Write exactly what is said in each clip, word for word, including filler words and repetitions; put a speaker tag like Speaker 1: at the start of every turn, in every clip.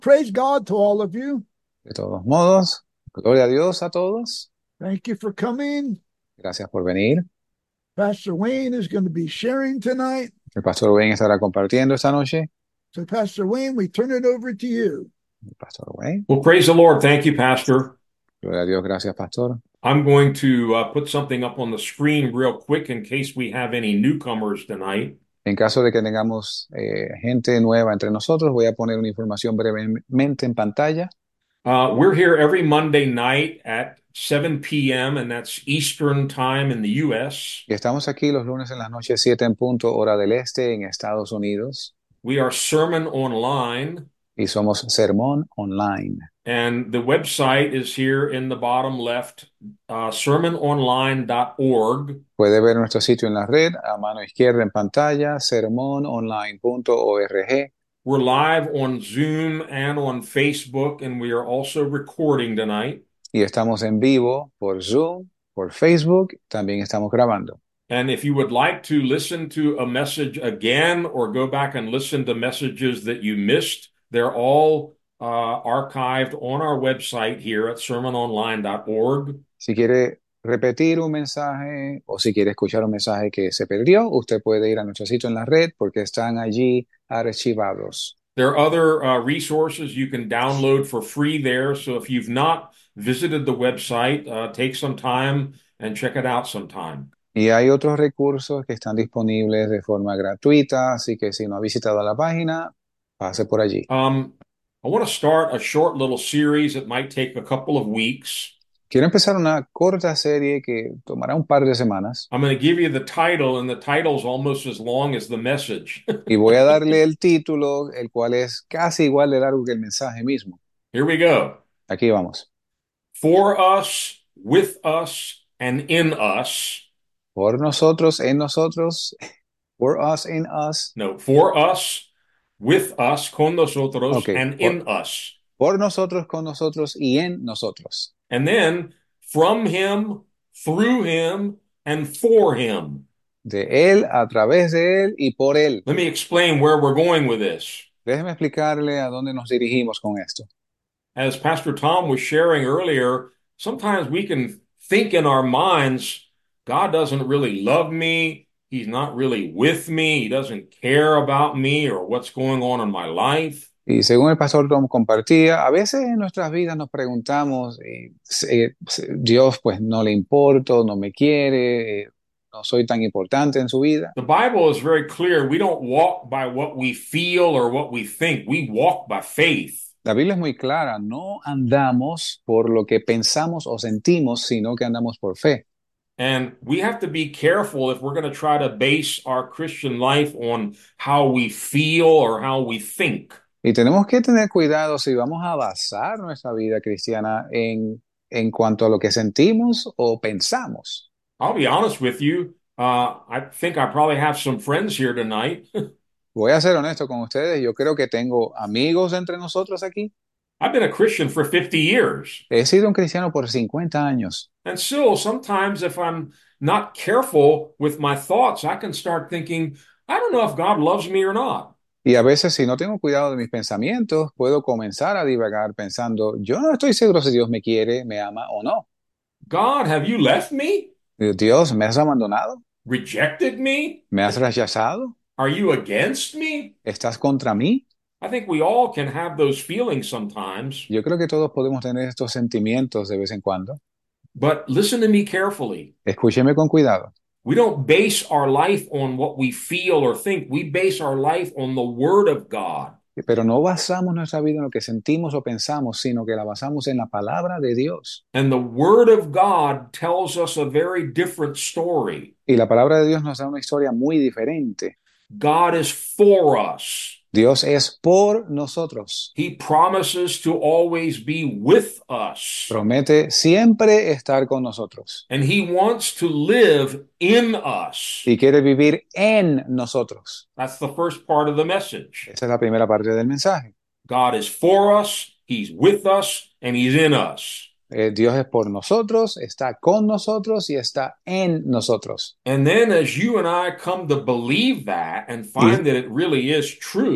Speaker 1: praise God to all of you.
Speaker 2: De todos modos, gloria a Dios a todos.
Speaker 1: Thank you for coming.
Speaker 2: Gracias por venir.
Speaker 1: Pastor Wayne is going to be sharing tonight.
Speaker 2: El pastor Wayne estará compartiendo esta noche.
Speaker 1: So, Pastor Wayne, we turn it over to you.
Speaker 2: El pastor Wayne.
Speaker 3: Well, praise the Lord. Thank you, Pastor.
Speaker 2: Gloria a Dios, gracias, pastor.
Speaker 3: I'm going to uh, put something up on the screen real quick in case we have any newcomers tonight.
Speaker 2: En caso de que tengamos eh, gente nueva entre nosotros, voy a poner una información brevemente en pantalla.
Speaker 3: Uh, we're here every Monday night at seven p.m., and that's Eastern Time in the U S.
Speaker 2: Y estamos aquí los lunes en las noches, siete en punto, hora del este, en Estados Unidos.
Speaker 3: We are Sermon Online.
Speaker 2: Y somos Sermón Online.
Speaker 3: And the website is here in the bottom left, uh, sermon online dot org.
Speaker 2: Puede ver nuestro sitio en la red, a mano izquierda en pantalla, sermon online punto org.
Speaker 3: We're live on Zoom and on Facebook, and we are also recording tonight.
Speaker 2: Y estamos en vivo por Zoom, por Facebook, también estamos grabando.
Speaker 3: And if you would like to listen to a message again or go back and listen to messages that you missed, they're all uh, archived on our website here at sermon online dot org.
Speaker 2: Si quiere repetir un mensaje o si quiere escuchar un mensaje que se perdió, usted puede ir a nuestro sitio en la red porque están allí archivados.
Speaker 3: There are other uh, resources you can download for free there. So if you've not visited the website, uh, take some time and check it out sometime.
Speaker 2: Y hay otros recursos que están disponibles de forma gratuita, así que si no ha visitado la página, pase por allí.
Speaker 3: Um, I want to start a short little series that might take a couple of weeks.
Speaker 2: Quiero empezar una corta serie que tomará un par de semanas.
Speaker 3: I'm going to give you the title, and the title's almost as long as the message.
Speaker 2: Y voy a darle el título, el cual es casi igual de largo que el mensaje mismo.
Speaker 3: Here we go.
Speaker 2: Aquí vamos.
Speaker 3: For us, with us, and in us.
Speaker 2: Por nosotros, en nosotros, for us, in us.
Speaker 3: No, for us, with us, con nosotros,
Speaker 2: Okay.
Speaker 3: and
Speaker 2: por,
Speaker 3: in us.
Speaker 2: Por nosotros, con nosotros y en nosotros.
Speaker 3: And then from him, through him, and for him.
Speaker 2: De él, a través de él y por él.
Speaker 3: Let me explain where we're going with this.
Speaker 2: Déjeme explicarle a dónde nos dirigimos con esto.
Speaker 3: As Pastor Tom was sharing earlier, sometimes we can think in our minds, God doesn't really love me. He's not really with me. He doesn't care about me or what's going on in my life.
Speaker 2: Y según el pastor Tom compartía, a veces en nuestras vidas nos preguntamos, eh, eh, Dios pues no le importo, no me quiere, eh, no soy tan importante en su vida.
Speaker 3: The Bible is very clear. We don't walk by what we feel or what we think. We walk by faith.
Speaker 2: La Biblia es muy clara, no andamos por lo que pensamos o sentimos, sino que andamos por fe.
Speaker 3: And we have to be careful if we're going to try to base our Christian life on how we feel or how we think.
Speaker 2: Y tenemos que tener cuidado si vamos a basar nuestra vida cristiana en, en cuanto a lo que sentimos o pensamos.
Speaker 3: I'll be honest with you. Uh, I think I probably have some friends here tonight.
Speaker 2: Voy a ser honesto con ustedes. Yo creo que tengo amigos entre nosotros aquí.
Speaker 3: I've been a Christian for fifty years.
Speaker 2: He sido un cristiano por cincuenta años.
Speaker 3: And still, sometimes if I'm not careful with my thoughts, I can start thinking, I don't know if God loves me or not.
Speaker 2: Y a veces, si no tengo cuidado de mis pensamientos, puedo comenzar a divagar pensando, yo no estoy seguro si Dios me quiere, me ama o no.
Speaker 3: God, have you left me?
Speaker 2: Dios, ¿me has abandonado?
Speaker 3: Rejected me?
Speaker 2: ¿Me has rechazado?
Speaker 3: Are you against me?
Speaker 2: ¿Estás contra mí?
Speaker 3: I think we all can have those feelings sometimes.
Speaker 2: Yo creo que todos podemos tener estos sentimientos de vez en cuando.
Speaker 3: But listen to me carefully.
Speaker 2: Escúcheme con cuidado.
Speaker 3: We don't base our life on what we feel or think. We base our life on the Word of God.
Speaker 2: Pero no basamos nuestra vida en lo que sentimos o pensamos, sino que la basamos en la palabra de Dios.
Speaker 3: And the Word of God tells us a very different story.
Speaker 2: Y la palabra de Dios nos da una historia muy diferente.
Speaker 3: God is for us.
Speaker 2: Dios es por nosotros.
Speaker 3: He promises to always be with us.
Speaker 2: Promete siempre estar con nosotros.
Speaker 3: And He wants to live in us.
Speaker 2: Y quiere vivir en nosotros.
Speaker 3: That's the first part of the message.
Speaker 2: Esa es la primera parte del mensaje.
Speaker 3: God is for us, He's with us, and He's in us.
Speaker 2: Eh, Dios es por nosotros, está con nosotros y está en nosotros.
Speaker 3: And then as you and I come to believe that and find that it really is true,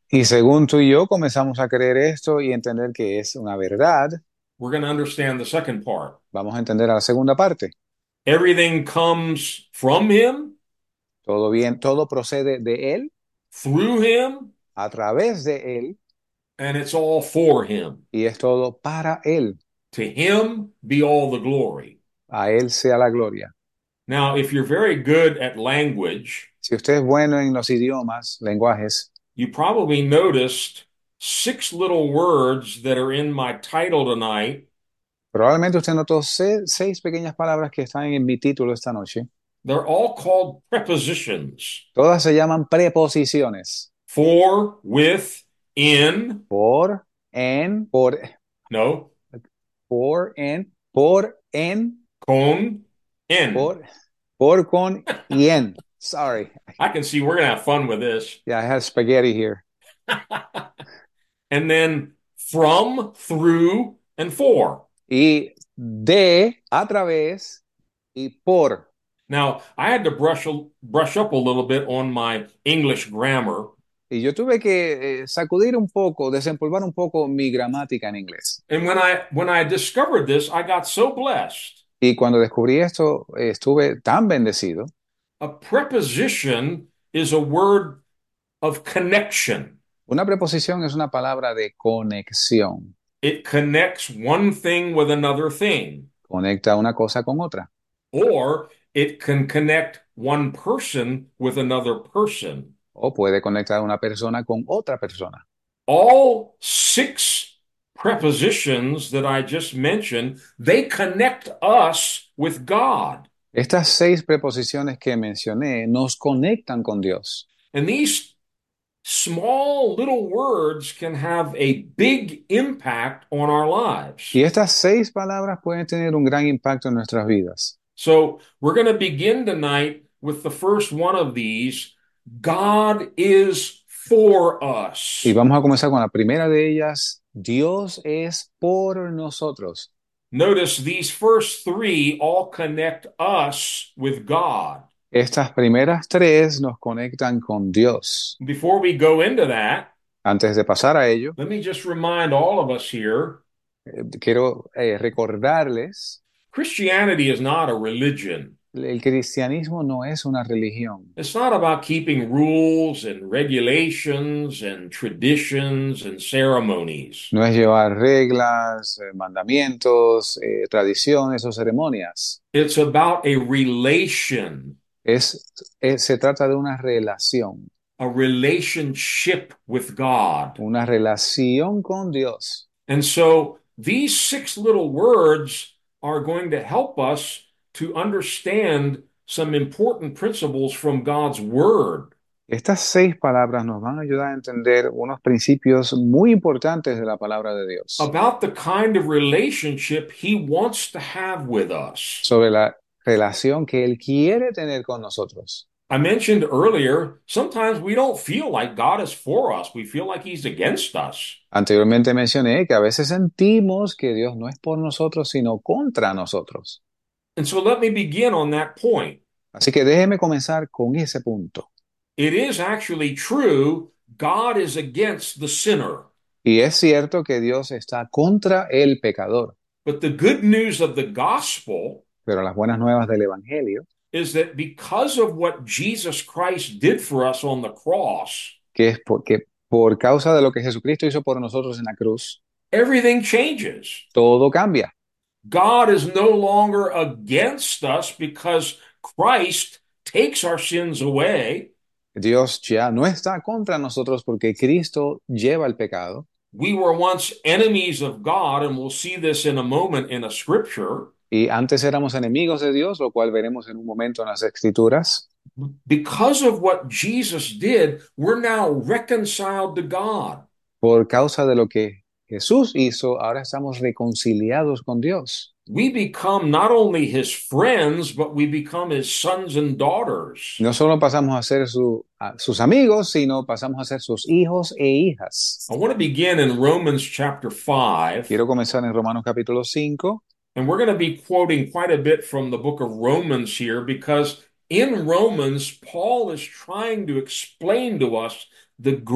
Speaker 2: Y según tú y yo comenzamos a creer esto y entender que es una verdad,
Speaker 3: we're going to understand the second part.
Speaker 2: vamos a entender a la segunda parte.
Speaker 3: Everything comes from him,
Speaker 2: Todo bien, todo procede de Él,
Speaker 3: through him,
Speaker 2: a través de Él,
Speaker 3: and it's all for him.
Speaker 2: y es todo para Él.
Speaker 3: To him be all the glory.
Speaker 2: A Él sea la gloria.
Speaker 3: Now, if you're very good at language,
Speaker 2: Si usted es bueno en los idiomas, lenguajes,
Speaker 3: you probably noticed six little words that are in my title tonight.
Speaker 2: probablemente usted notó se- seis pequeñas palabras que están en mi título esta noche.
Speaker 3: They're all called prepositions.
Speaker 2: Todas se llaman preposiciones.
Speaker 3: For, with, in,
Speaker 2: Por, en, por,
Speaker 3: no,
Speaker 2: por, en, por, en,
Speaker 3: con, en.
Speaker 2: por, por, con, y en. Sorry.
Speaker 3: I can see we're going to have fun with this.
Speaker 2: Yeah, I have spaghetti here.
Speaker 3: And then from, through, and for.
Speaker 2: Y de, a través, y por.
Speaker 3: Now, I had to brush a, brush up a little bit on my English grammar.
Speaker 2: Y yo tuve que eh, sacudir un poco, desempolvar un poco mi gramática en inglés.
Speaker 3: And when I when I discovered this, I got so blessed.
Speaker 2: Y cuando descubrí esto, eh, estuve tan bendecido.
Speaker 3: A preposition is a word of connection.
Speaker 2: Una preposición es una palabra de conexión.
Speaker 3: It connects one thing with another thing.
Speaker 2: Conecta una cosa con otra.
Speaker 3: Or it can connect one person with another person.
Speaker 2: O puede conectar una persona con otra persona.
Speaker 3: All six prepositions that I just mentioned, they connect us with God.
Speaker 2: Estas seis preposiciones que mencioné nos conectan con Dios.
Speaker 3: And these small little words can have a big impact on our lives.
Speaker 2: Y estas seis palabras pueden tener un gran impacto en nuestras vidas.
Speaker 3: So we're going to begin tonight with the first one of these. God is for us.
Speaker 2: Y vamos a comenzar con la primera de ellas. Dios es por nosotros.
Speaker 3: Notice these first three all connect us with God.
Speaker 2: Estas primeras tres nos conectan con Dios.
Speaker 3: Before we go into that,
Speaker 2: Antes de pasar a ello,
Speaker 3: let me just remind all of us here,
Speaker 2: eh, quiero eh, recordarles,
Speaker 3: Christianity is not a religion.
Speaker 2: el cristianismo no es una religión.
Speaker 3: It's not about keeping rules and regulations and traditions and ceremonies.
Speaker 2: No es llevar reglas, eh, mandamientos, eh, tradiciones o ceremonias.
Speaker 3: It's about a relation,
Speaker 2: Es, es- se trata de una relación,
Speaker 3: a relationship with God.
Speaker 2: una relación con Dios.
Speaker 3: And so these six little words are going to help us to understand some important principles from God's Word.
Speaker 2: Estas seis palabras nos van a ayudar a entender unos principios muy importantes de la palabra de Dios
Speaker 3: About the kind of relationship He wants to have with us.
Speaker 2: sobre la relación que Él quiere tener con nosotros.
Speaker 3: I mentioned earlier, sometimes we don't feel like God is for us. We feel like He's against us.
Speaker 2: Anteriormente mencioné que a veces sentimos que Dios no es por nosotros, sino contra nosotros.
Speaker 3: And so let me begin on that point.
Speaker 2: Así que déjeme comenzar con ese punto.
Speaker 3: It is actually true, God is against the sinner.
Speaker 2: Y es cierto que Dios está contra el pecador,
Speaker 3: But the good news of the gospel
Speaker 2: pero las buenas nuevas del Evangelio,
Speaker 3: is that because of what Jesus Christ did for us on the cross,
Speaker 2: que es porque por causa de lo que Jesucristo hizo por nosotros en la cruz,
Speaker 3: everything changes.
Speaker 2: todo cambia.
Speaker 3: God is no longer against us because Christ takes our sins away.
Speaker 2: Dios ya no está contra nosotros porque Cristo lleva el pecado.
Speaker 3: We were once enemies of God, and we'll see this in a moment in a scripture.
Speaker 2: Y antes éramos enemigos de Dios, lo cual veremos en un momento en las Escrituras.
Speaker 3: Because of what Jesus did, we're now reconciled to God.
Speaker 2: Por causa de lo que Jesús hizo, ahora estamos reconciliados con Dios.
Speaker 3: We become not only his friends, but we become his sons and daughters.
Speaker 2: No solo pasamos a ser su- a sus amigos, sino pasamos a ser sus hijos e hijas.
Speaker 3: I want to begin in Romans chapter five,
Speaker 2: Quiero comenzar en Romanos capítulo cinco.
Speaker 3: and we're going to be quoting quite a bit from the book of Romans here because in Romans, Paul is trying to explain to us the great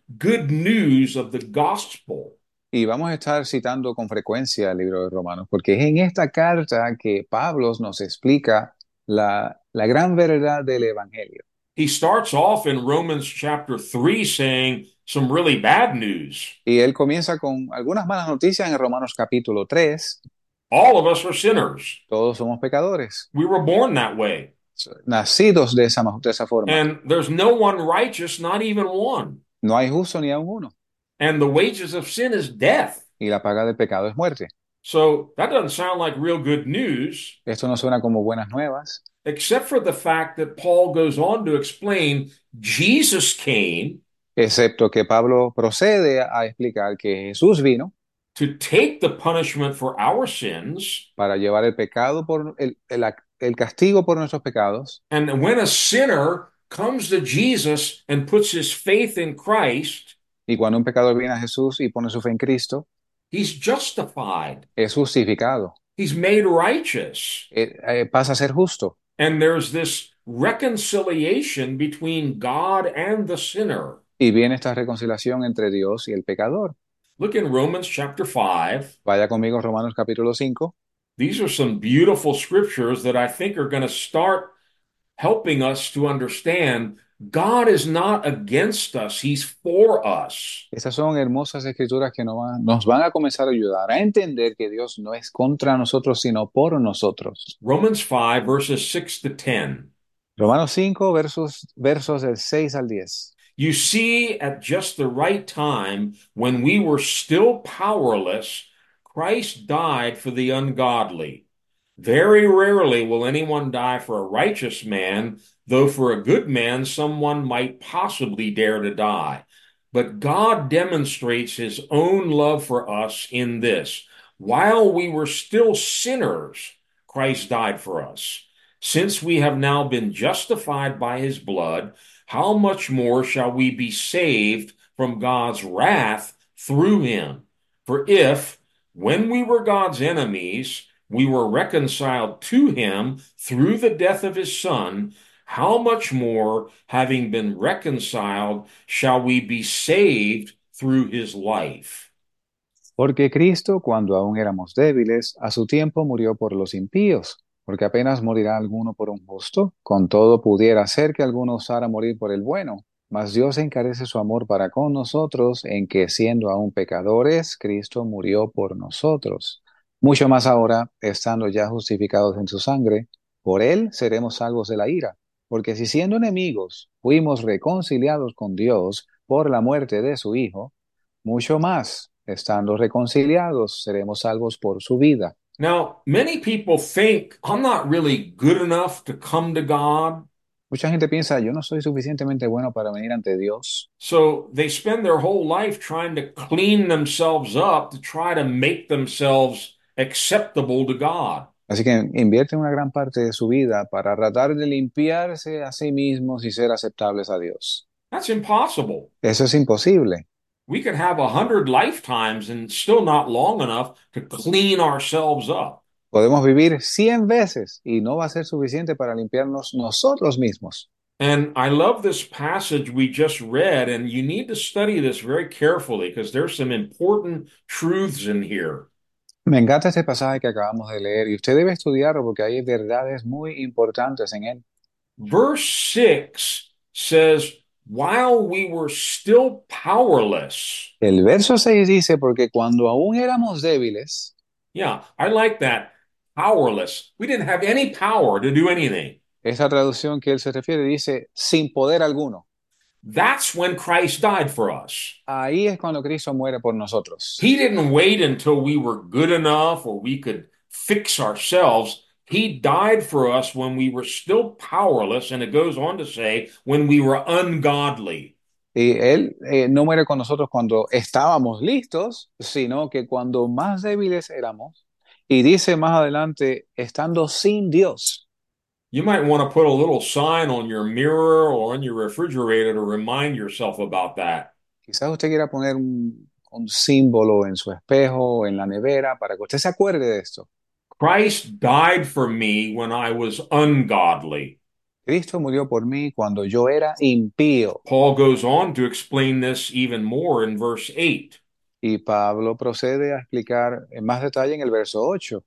Speaker 3: good news of the gospel.
Speaker 2: Y vamos a estar citando con frecuencia el libro de Romanos, porque es en esta carta que Pablo nos explica la, la gran verdad del Evangelio.
Speaker 3: He starts off in Romans chapter three saying some really bad news.
Speaker 2: Y él comienza con algunas malas noticias en Romanos capítulo tres.
Speaker 3: All of us are sinners.
Speaker 2: Todos somos pecadores,
Speaker 3: We were born that way.
Speaker 2: nacidos de esa, de esa forma.
Speaker 3: And there's no one righteous, not even one.
Speaker 2: No hay justo ni aun uno.
Speaker 3: And the wages of sin is death.
Speaker 2: Y la paga del pecado es muerte.
Speaker 3: So that doesn't sound like real good news,
Speaker 2: Esto no suena como buenas nuevas,
Speaker 3: except for the fact that Paul goes on to explain Jesus came
Speaker 2: excepto que Pablo procede a explicar que Jesús vino
Speaker 3: to take the punishment for our sins.
Speaker 2: para llevar el pecado por el, el, el castigo por nuestros pecados.
Speaker 3: And when a sinner comes to Jesus and puts his faith in Christ,
Speaker 2: Y cuando un pecador viene a Jesús y pone su fe en Cristo,
Speaker 3: he's justified.
Speaker 2: es justificado,
Speaker 3: He's made righteous.
Speaker 2: eh, eh, pasa a ser justo.
Speaker 3: And there's this reconciliation between God and the sinner.
Speaker 2: Y viene esta reconciliación entre Dios y el pecador.
Speaker 3: Look in Romans chapter five.
Speaker 2: Vaya conmigo a Romanos capítulo cinco.
Speaker 3: These are some beautiful scriptures that I think are going to start helping us to understand God is not against us, He's for us.
Speaker 2: Estas son hermosas escrituras que nos van, nos van a comenzar a ayudar a entender que Dios no es contra nosotros, sino por nosotros.
Speaker 3: Romans five, verses six to ten.
Speaker 2: Romanos cinco, versos, versos del seis al diez.
Speaker 3: You see, at just the right time, when we were still powerless, Christ died for the ungodly. Very rarely will anyone die for a righteous man, though for a good man someone might possibly dare to die. But God demonstrates his own love for us in this: while we were still sinners, Christ died for us. Since we have now been justified by his blood, how much more shall we be saved from God's wrath through him? For if, when we were God's enemies, we were reconciled to him through the death of his Son, how much more, having been reconciled, shall we be saved through his life?
Speaker 2: Porque Cristo, cuando aún éramos débiles, a su tiempo murió por los impíos. Porque apenas morirá alguno por un justo, con todo pudiera ser que alguno osara morir por el bueno. Mas Dios encarece su amor para con nosotros, en que siendo aún pecadores, Cristo murió por nosotros. Mucho más ahora, estando ya justificados en su sangre, por él seremos salvos de la ira. Porque si siendo enemigos fuimos reconciliados con Dios por la muerte de su Hijo, mucho más, estando reconciliados, seremos salvos por su vida.
Speaker 3: Now, many people think, I'm not really good enough to come to God.
Speaker 2: Mucha gente piensa, yo no soy suficientemente bueno para venir ante Dios.
Speaker 3: So they spend their whole life trying to clean themselves up to try to make themselves acceptable to God.
Speaker 2: Así que invierten una gran parte de su vida para tratar de limpiarse a sí mismos y ser aceptables a Dios.
Speaker 3: That's impossible.
Speaker 2: Eso es imposible.
Speaker 3: We could have a hundred lifetimes and still not long enough to clean ourselves up.
Speaker 2: Podemos vivir cien veces y no va a ser suficiente para limpiarnos nosotros mismos.
Speaker 3: And I love this passage we just read, and you need to study this very carefully because there's some important truths in here.
Speaker 2: Me encanta este pasaje que acabamos de leer y usted debe estudiarlo porque hay verdades muy importantes en él.
Speaker 3: Verse six says, while we were still powerless.
Speaker 2: El verso seis dice, porque cuando aún éramos débiles,
Speaker 3: Yeah, I like that. Powerless. We didn't have any power to do anything.
Speaker 2: esa traducción que él se refiere dice, sin poder alguno.
Speaker 3: That's when Christ died for us.
Speaker 2: Ahí es cuando Cristo muere por nosotros.
Speaker 3: He didn't wait until we were good enough or we could fix ourselves. He died for us when we were still powerless, and it goes on to say, when we were ungodly.
Speaker 2: Y él eh, no muere con nosotros cuando estábamos listos, sino que cuando más débiles éramos. Y dice más adelante, estando sin Dios.
Speaker 3: You might want to put a little sign on your mirror or on your refrigerator to remind yourself about that.
Speaker 2: Quizás usted quiera poner un, un símbolo en su espejo, en la nevera, para que usted se acuerde de esto.
Speaker 3: Christ died for me when I was ungodly.
Speaker 2: Cristo murió por mí cuando yo era impío.
Speaker 3: Paul goes on to explain this even more in verse eight.
Speaker 2: Y Pablo procede a explicar en más detalle en el verso ocho.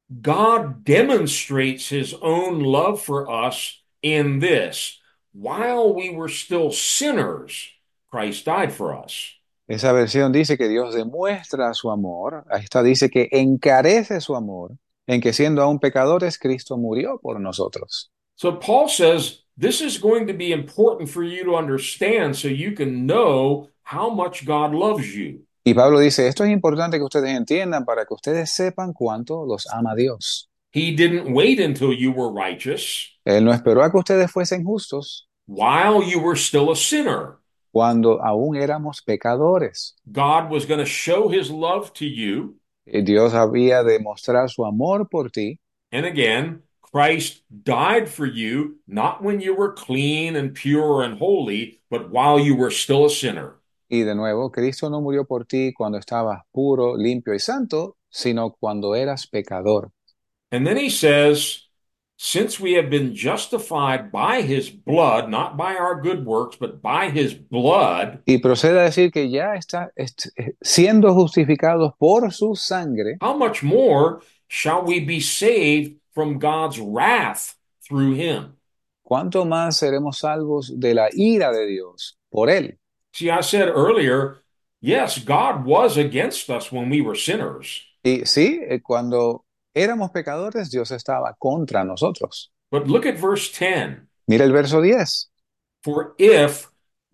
Speaker 3: God demonstrates his own love for us in this: while we were still sinners, Christ died for us.
Speaker 2: Esa versión dice que Dios demuestra su amor. Esta dice que encarece su amor en que siendo aún pecadores, Cristo murió por nosotros.
Speaker 3: So Paul says this is going to be important for you to understand so you can know how much God loves you.
Speaker 2: Y Pablo dice, esto es importante que ustedes entiendan para que ustedes sepan cuánto los ama Dios.
Speaker 3: He didn't wait until you were righteous
Speaker 2: Él no esperó a que ustedes fuesen justos
Speaker 3: while you were still a sinner.
Speaker 2: cuando aún éramos pecadores.
Speaker 3: God was going to show his love to you.
Speaker 2: Y Dios había de mostrar su amor por ti.
Speaker 3: And again, Christ died for you, not when you were clean and pure and holy, but while you were still a sinner.
Speaker 2: Y de nuevo, Cristo no murió por ti cuando estabas puro, limpio y santo, sino cuando eras pecador.
Speaker 3: And then he says, since we have been justified by his blood, not by our good works, but by his blood,
Speaker 2: Y procede a decir que ya está est- siendo justificados por su sangre,
Speaker 3: how much more shall we be saved from God's wrath through him?
Speaker 2: ¿cuánto más seremos salvos de la ira de Dios por él?
Speaker 3: See, I said earlier, yes, God was against us when we were sinners.
Speaker 2: Y sí, eh, cuando éramos pecadores, Dios estaba contra nosotros.
Speaker 3: But look at verse ten.
Speaker 2: Mira el verso diez.
Speaker 3: For if,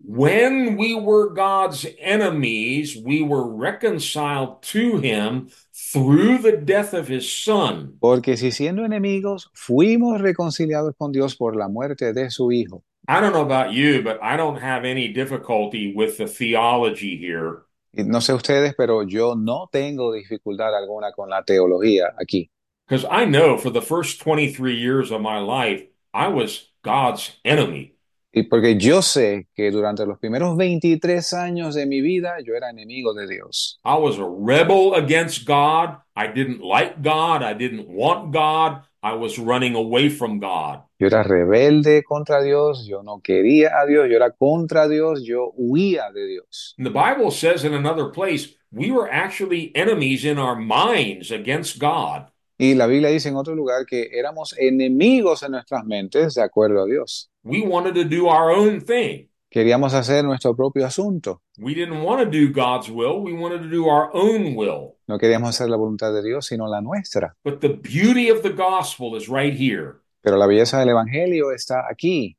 Speaker 3: when we were God's enemies, we were reconciled to him through the death of his son.
Speaker 2: Porque si siendo enemigos, fuimos reconciliados con Dios por la muerte de su Hijo.
Speaker 3: I don't know about you, but I don't have any difficulty with the theology here.
Speaker 2: Y no sé ustedes, pero yo no tengo dificultad alguna con la teología aquí.
Speaker 3: Because I know for the first twenty-three years of my life, I was God's enemy.
Speaker 2: Y porque yo sé que durante los primeros veintitrés años de mi vida yo era enemigo de Dios.
Speaker 3: I was a rebel against God. I didn't like God. I didn't want God. I was running away from God.
Speaker 2: Yo era rebelde contra Dios, yo no quería a Dios, yo era contra Dios, yo huía de Dios.
Speaker 3: And the Bible says in another place, we were actually enemies in our minds against God.
Speaker 2: Y la Biblia dice en otro lugar que éramos enemigos en nuestras mentes de acuerdo a Dios.
Speaker 3: We wanted to do our own thing.
Speaker 2: Queríamos hacer nuestro propio asunto.
Speaker 3: We didn't want to do God's will. We wanted to do our own will.
Speaker 2: No queríamos hacer la voluntad de Dios, sino la nuestra.
Speaker 3: But the beauty of the gospel is right here.
Speaker 2: Pero la belleza del Evangelio está aquí.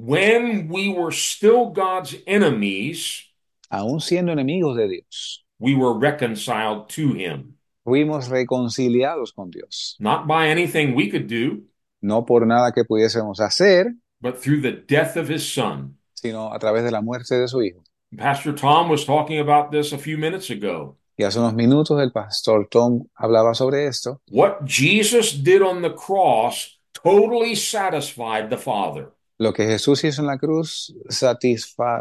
Speaker 3: When we were still God's enemies,
Speaker 2: Aún siendo enemigos de Dios,
Speaker 3: we were reconciled to him.
Speaker 2: fuimos reconciliados con Dios.
Speaker 3: Not by anything we could do,
Speaker 2: No por nada que pudiésemos hacer,
Speaker 3: but through the death of his son.
Speaker 2: sino a través de la muerte de su Hijo.
Speaker 3: Pastor Tom was talking about this a few minutes ago.
Speaker 2: Y hace unos minutos el pastor Tom hablaba sobre esto.
Speaker 3: What Jesus did on the cross totally satisfied the Father.
Speaker 2: Lo que Jesús hizo en la cruz satisfa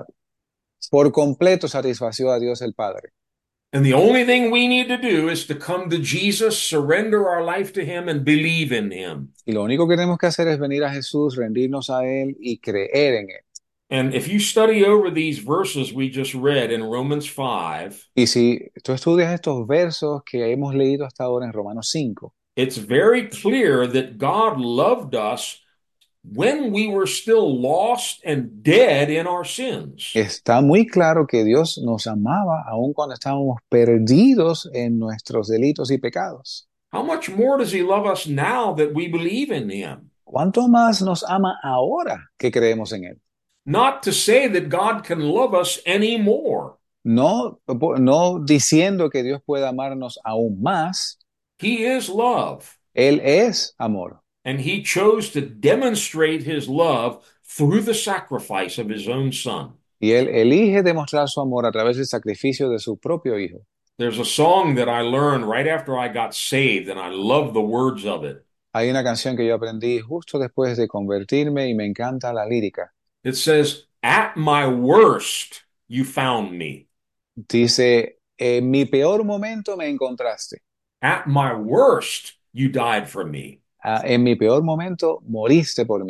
Speaker 2: por completo satisfació a Dios el Padre.
Speaker 3: And the only thing we need to do is to come to Jesus, surrender our life to him, and believe in him.
Speaker 2: Y lo único que tenemos que hacer es venir a Jesús, rendirnos a Él y creer en Él.
Speaker 3: And if you study over these verses we just read in Romans five,
Speaker 2: Y si tú estudias estos versos que hemos leído hasta ahora en Romanos cinco,
Speaker 3: it's very clear that God loved us when we were still lost and dead in our sins.
Speaker 2: está muy claro que Dios nos amaba aun cuando estábamos perdidos en nuestros delitos y pecados.
Speaker 3: How much more does he love us now that we believe in him?
Speaker 2: ¿Cuánto más nos ama ahora que creemos en Él?
Speaker 3: Not to say that God can love us anymore.
Speaker 2: No, no diciendo que Dios pueda amarnos aún más.
Speaker 3: He is love.
Speaker 2: Él es amor.
Speaker 3: And he chose to demonstrate his love through the sacrifice of his own son.
Speaker 2: Y Él elige demostrar su amor a través del sacrificio de su propio Hijo.
Speaker 3: There's a song that I learned right after I got saved, and I love the words of it.
Speaker 2: Hay una canción que yo aprendí justo después de convertirme y me encanta la lírica.
Speaker 3: It says, "At my worst, you found me.
Speaker 2: Dice, en mi peor momento me encontraste.
Speaker 3: At my worst, you died for me."
Speaker 2: Ah, en mi peor momento moriste por mí.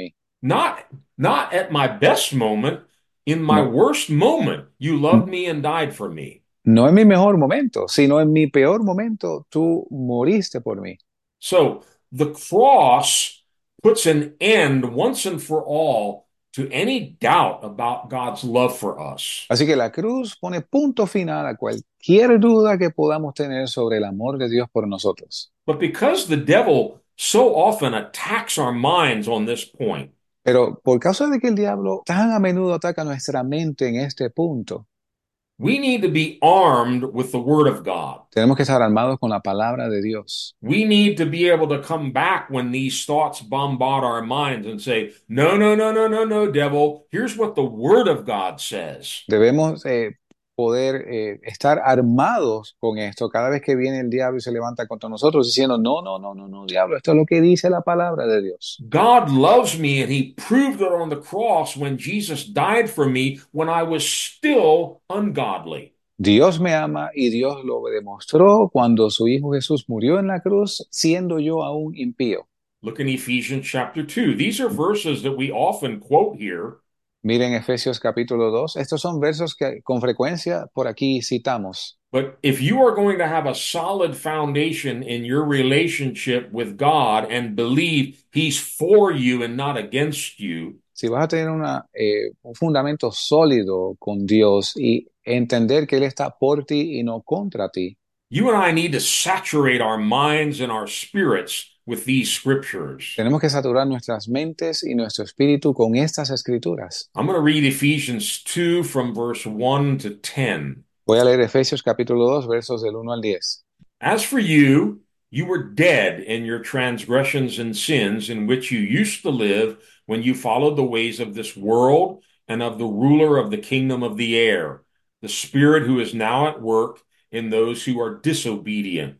Speaker 3: Not, not at my best moment, in my
Speaker 2: No,
Speaker 3: worst moment, you loved me and died for me.
Speaker 2: no en mi mejor momento, sino en mi peor momento, tú moriste por mí.
Speaker 3: So the cross puts an end once and for all to any doubt about God's love for us.
Speaker 2: Así que la cruz pone punto final a cualquier duda que podamos tener sobre el amor de Dios por nosotros.
Speaker 3: But because the devil so often attacks our minds on this point,
Speaker 2: Pero por causa de que el diablo tan a menudo ataca nuestra mente en este punto,
Speaker 3: we need to be armed with the Word of God.
Speaker 2: tenemos que estar armados con la palabra de Dios.
Speaker 3: We need to be able to come back when these thoughts bombard our minds and say, no, no, no, no, no, no, devil. Here's what the Word of God says.
Speaker 2: Debemos eh, poder eh, estar armados con esto cada vez que viene el diablo y se levanta contra nosotros diciendo, no, no, no, no, no, diablo, esto es lo que dice la palabra de Dios.
Speaker 3: God loves me, and He proved it on the cross when Jesus died for me when I was still ungodly.
Speaker 2: Dios me ama y Dios lo demostró cuando su Hijo Jesús murió en la cruz, siendo yo aún impío.
Speaker 3: Look in Ephesians chapter two. These are verses that we often quote here.
Speaker 2: Miren Efesios capítulo dos. Estos son versos que con frecuencia por aquí citamos.
Speaker 3: But if you are going to have a solid foundation in your relationship with God and believe He's for you and not against you,
Speaker 2: Si vas a tener una, eh, un fundamento sólido con Dios y entender que Él está por ti y no contra ti,
Speaker 3: you and I need to saturate our minds and our spirits with these scriptures.
Speaker 2: tenemos que saturar nuestras mentes y nuestro espíritu con estas escrituras.
Speaker 3: I'm going to read Ephesians two from verse one to ten.
Speaker 2: Voy a leer Efesios capítulo dos, versos del uno al diez.
Speaker 3: As for you, you were dead in your transgressions and sins in which you used to live when you followed the ways of this world and of the ruler of the kingdom of the air, the spirit who is now at work in those who are disobedient.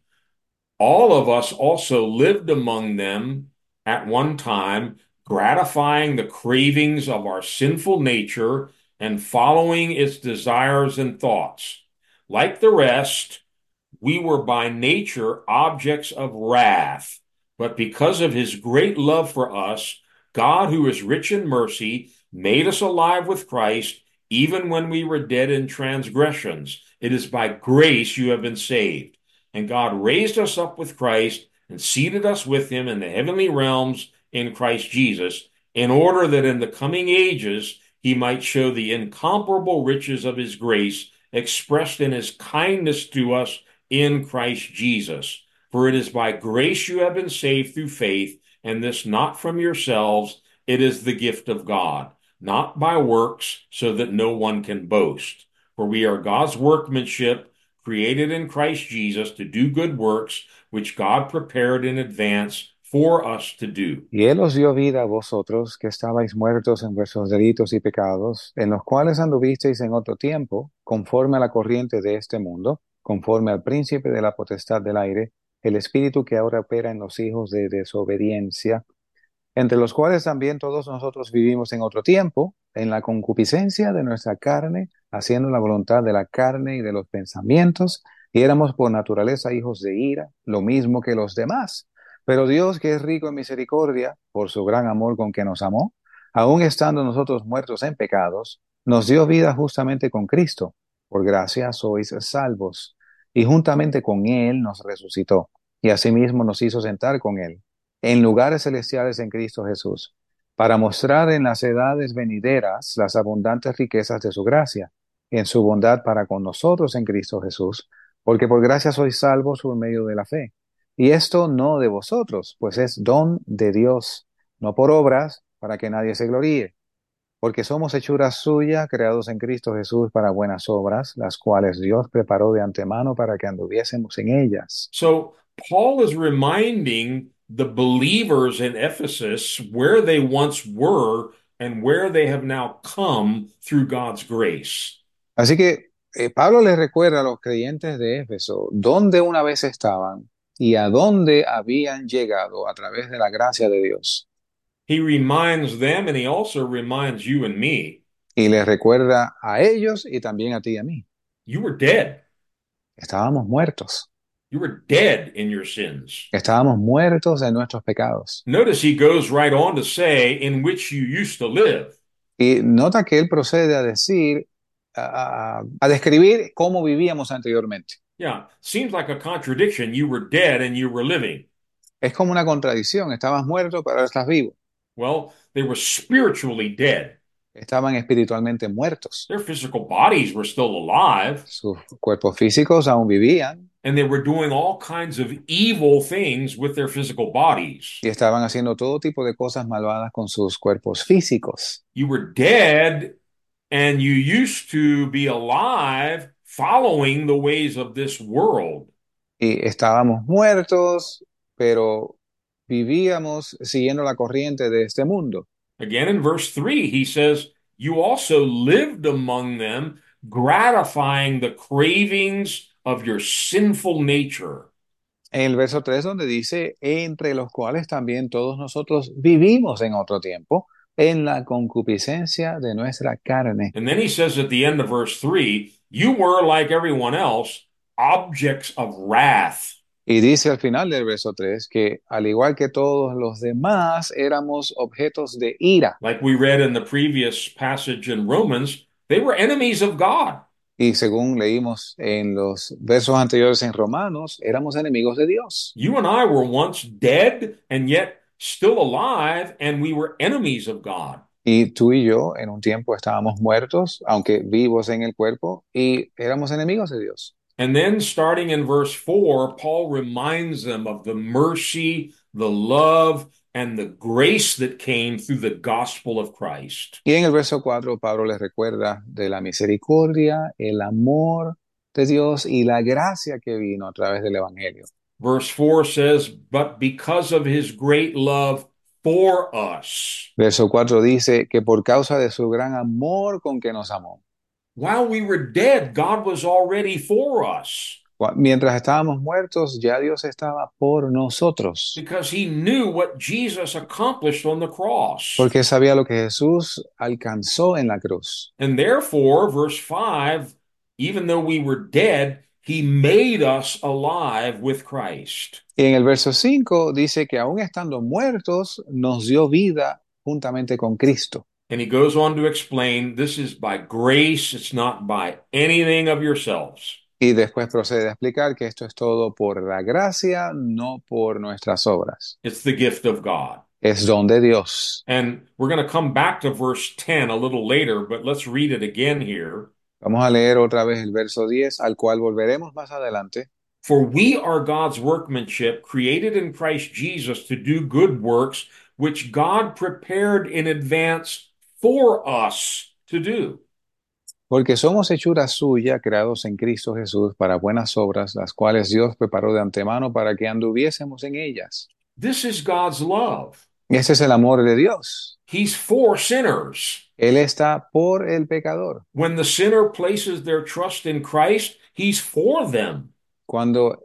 Speaker 3: All of us also lived among them at one time, gratifying the cravings of our sinful nature and following its desires and thoughts. Like the rest, we were by nature objects of wrath, but because of his great love for us, God, who is rich in mercy, made us alive with Christ, even when we were dead in transgressions. It is by grace you have been saved. And God raised us up with Christ and seated us with him in the heavenly realms in Christ Jesus, in order that in the coming ages he might show the incomparable riches of his grace expressed in his kindness to us in Christ Jesus. For it is by grace you have been saved through faith, and this not from yourselves, it is the gift of God, not by works, so that no one can boast. For we are God's workmanship, created in Christ Jesus to do good works, which God prepared in advance for us to do.
Speaker 2: Y Él os dio vida a vosotros, que estabais muertos en vuestros delitos y pecados, en los cuales anduvisteis en otro tiempo, conforme a la corriente de este mundo, conforme al príncipe de la potestad del aire, el espíritu que ahora opera en los hijos de desobediencia, entre los cuales también todos nosotros vivimos en otro tiempo, en la concupiscencia de nuestra carne, haciendo la voluntad de la carne y de los pensamientos, y éramos por naturaleza hijos de ira, lo mismo que los demás. Pero Dios, que es rico en misericordia, por su gran amor con que nos amó, aun estando nosotros muertos en pecados, nos dio vida justamente con Cristo. Por gracia sois salvos. Y juntamente con Él nos resucitó, y asimismo nos hizo sentar con Él en lugares celestiales en Cristo Jesús, para mostrar en las edades venideras las abundantes riquezas de su gracia, en su bondad para con nosotros en Cristo Jesús, porque por gracia sois salvos por medio de la fe. Y esto no de vosotros, pues es don de Dios, no por obras, para que nadie se gloríe, porque somos hechura suya, creados en Cristo Jesús para buenas obras, las cuales Dios preparó de antemano para que anduviésemos en ellas.
Speaker 3: So Paul is reminding the believers in Ephesus where they once were and where they have now come through God's grace.
Speaker 2: Así que eh, Pablo les recuerda a los creyentes de Éfeso dónde una vez estaban y a dónde habían llegado a través de la gracia de Dios.
Speaker 3: He reminds them, and he also reminds you and me,
Speaker 2: Y les recuerda a ellos y también a ti y a mí.
Speaker 3: you were dead.
Speaker 2: Estábamos muertos.
Speaker 3: You were dead in your sins.
Speaker 2: Estábamos muertos en nuestros pecados.
Speaker 3: Notice he goes right on to say, in which you used to live.
Speaker 2: Y nota que él procede a decir, a, a- a describir cómo vivíamos anteriormente.
Speaker 3: Yeah, seems like a contradiction. You were dead and you were living.
Speaker 2: Es como una contradicción. Estabas muerto, pero ahora estás vivo.
Speaker 3: Well, they were spiritually dead.
Speaker 2: Estaban espiritualmente muertos.
Speaker 3: Their physical bodies were still alive,
Speaker 2: Sus cuerpos físicos aún vivían
Speaker 3: and they were doing all kinds of evil things with their physical bodies.
Speaker 2: y estaban haciendo todo tipo de cosas malvadas con sus cuerpos físicos.
Speaker 3: You were dead, and you used to be alive following the ways of this world.
Speaker 2: Y estábamos muertos, pero vivíamos siguiendo la corriente de este mundo.
Speaker 3: Again, in verse three, he says, You also lived among them, gratifying the cravings of your sinful nature.
Speaker 2: En el verso tres donde dice, entre los cuales también todos nosotros vivimos en otro tiempo, en la concupiscencia de nuestra carne.
Speaker 3: And then he says at the end of verse three, You were, like everyone else, objects of wrath.
Speaker 2: Y dice al final del verso tres que al igual que todos los demás éramos objetos de ira.
Speaker 3: Like we read in the previous passage in Romans, they were enemies of God.
Speaker 2: Y según leímos en los versos anteriores en Romanos, éramos enemigos de Dios.
Speaker 3: You and I were once dead and yet still alive, and we were enemies of God.
Speaker 2: Y tú y yo en un tiempo estábamos muertos, aunque vivos en el cuerpo, y éramos enemigos de Dios.
Speaker 3: And then starting in verse four, Paul reminds them of the mercy, the love, and the grace that came through the gospel of Christ.
Speaker 2: Y en el verso cuatro, Pablo les recuerda de la misericordia, el amor de Dios y la gracia que vino a través del Evangelio.
Speaker 3: Verse four says, But because of his great love for us,
Speaker 2: Verso cuatro dice que por causa de su gran amor con que nos amó.
Speaker 3: while we were dead, God was already for us
Speaker 2: Mientras estábamos muertos, ya Dios estaba por nosotros,
Speaker 3: because he knew what Jesus accomplished on the cross.
Speaker 2: porque sabía lo que Jesús alcanzó en la cruz.
Speaker 3: And therefore, verse five, even though we were dead, he made us alive with Christ.
Speaker 2: Y en el verso cinco dice que aún estando muertos, nos dio vida juntamente con Cristo.
Speaker 3: And he goes on to explain this is by grace, it's not by anything of yourselves.
Speaker 2: Y después procede a explicar que esto es todo por la gracia, no por nuestras obras.
Speaker 3: It's the gift of God.
Speaker 2: Es don de Dios.
Speaker 3: And we're going to come back to verse ten a little later, but let's read it again here.
Speaker 2: Vamos a leer otra vez el verso diez, al cual volveremos más adelante.
Speaker 3: For we are God's workmanship, created in Christ Jesus to do good works, which God prepared in advance for us to do.
Speaker 2: Porque somos hechura suya, creados en Cristo Jesús para buenas obras, las cuales Dios preparó de antemano para que anduviésemos en ellas.
Speaker 3: This is God's love.
Speaker 2: Ese es el amor de Dios.
Speaker 3: He's for sinners.
Speaker 2: Él está por el pecador.
Speaker 3: When the sinner places their trust in Christ, he's for them.
Speaker 2: Cuando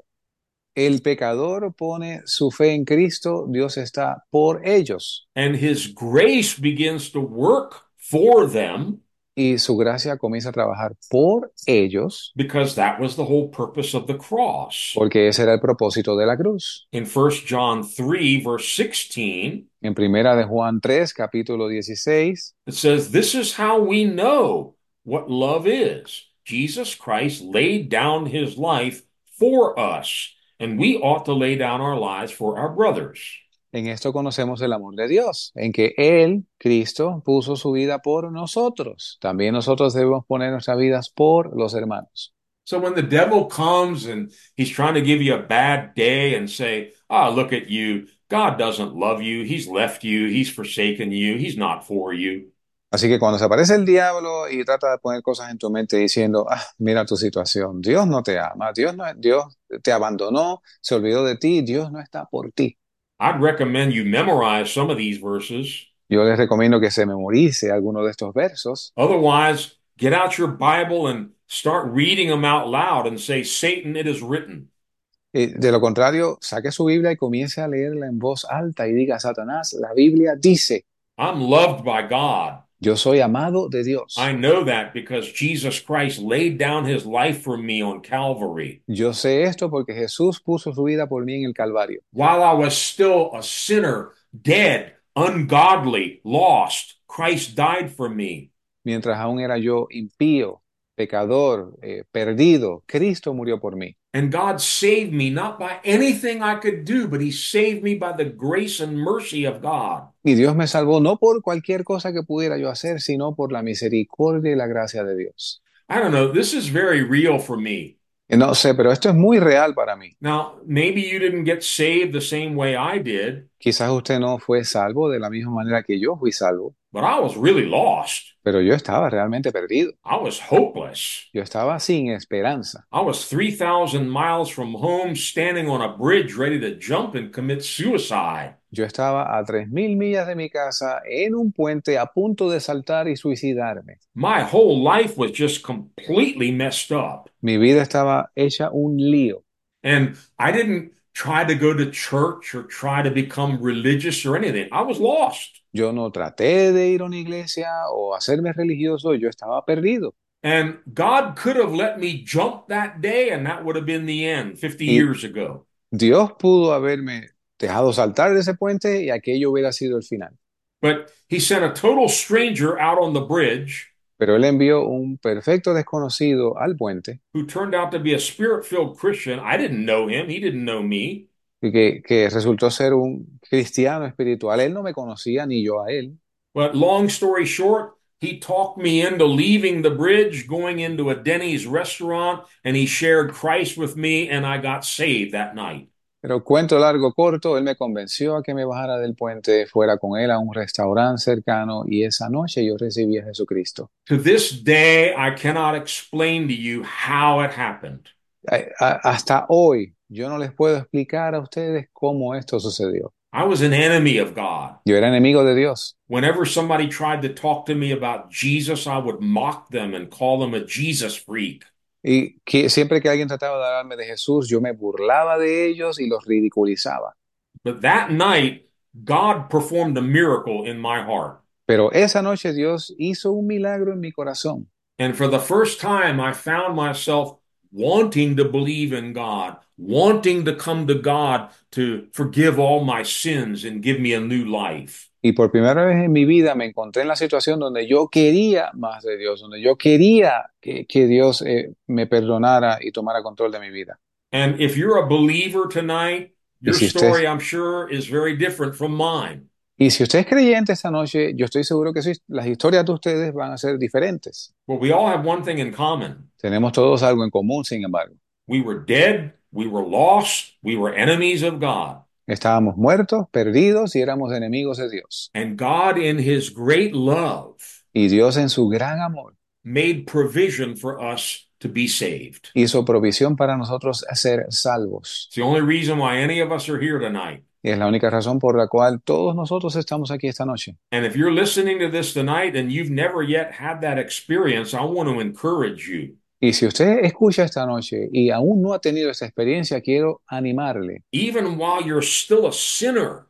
Speaker 2: el pecador pone su fe en Cristo, Dios está por ellos.
Speaker 3: And his grace begins to work for them.
Speaker 2: Y su gracia comienza a trabajar por ellos.
Speaker 3: Because that was the whole purpose of the cross.
Speaker 2: Porque ese era el propósito de la cruz.
Speaker 3: In First John three, verse sixteen,
Speaker 2: en Primera de Juan tres, capítulo dieciséis,
Speaker 3: it says, This is how we know what love is. Jesus Christ laid down his life for us, and we ought to lay down our lives for our brothers.
Speaker 2: En esto conocemos el amor de Dios, en que Él, Cristo, puso su vida por nosotros. También nosotros debemos poner nuestras vidas por los hermanos.
Speaker 3: So when the devil comes and he's trying to give you a bad day and say, ah, oh, look at you, God doesn't love you, he's left you, he's forsaken you, he's not for you.
Speaker 2: Así que cuando se aparece el diablo y trata de poner cosas en tu mente diciendo, ah, mira tu situación, Dios no te ama, Dios, no, Dios te abandonó, se olvidó de ti, Dios no está por ti.
Speaker 3: I'd recommend you memorize some of these verses.
Speaker 2: Yo les recomiendo que se memorice alguno de estos versos.
Speaker 3: Otherwise, get out your Bible and start reading them out loud and say, Satan, it is written.
Speaker 2: Y de lo contrario, saque su Biblia y comience a leerla en voz alta y diga, Satanás, la Biblia dice.
Speaker 3: I'm loved by God.
Speaker 2: Yo soy amado de
Speaker 3: I
Speaker 2: Dios.
Speaker 3: know that because Jesus Christ laid down his life for me on Calvary.
Speaker 2: Yo sé esto porque Jesús puso su vida por mí en el Calvario.
Speaker 3: While I was still a sinner, dead, ungodly, lost, Christ died for me.
Speaker 2: Mientras aún era yo impío, pecador, eh, perdido, Cristo murió por mí.
Speaker 3: And God saved me not by anything I could do, but he saved me by the grace and mercy of God.
Speaker 2: Y Dios me salvó no por cualquier cosa que pudiera yo hacer, sino por la misericordia y la gracia de Dios.
Speaker 3: I don't know, this is very real for me.
Speaker 2: Y no sé, pero esto es muy real para mí.
Speaker 3: Now, maybe you didn't get saved the same way I did,
Speaker 2: Quizás usted no fue salvo de la misma manera que yo fui salvo,
Speaker 3: but I was really lost.
Speaker 2: pero yo estaba realmente perdido.
Speaker 3: I was hopeless.
Speaker 2: Yo estaba sin esperanza.
Speaker 3: I was three thousand miles from home, standing on a bridge ready to jump and commit suicide.
Speaker 2: Yo estaba a tres mil millas de mi casa en un puente a punto de saltar y suicidarme.
Speaker 3: My whole life was just completely messed up.
Speaker 2: Mi vida estaba hecha un lío.
Speaker 3: And I didn't try to go to church or try to become religious or anything. I was lost.
Speaker 2: Yo no traté de ir a una iglesia o hacerme religioso, yo estaba perdido.
Speaker 3: And God could have let me jump that day, and that would have been the end fifty
Speaker 2: Y
Speaker 3: years ago.
Speaker 2: Dios pudo haberme dejado saltar de ese puente y aquello hubiera sido el final.
Speaker 3: But he sent a total stranger out on the bridge
Speaker 2: Pero Él envió un perfecto desconocido al puente
Speaker 3: who turned out to be a spirit-filled Christian. I didn't know him. He didn't know me.
Speaker 2: y que, que resultó ser un cristiano espiritual. Él no me conocía ni yo a Él.
Speaker 3: But long story short, he talked me into leaving the bridge, going into a Denny's restaurant, and he shared Christ with me, and I got saved that night.
Speaker 2: Pero cuento largo, corto, Él me convenció a que me bajara del puente, fuera con Él a un restaurante cercano y esa noche yo recibí a Jesucristo.
Speaker 3: To this day, I cannot explain to you how it happened.
Speaker 2: A- a- hasta hoy yo no les puedo explicar a ustedes cómo esto sucedió.
Speaker 3: I was an enemy of God.
Speaker 2: Yo era enemigo de Dios.
Speaker 3: Whenever somebody tried to talk to me about Jesus, I would mock them and call them a Jesus freak.
Speaker 2: Y que siempre que alguien trataba de hablarme de Jesús, yo me burlaba de ellos y los ridiculizaba.
Speaker 3: But that night, God performed a miracle in my heart.
Speaker 2: Pero esa noche Dios hizo un milagro en mi corazón.
Speaker 3: And for the first time, I found myself wanting to believe in God, wanting to come to God to forgive all my sins and give me a new life.
Speaker 2: Y por primera vez en mi vida me encontré en la situación donde yo quería más de Dios, donde yo quería que, que Dios eh, me perdonara y tomara control de mi vida.
Speaker 3: And if you're a believer tonight,
Speaker 2: Y
Speaker 3: your
Speaker 2: si usted,
Speaker 3: story, I'm sure, is very different from mine.
Speaker 2: y si usted es creyente esta noche, yo estoy seguro que sí, las historias de ustedes van a ser diferentes.
Speaker 3: But we all have one thing in common.
Speaker 2: Tenemos todos algo en común, sin embargo.
Speaker 3: We were dead, we were lost, we were enemies of God.
Speaker 2: Estábamos muertos, perdidos y éramos enemigos de Dios.
Speaker 3: And God, in his great love,
Speaker 2: Y Dios en su gran amor
Speaker 3: made provision for us to be saved.
Speaker 2: hizo provisión para nosotros ser salvos.
Speaker 3: It's the only reason why any of us are here tonight.
Speaker 2: Y es la única razón por la cual todos nosotros estamos aquí esta noche.
Speaker 3: And if you're listening to this tonight and you've never yet had that experience, I want to encourage you.
Speaker 2: Y si usted escucha esta noche y aún no ha tenido esta experiencia, quiero animarle.
Speaker 3: Even while you're still a sinner,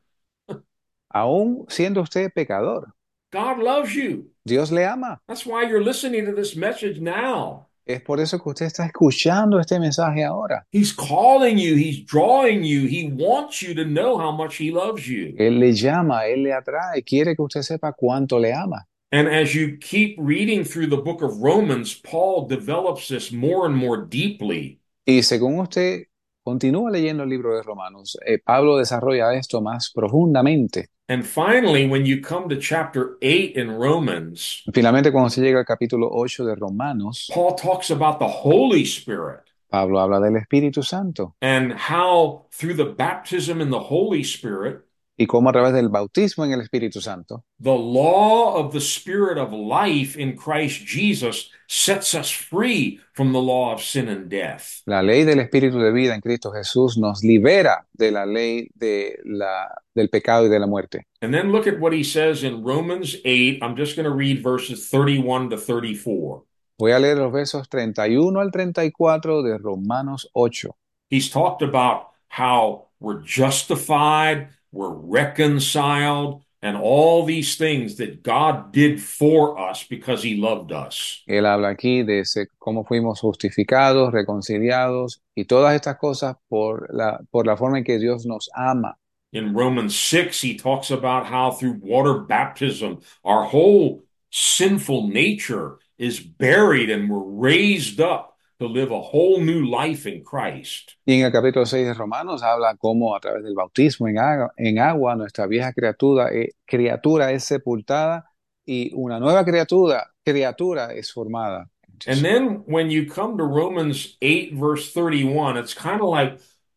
Speaker 2: Aún siendo usted pecador,
Speaker 3: God loves you.
Speaker 2: Dios le ama.
Speaker 3: That's why you're listening to this message now.
Speaker 2: Es por eso que usted está escuchando este mensaje ahora.
Speaker 3: He's calling you, he's drawing you, he wants you to know how much he loves you.
Speaker 2: Él le llama, Él le atrae, quiere que usted sepa cuánto le ama.
Speaker 3: And as you keep reading through the book of Romans, Paul develops this more and more deeply.
Speaker 2: Y según usted continúa leyendo el libro de Romanos, eh, Pablo desarrolla esto más profundamente.
Speaker 3: And finally, when you come to chapter eight in Romans,
Speaker 2: Finalmente, cuando se llega al capítulo ocho de Romanos,
Speaker 3: Paul talks about the Holy Spirit
Speaker 2: Pablo habla del Espíritu Santo
Speaker 3: and how through the baptism in the Holy Spirit,
Speaker 2: y cómo a través del bautismo en el Espíritu Santo,
Speaker 3: the law of the Spirit of life in Christ Jesus sets us free from the law of sin and death.
Speaker 2: la ley del Espíritu de vida en Cristo Jesús nos libera de la ley de la, del pecado y de la muerte.
Speaker 3: And then look at what he says in Romans eight. I'm just going to read verses thirty-one to thirty-four.
Speaker 2: Voy a leer los versos treinta y uno al treinta y cuatro de Romanos ocho.
Speaker 3: He's talked about how we're justified, we're reconciled, and all these things that God did for us because he loved us.
Speaker 2: Él habla aquí de ese- cómo fuimos justificados, reconciliados y todas estas cosas por la, por la forma en que Dios nos ama.
Speaker 3: In Romans six, he talks about how through water baptism, our whole sinful nature is buried and we're raised up to live a whole new life in Christ.
Speaker 2: Y en el capítulo seis de Romanos habla cómo a través del bautismo en agua, en agua nuestra vieja criatura, eh, criatura es sepultada y una nueva criatura, criatura es formada.
Speaker 3: And then when you come to Romans eight, verse thirty-one, it's kind of like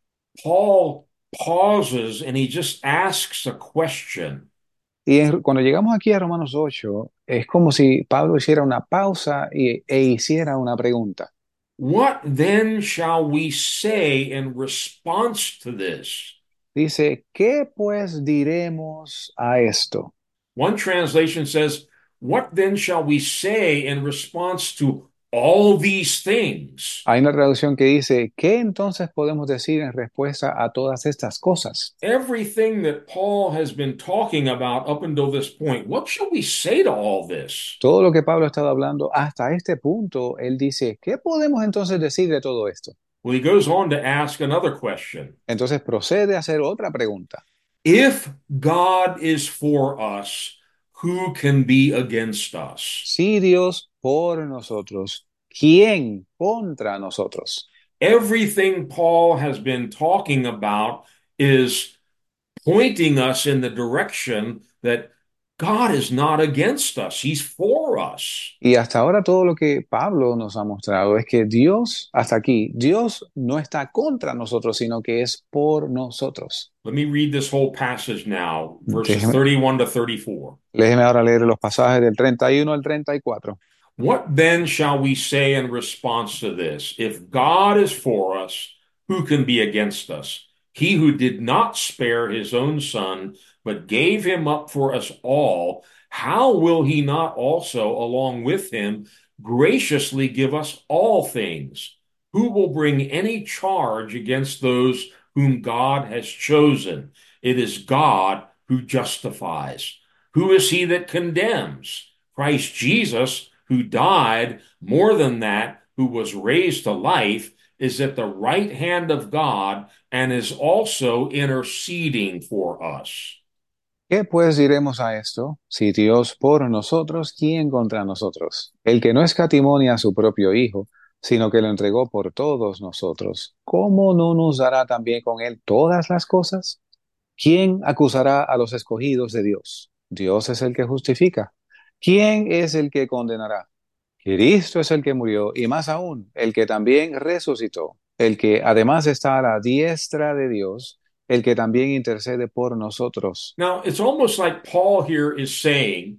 Speaker 3: Paul pauses and he just asks a question.
Speaker 2: Y en- cuando llegamos aquí a Romanos ocho, es como si Pablo hiciera una pausa y, e hiciera una pregunta.
Speaker 3: What then shall we say in response to this?
Speaker 2: Dice, ¿qué pues diremos a esto?
Speaker 3: One translation says, what then shall we say in response to all these things?
Speaker 2: Hay una traducción que dice, ¿qué entonces podemos decir en respuesta a todas estas cosas?
Speaker 3: Everything that Paul has been talking about up until this point, what shall we say to all this?
Speaker 2: Todo lo que Pablo ha estado hablando hasta este punto, él dice, ¿qué podemos entonces decir de todo esto?
Speaker 3: Well, he goes on to ask another question.
Speaker 2: Entonces procede a hacer otra pregunta.
Speaker 3: If God is for us, who can be against us?
Speaker 2: Si Dios por nosotros, ¿quién contra nosotros?
Speaker 3: Everything Paul has been talking about is pointing us in the direction that God is not against us. He's for us.
Speaker 2: Y hasta ahora todo lo que Pablo nos ha mostrado es que Dios, hasta aquí, Dios no está contra nosotros, sino que es por nosotros.
Speaker 3: Let me read this whole passage now, verses
Speaker 2: Déjeme,
Speaker 3: thirty-one to thirty-four.
Speaker 2: déjeme ahora leer los pasajes del treinta y uno al treinta y cuatro.
Speaker 3: What then shall we say in response to this? If God is for us, who can be against us? He who did not spare his own son, but gave him up for us all, how will he not also, along with him, graciously give us all things? Who will bring any charge against those whom God has chosen? It is God who justifies. Who is he that condemns? Christ Jesus, who died, more than that, who was raised to life, is at the right hand of God and is also interceding for us.
Speaker 2: ¿Qué pues diremos a esto? Si Dios por nosotros, ¿quién contra nosotros? El que no escatimó ni a su propio Hijo, sino que lo entregó por todos nosotros, ¿cómo no nos dará también con él todas las cosas? ¿Quién acusará a los escogidos de Dios? Dios es el que justifica. ¿Quién es el que condenará? Cristo es el que murió, y más aún, el que también resucitó, el que además está a la diestra de Dios, el que también intercede por nosotros.
Speaker 3: Now, it's almost like Paul here is saying,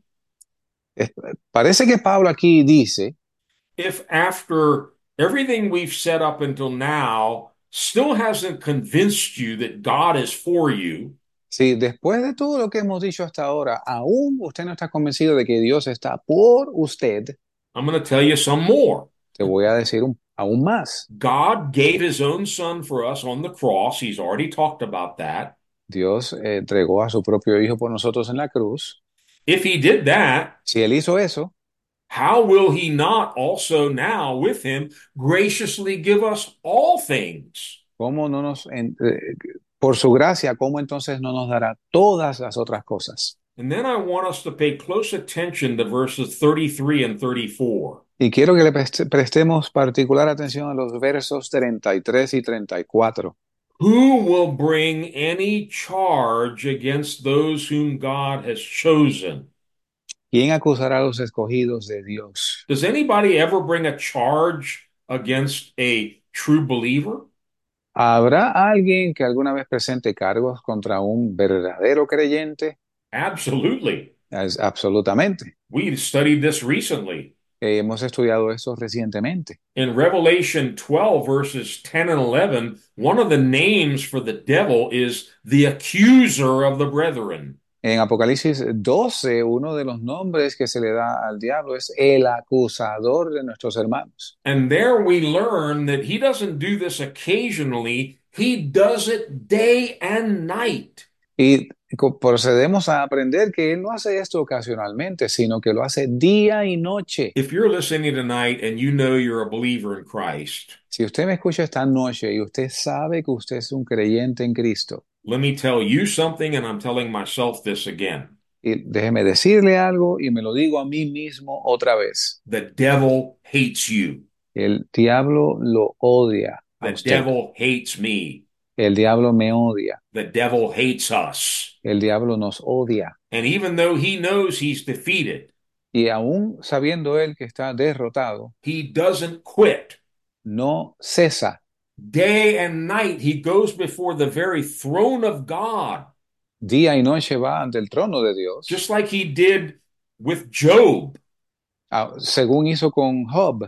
Speaker 2: Es- Parece que Pablo aquí dice,
Speaker 3: if after everything we've set up until now still hasn't convinced you that God is for you,
Speaker 2: si después de todo lo que hemos dicho hasta ahora, aún usted no está convencido de que Dios está por usted,
Speaker 3: I'm going to tell you some more.
Speaker 2: te voy a decir un- aún más.
Speaker 3: God gave his own son for us on the cross. He's already talked about that.
Speaker 2: Dios eh, entregó a su propio Hijo por nosotros en la cruz.
Speaker 3: If he did that,
Speaker 2: Si Él hizo eso,
Speaker 3: how will he not also now with him graciously give us all things?
Speaker 2: ¿cómo no nos, en- eh, por su gracia, cómo entonces no nos dará todas las otras cosas?
Speaker 3: And then I want us to pay close attention to verses thirty-three and thirty-four.
Speaker 2: Y quiero que le preste- prestemos particular atención a los versos treinta y tres y treinta y cuatro.
Speaker 3: Who will bring any charge against those whom God has chosen?
Speaker 2: ¿Quién acusará a los escogidos de Dios?
Speaker 3: Does anybody ever bring a charge against a true believer?
Speaker 2: ¿Habrá alguien que alguna vez presente cargos contra un verdadero creyente?
Speaker 3: Absolutely.
Speaker 2: Es- absolutamente.
Speaker 3: We studied this recently.
Speaker 2: Eh, hemos estudiado eso recientemente.
Speaker 3: In Revelation twelve, verses ten and eleven, one of the names for the devil is the accuser of the brethren.
Speaker 2: En Apocalipsis doce, uno de los nombres que se le da al diablo es el acusador de nuestros hermanos.
Speaker 3: And there we learn that he doesn't do this occasionally, he does it day and night.
Speaker 2: Y co- procedemos a aprender que Él no hace esto ocasionalmente, sino que lo hace día y noche.
Speaker 3: If you're listening tonight and you know you're a believer in Christ,
Speaker 2: Si usted me escucha esta noche y usted sabe que usted es un creyente en Cristo,
Speaker 3: let me tell you something, and I'm telling myself this again.
Speaker 2: y déjeme decirle algo y me lo digo a mí mismo otra vez.
Speaker 3: The devil hates you.
Speaker 2: El diablo lo odia a
Speaker 3: The
Speaker 2: usted.
Speaker 3: devil hates me.
Speaker 2: El diablo me odia.
Speaker 3: The devil hates us.
Speaker 2: El diablo nos odia.
Speaker 3: And even though he knows he's defeated,
Speaker 2: Y aún sabiendo él que está derrotado,
Speaker 3: he doesn't quit.
Speaker 2: no cesa.
Speaker 3: Day and night, he goes before the very throne of God,
Speaker 2: Día y noche va ante el trono de Dios,
Speaker 3: just like he did with Job.
Speaker 2: ah, según hizo con Job.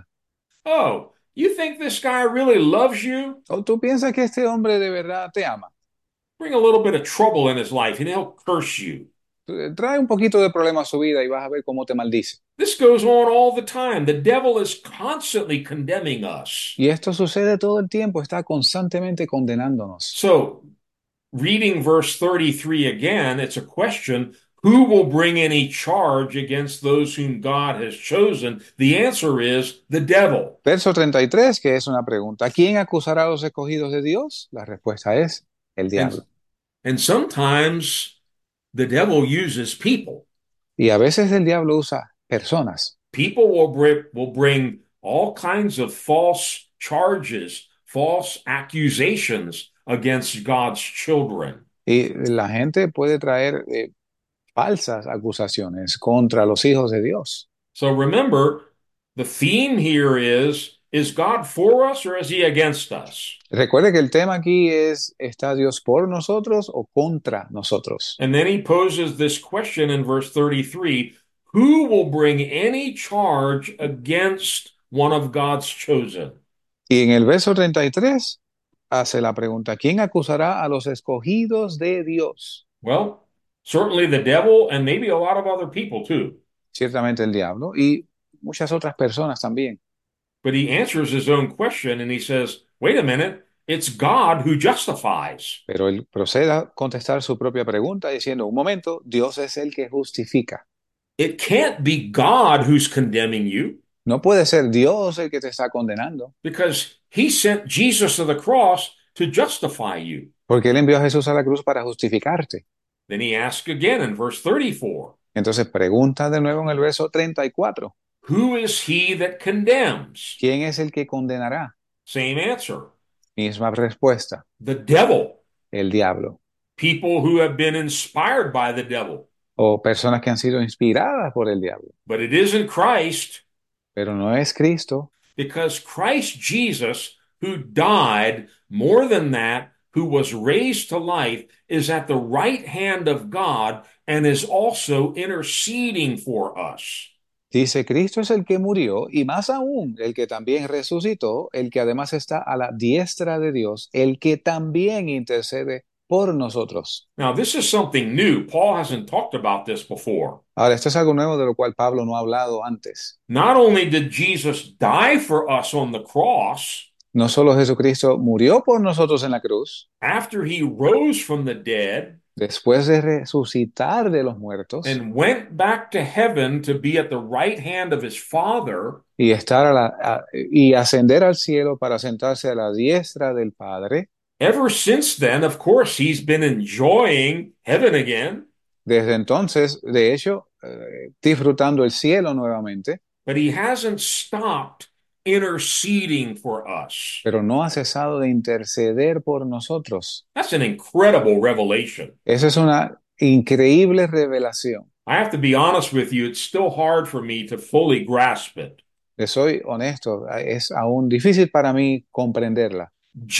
Speaker 3: Oh, you think this guy really loves you?
Speaker 2: ¿O tú piensas que este hombre de verdad te ama?
Speaker 3: Bring a little bit of trouble in his life, and he'll curse you.
Speaker 2: Trae un poquito de problema a su vida y vas a ver cómo te maldice.
Speaker 3: This goes on all the time. The devil is constantly condemning us.
Speaker 2: Y esto sucede todo el tiempo, está constantemente condenándonos.
Speaker 3: So, reading verse thirty-three again, it's a question. Who will bring any charge against those whom God has chosen? The answer is the devil.
Speaker 2: Verso treinta y tres, que es una pregunta. ¿Quién acusará a los escogidos de Dios? La respuesta es el diablo.
Speaker 3: And, and sometimes the devil uses people.
Speaker 2: Y a veces el diablo usa personas.
Speaker 3: People will bring, will bring all kinds of false charges, false accusations against God's children.
Speaker 2: Y la gente puede traer eh, falsas acusaciones contra los hijos de Dios.
Speaker 3: So remember, the theme here is, is God for us or is he against us?
Speaker 2: Recuerde que el tema aquí es, ¿está Dios por nosotros o contra nosotros?
Speaker 3: And then he poses this question in verse thirty-three, who will bring any charge against one of God's chosen?
Speaker 2: Y en el verso treinta y tres hace la pregunta, ¿quién acusará a los escogidos de Dios?
Speaker 3: Well, certainly the devil and maybe a lot of other people too.
Speaker 2: Ciertamente el diablo y muchas otras personas también.
Speaker 3: But he answers his own question and he says, wait a minute, it's God who justifies.
Speaker 2: Pero él procede a contestar su propia pregunta diciendo, un momento, Dios es el que justifica.
Speaker 3: It can't be God who's condemning you
Speaker 2: No puede ser Dios el que te está condenando,
Speaker 3: because he sent Jesus to the cross to justify you.
Speaker 2: porque él envió a Jesús a la cruz para justificarte.
Speaker 3: Then he asks again in verse thirty-four,
Speaker 2: Entonces pregunta de nuevo en el verso treinta y cuatro,
Speaker 3: who is he that condemns?
Speaker 2: ¿quién es el que condenará?
Speaker 3: Same answer.
Speaker 2: Misma respuesta,
Speaker 3: The devil.
Speaker 2: el diablo.
Speaker 3: People who have been inspired by the devil.
Speaker 2: O personas que han sido inspiradas por el diablo.
Speaker 3: But it isn't Christ,
Speaker 2: Pero no es Cristo,
Speaker 3: because Christ Jesus, who died, more than that, who was raised to life, is at the right hand of God and is also interceding for us.
Speaker 2: dice Cristo es el que murió y más aún el que también resucitó, el que además está a la diestra de Dios, el que también intercede por nosotros.
Speaker 3: Now, this is something new. Paul hasn't talked about this before.
Speaker 2: Ahora, esto es algo nuevo de lo cual Pablo no ha hablado antes.
Speaker 3: Not only did Jesus die for us on the cross,
Speaker 2: No solo Jesucristo murió por nosotros en la cruz,
Speaker 3: after he rose from the dead
Speaker 2: después de resucitar de los muertos
Speaker 3: and went back to heaven to be at the right hand of his Father,
Speaker 2: y estar a la, a- y ascender al cielo para sentarse a la diestra del Padre,
Speaker 3: ever since then, of course, he's been enjoying heaven again,
Speaker 2: desde entonces, de hecho, eh, disfrutando el cielo nuevamente,
Speaker 3: but he hasn't stopped interceding for us.
Speaker 2: pero no ha cesado de interceder por nosotros.
Speaker 3: That's an incredible revelation.
Speaker 2: Esa es una increíble revelación.
Speaker 3: I have to be honest with you, it's still hard for me to fully grasp it.
Speaker 2: Le soy honesto, es aún difícil para mí comprenderla.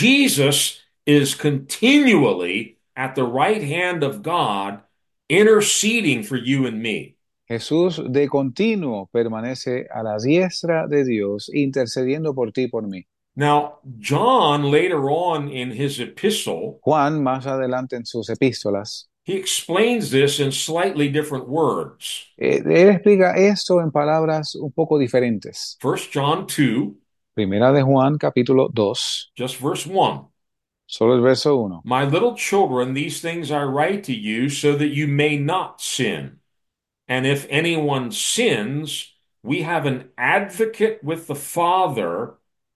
Speaker 3: Jesus is continually at the right hand of God, interceding for you and me.
Speaker 2: Jesús de continuo permanece a la diestra de Dios, intercediendo por ti y por mí.
Speaker 3: Now, John, later on in his epistle,
Speaker 2: Juan, más adelante en sus epístolas,
Speaker 3: he explains this in slightly different words.
Speaker 2: eh, él explica esto en palabras un poco diferentes.
Speaker 3: First John two,
Speaker 2: Primera de Juan, capítulo dos,
Speaker 3: just verse one.
Speaker 2: Solo el verso uno.
Speaker 3: My little children, these things I write to you so that you may not sin. And if anyone sins, we have an advocate with the Father,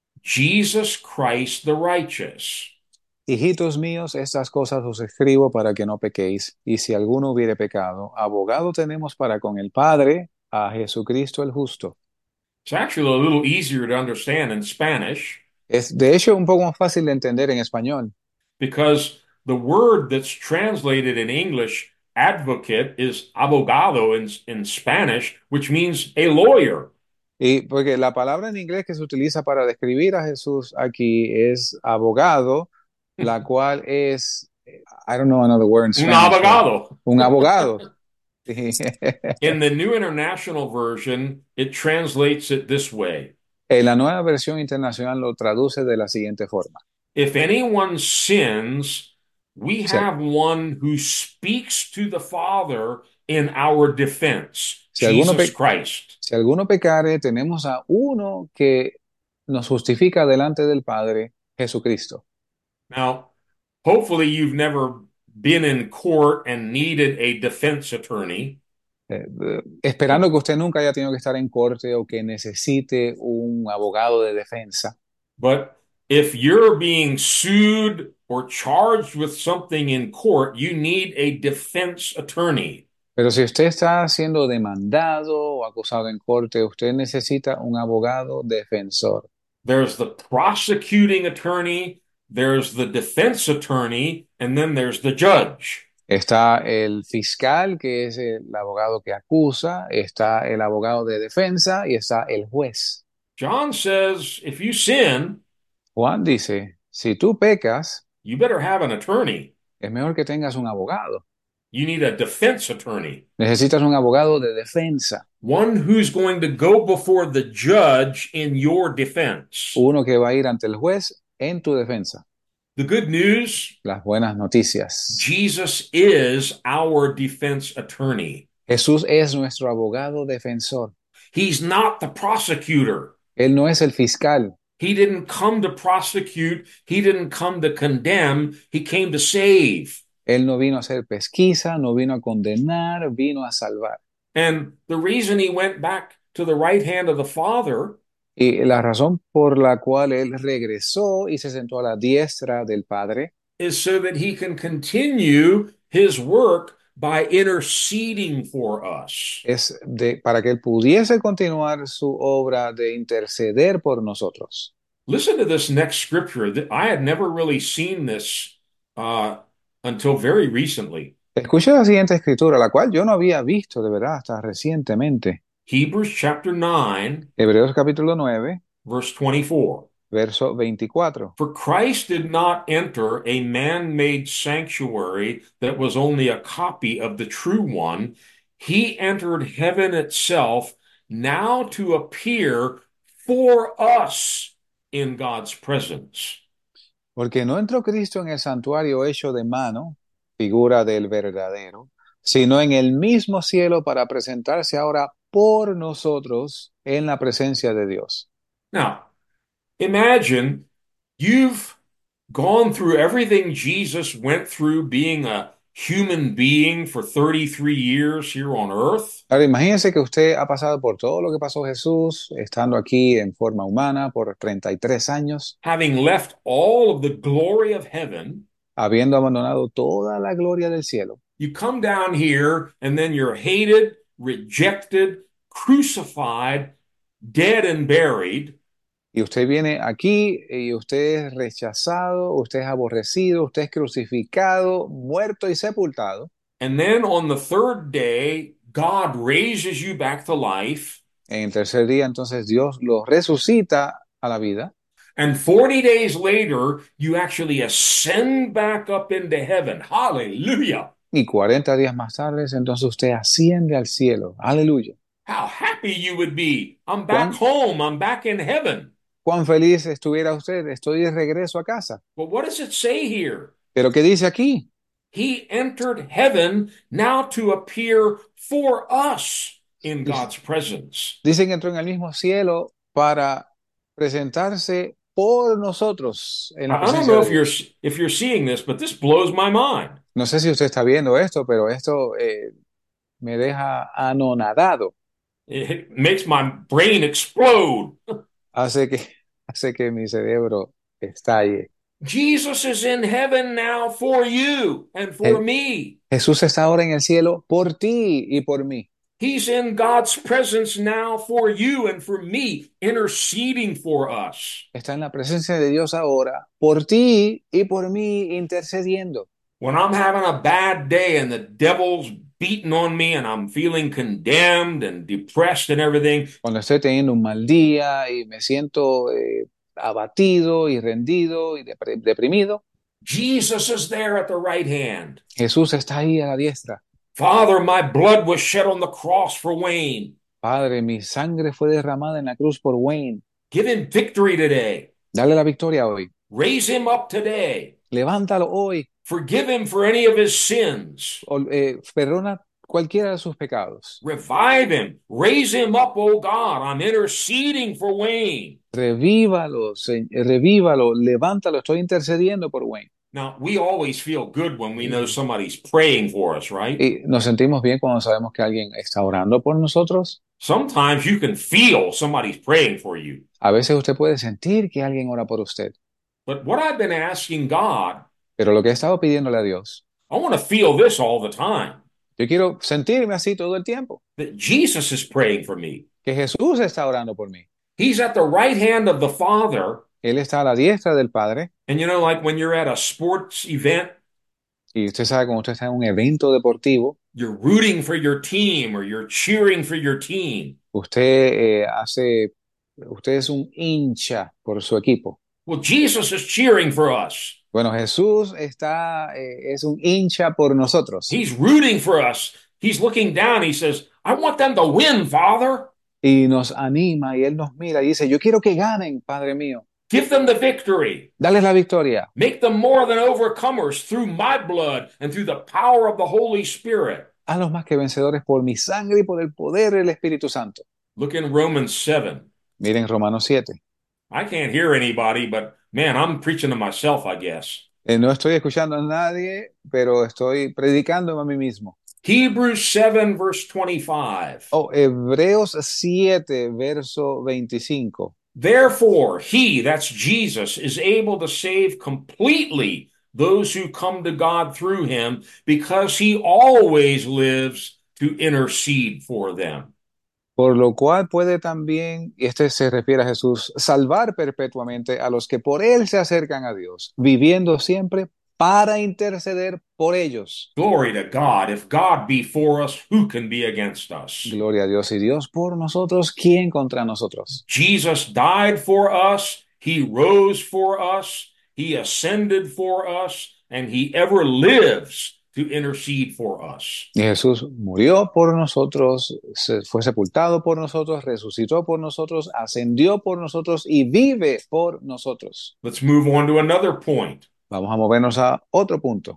Speaker 3: Jesus Christ the righteous.
Speaker 2: Hijitos míos, estas cosas os escribo para que no pequéis, y si alguno hubiere pecado, abogado tenemos para con el Padre, a Jesucristo el justo.
Speaker 3: It's actually a little easier to understand in Spanish
Speaker 2: Es de hecho un poco más fácil de entender en español,
Speaker 3: because the word that's translated in English, advocate, is abogado in, in Spanish, which means a lawyer.
Speaker 2: y porque la palabra en inglés que se utiliza para describir a Jesús aquí es abogado, la cual es, I don't know another word in
Speaker 3: Un
Speaker 2: Spanish, but
Speaker 3: abogado.
Speaker 2: un abogado. Sí.
Speaker 3: In the New International Version, it translates it this way.
Speaker 2: En la nueva versión internacional lo traduce de la siguiente forma.
Speaker 3: If anyone sins, we
Speaker 2: Si,
Speaker 3: have one who speaks to the Father in our defense,
Speaker 2: si alguno,
Speaker 3: Jesus
Speaker 2: pe-
Speaker 3: Christ.
Speaker 2: si alguno pecare, tenemos a uno que nos justifica delante del Padre, Jesucristo.
Speaker 3: Now, hopefully, you've never been in court and needed a defense attorney.
Speaker 2: Eh, eh, esperando que usted nunca haya tenido que estar en corte o que necesite un abogado de defensa.
Speaker 3: But if you're being sued or charged with something in court, you need a defense attorney.
Speaker 2: Pero si usted está siendo demandado o acusado en corte, usted necesita un abogado defensor.
Speaker 3: There's the prosecuting attorney, there's the defense attorney, and then there's the judge.
Speaker 2: Está el fiscal, que es el abogado que acusa, está el abogado de defensa y está el juez.
Speaker 3: John says if you sin,
Speaker 2: Juan dice, si tú pecas,
Speaker 3: you better have an attorney.
Speaker 2: es mejor que tengas un abogado.
Speaker 3: You need a defense attorney,
Speaker 2: Necesitas un abogado de defensa,
Speaker 3: one who's going to go before the judge in your defense.
Speaker 2: uno que va a ir ante el juez en tu defensa.
Speaker 3: The good news,
Speaker 2: Las buenas noticias.
Speaker 3: Jesus is our defense attorney.
Speaker 2: Jesús es nuestro abogado defensor.
Speaker 3: He's not the prosecutor.
Speaker 2: Él no es el fiscal.
Speaker 3: He didn't come to prosecute. He didn't come to condemn. He came to save.
Speaker 2: Él no vino a hacer pesquisa, no vino a condenar, vino a salvar.
Speaker 3: And the reason he went back to the right hand of the Father
Speaker 2: Y la razón por la cual él regresó y se sentó a la diestra del Padre
Speaker 3: is so that he can continue his work by interceding for us.
Speaker 2: es de, para que él pudiese continuar su obra de interceder por nosotros.
Speaker 3: Listen to this next scripture. That I had never really seen this uh, until very recently.
Speaker 2: Escucha la siguiente escritura, la cual yo no había visto de verdad hasta recientemente.
Speaker 3: Hebrews chapter nine,
Speaker 2: Hebreos capítulo nueve,
Speaker 3: verse twenty-four.
Speaker 2: verso veinticuatro.
Speaker 3: For Christ did not enter a man-made sanctuary that was only a copy of the true one. He entered heaven itself now to appear for us in God's presence.
Speaker 2: Porque no entró Cristo en el santuario hecho de mano, figura del verdadero, sino en el mismo cielo para presentarse ahora por nosotros en la presencia de Dios.
Speaker 3: Now, imagine you've gone through everything Jesus went through being a human being for thirty-three years here on earth.
Speaker 2: Ahora imagínense que usted ha pasado por todo lo que pasó Jesús, estando aquí en forma humana por treinta y tres años,
Speaker 3: Having left all of the glory of heaven,
Speaker 2: habiendo abandonado toda la gloria del cielo.
Speaker 3: you come down here and then you're hated, rejected, crucified, dead and buried.
Speaker 2: Y usted viene aquí y usted es rechazado, usted es aborrecido, usted es crucificado, muerto y sepultado.
Speaker 3: And then on the third day, God raises you back to life.
Speaker 2: En el tercer día, entonces, Dios lo resucita a la vida.
Speaker 3: And forty days later, you actually ascend back up into heaven. Hallelujah.
Speaker 2: Y cuarenta días más tarde, entonces usted asciende al cielo. Aleluya.
Speaker 3: How happy you would be. I'm back
Speaker 2: ¿Cuán,
Speaker 3: home. I'm back in heaven.
Speaker 2: cuán feliz estuviera usted? Estoy de regreso a casa.
Speaker 3: But what does it say here?
Speaker 2: Pero ¿qué dice aquí?
Speaker 3: He entered heaven now to appear for us in
Speaker 2: Dice,
Speaker 3: God's presence.
Speaker 2: dice que entró en el mismo cielo para presentarse por nosotros en la
Speaker 3: I I don't
Speaker 2: presencia
Speaker 3: know
Speaker 2: de
Speaker 3: if you're
Speaker 2: Dios.
Speaker 3: if you're seeing this, but this blows my mind.
Speaker 2: No sé si usted está viendo esto, pero esto eh, me deja anonadado.
Speaker 3: It makes my brain explode.
Speaker 2: Hace que, hace que mi cerebro estalle.
Speaker 3: Jesus is in heaven now for you and for
Speaker 2: Je-
Speaker 3: me.
Speaker 2: Jesús está ahora en el cielo por ti y por mí.
Speaker 3: He's in God's presence now for you and for me, interceding for us.
Speaker 2: Está en la presencia de Dios ahora por ti y por mí intercediendo.
Speaker 3: When I'm having a bad day and the devil's beating on me and I'm feeling condemned and depressed and everything,
Speaker 2: Cuando estoy teniendo un mal día y me siento eh, abatido y rendido y depre- deprimido,
Speaker 3: Jesus is there at the right hand.
Speaker 2: Jesús está ahí a la diestra.
Speaker 3: Father, my blood was shed on the cross for Wayne.
Speaker 2: Padre, mi sangre fue derramada en la cruz por Wayne.
Speaker 3: Give him victory today.
Speaker 2: Dale la victoria hoy.
Speaker 3: Raise him up today.
Speaker 2: Levántalo hoy.
Speaker 3: Forgive him for any of his sins.
Speaker 2: O- eh, perdona cualquiera de sus pecados.
Speaker 3: Revive him. Raise him up, oh God. I'm interceding for Wayne.
Speaker 2: Revívalo, se- revívalo, levántalo. Estoy intercediendo por Wayne.
Speaker 3: Now, we always feel good when we know somebody's praying for us, right?
Speaker 2: Y nos sentimos bien cuando sabemos que alguien está orando por nosotros.
Speaker 3: Sometimes you can feel somebody's praying for you.
Speaker 2: A veces usted puede sentir que alguien ora por usted.
Speaker 3: But what I've been asking God,
Speaker 2: Pero lo que he estado pidiéndole a Dios,
Speaker 3: I want to feel this all the time,
Speaker 2: yo quiero sentirme así todo el tiempo,
Speaker 3: that Jesus is praying for me.
Speaker 2: que Jesús está orando por mí.
Speaker 3: He's at the right hand of the Father.
Speaker 2: Él está a la diestra del Padre.
Speaker 3: And you know, like when you're at a sports event,
Speaker 2: Y usted sabe, cuando usted está en un evento deportivo,
Speaker 3: you're rooting for your team or you're cheering for your team.
Speaker 2: usted eh, hace, usted es un hincha por su equipo.
Speaker 3: Well, Jesus is cheering for us.
Speaker 2: Bueno, Jesús está, eh, es un hincha por nosotros.
Speaker 3: He's rooting for us. He's looking down. He says, I want them to win, Father.
Speaker 2: Y nos anima y Él nos mira y dice, yo quiero que ganen, Padre mío.
Speaker 3: Give them the victory.
Speaker 2: Dales la victoria.
Speaker 3: Make them more than overcomers through my blood and through the power of the Holy Spirit.
Speaker 2: Hazlos más que vencedores por mi sangre y por el poder del Espíritu Santo.
Speaker 3: Look in Romans seven.
Speaker 2: Miren Romanos siete.
Speaker 3: I can't hear anybody, but man, I'm preaching to myself, I guess.
Speaker 2: Eh, no estoy escuchando a nadie, pero estoy predicando a mí mismo.
Speaker 3: Hebrews seven, verse twenty-five.
Speaker 2: Oh, Hebreos siete, verso veinticinco.
Speaker 3: Therefore, he, that's Jesus, is able to save completely those who come to God through him because he always lives to intercede for them.
Speaker 2: Por lo cual puede también, y este se refiere a Jesús, salvar perpetuamente a los que por él se acercan a Dios, viviendo siempre para interceder por ellos.
Speaker 3: Glory to God. If God be for us, who can be against us?
Speaker 2: Gloria a Dios. Y Dios por nosotros, ¿quién contra nosotros?
Speaker 3: Jesus died for us. He rose for us. He ascended for us. And he ever lives to intercede for us.
Speaker 2: Y Jesús murió por nosotros, se fue sepultado por nosotros, resucitó por nosotros, ascendió por nosotros y vive por nosotros.
Speaker 3: Let's move on to another point.
Speaker 2: Vamos a movernos a otro punto.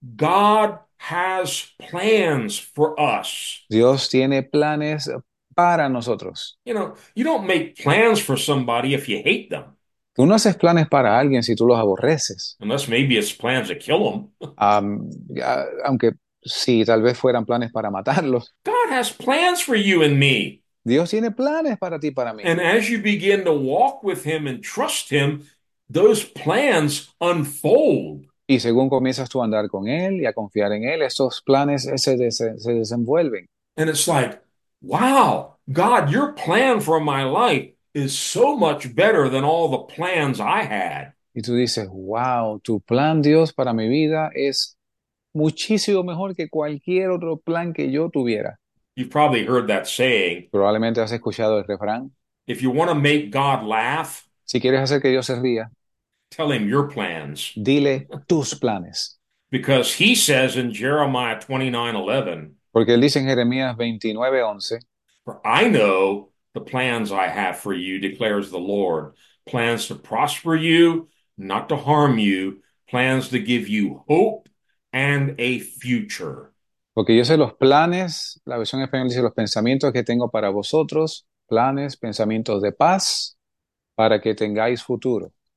Speaker 3: God has plans for us.
Speaker 2: Dios tiene planes para nosotros.
Speaker 3: You know, you don't make plans for somebody if you hate them,
Speaker 2: Tú no haces planes para alguien si tú los aborreces.
Speaker 3: unless maybe it's plans to kill them.
Speaker 2: Am, a- aunque sí, tal vez fueran planes para matarlos.
Speaker 3: God has plans for you and me.
Speaker 2: Dios tiene planes para ti y para mí.
Speaker 3: And as you begin to walk with him and trust him, those plans unfold.
Speaker 2: Y según comienzas tú a andar con Él y a confiar en Él, estos planes se, des- se desenvuelven.
Speaker 3: And it's like, wow, God, your plan for my life is so much better than all the plans I had.
Speaker 2: Y tú dices, wow, tu plan, Dios, para mi vida es muchísimo mejor que cualquier otro plan que yo tuviera.
Speaker 3: You've probably heard that saying.
Speaker 2: Probablemente has escuchado el refrán.
Speaker 3: If you want to make God laugh,
Speaker 2: Si quieres hacer que Dios se ría,
Speaker 3: tell him your plans.
Speaker 2: dile tus planes.
Speaker 3: Because he says in Jeremiah twenty-nine eleven,
Speaker 2: Porque Él dice en Jeremías veintinueve once,
Speaker 3: for I know the plans I have for you, declares the Lord. Plans to prosper you, not to harm you. Plans to give you hope and a future.
Speaker 2: porque yo sé los planes, la versión española dice los pensamientos que tengo para vosotros, planes, pensamientos de paz, para que tengáis futuro.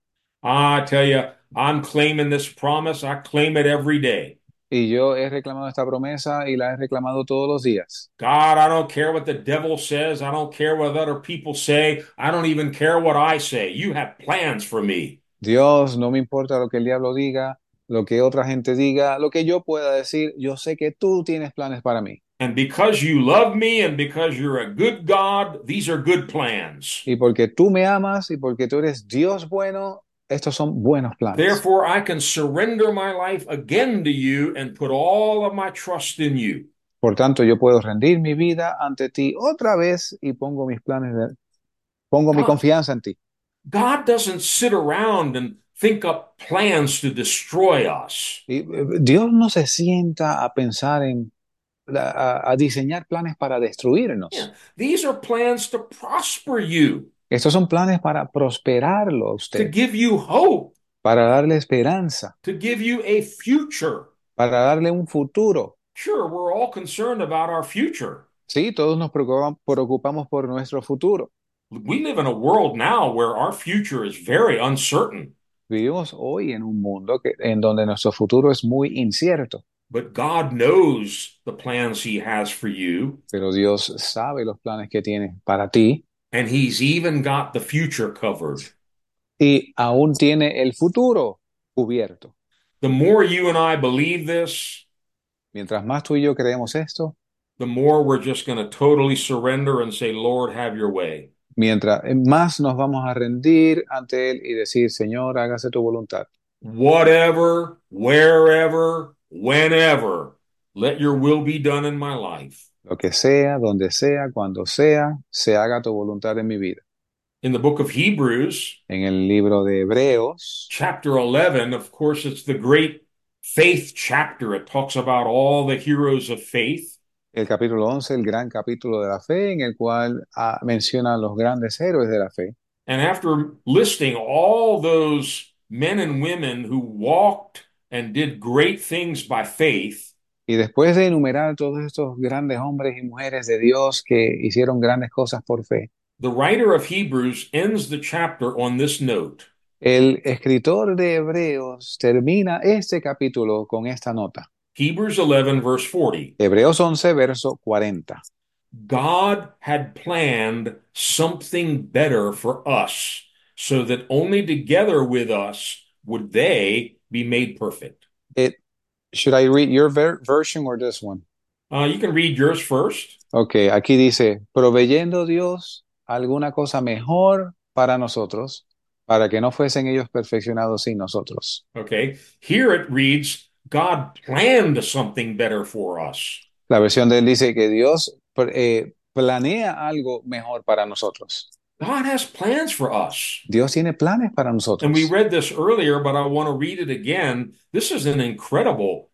Speaker 3: I tell you, I'm claiming this promise. I claim it every day.
Speaker 2: Y yo he reclamado esta promesa y la he reclamado todos los días.
Speaker 3: God, I don't care what the devil says. I don't care what other people say. I don't even care what I say. You have plans for me.
Speaker 2: Dios, no me importa lo que el diablo diga, lo que otra gente diga, lo que yo pueda decir, yo sé que tú tienes planes para mí.
Speaker 3: And because you love me and because you're a good God, these are good plans.
Speaker 2: Y porque tú me amas y porque tú eres Dios bueno, estos son buenos planes.
Speaker 3: Therefore, I can surrender my life again to you and put all of my trust in you.
Speaker 2: Por tanto, yo puedo rendir mi vida ante ti otra vez y pongo mis planes, de- pongo mi
Speaker 3: God,
Speaker 2: confianza en ti.
Speaker 3: God doesn't sit around and think up plans to destroy us.
Speaker 2: Y eh, Dios no se sienta a pensar en, a, a diseñar planes para
Speaker 3: Yeah,
Speaker 2: destruirnos.
Speaker 3: these are plans to prosper you,
Speaker 2: Estos son planes para prosperarlo a
Speaker 3: to
Speaker 2: usted,
Speaker 3: give you hope,
Speaker 2: para darle esperanza,
Speaker 3: to give you a future.
Speaker 2: para darle un futuro.
Speaker 3: Sure, we're all concerned about our future.
Speaker 2: Sí, todos nos preocupan- preocupamos por nuestro futuro.
Speaker 3: We live in a world now where our future is very uncertain,
Speaker 2: Vivimos hoy en un mundo que, en donde nuestro futuro es muy incierto,
Speaker 3: but God knows the plans He has for you,
Speaker 2: pero Dios sabe los planes que tiene para ti
Speaker 3: and He's even got the future covered.
Speaker 2: y aún tiene el futuro cubierto.
Speaker 3: The more you and I believe this,
Speaker 2: Mientras más tú y yo creemos esto,
Speaker 3: the more we're just going to totally surrender and say, Lord, have your way.
Speaker 2: mientras más nos vamos a rendir ante Él y decir, Señor, hágase tu voluntad.
Speaker 3: Whatever, wherever, whenever, let your will be done in my life.
Speaker 2: Lo que sea, donde sea, cuando sea, se haga tu voluntad en mi vida.
Speaker 3: In the book of Hebrews,
Speaker 2: En el libro de Hebreos,
Speaker 3: chapter eleven, of course, it's the great faith chapter. It talks about all the heroes of faith.
Speaker 2: el capítulo once, el gran capítulo de la fe, en el cual ah, menciona a los grandes héroes de la fe.
Speaker 3: And after listing all those men and women who walked and did great things by faith,
Speaker 2: Y después de enumerar todos estos grandes hombres y mujeres de Dios que hicieron grandes cosas por fe,
Speaker 3: the writer of Hebrews ends the chapter on this note.
Speaker 2: el escritor de Hebreos termina este capítulo con esta nota.
Speaker 3: Hebrews eleven, verse forty.
Speaker 2: Hebreos once, verso cuarenta.
Speaker 3: God had planned something better for us, so that only together with us would they be made perfect.
Speaker 2: It, should I read your ver- version or this one?
Speaker 3: Uh, you can read yours first.
Speaker 2: Ok, aquí dice, proveyendo Dios alguna cosa mejor para nosotros, para que no fuesen ellos perfeccionados sin nosotros.
Speaker 3: Okay. Here it reads, God planned something better for us.
Speaker 2: La versión de él dice que Dios eh, planea algo mejor para nosotros.
Speaker 3: God has plans for us.
Speaker 2: Dios tiene planes para nosotros.
Speaker 3: And we read this earlier, but I want to read it again. This is an incredible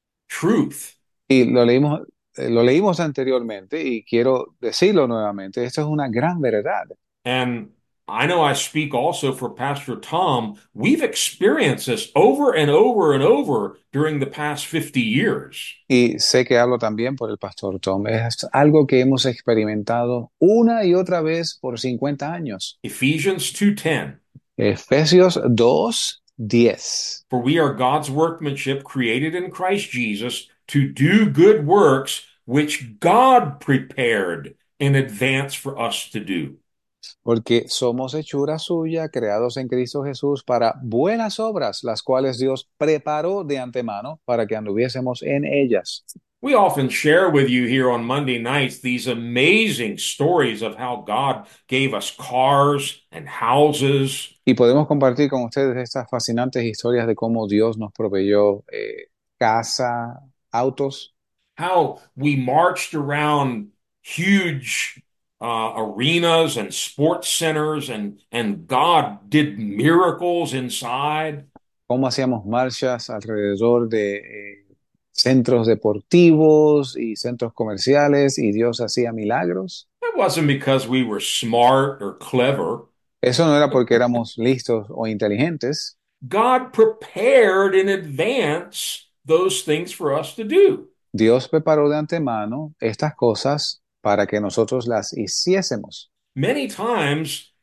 Speaker 3: truth.
Speaker 2: Y lo leímos, eh, lo leímos anteriormente y quiero decirlo nuevamente. Esto es una gran verdad.
Speaker 3: And I know I speak also for Pastor Tom. We've experienced this over and over and over during the past fifty years.
Speaker 2: Y sé que hablo también por el pastor Tom. Es algo que hemos experimentado una y otra vez por cincuenta años.
Speaker 3: Ephesians two ten.
Speaker 2: Efesios dos diez.
Speaker 3: For we are God's workmanship created in Christ Jesus to do good works which God prepared in advance for us to do.
Speaker 2: Porque somos hechura suya, creados en Cristo Jesús para buenas obras, las cuales Dios preparó de antemano para que anduviésemos en ellas.
Speaker 3: We often share with you here on Monday nights these amazing stories of how God gave us cars and houses.
Speaker 2: Y podemos compartir con ustedes estas fascinantes historias de cómo Dios nos proveyó eh, casa, autos,
Speaker 3: How we marched around huge uh, arenas and sports centers, and, and God did miracles inside.
Speaker 2: cómo hacíamos marchas alrededor de eh, centros deportivos y centros comerciales y Dios hacía milagros.
Speaker 3: It wasn't because we were smart or clever.
Speaker 2: Eso no era porque éramos listos o inteligentes.
Speaker 3: God prepared in advance those things for us to do.
Speaker 2: Dios preparó de antemano estas cosas para que nosotros las hiciésemos.
Speaker 3: Many times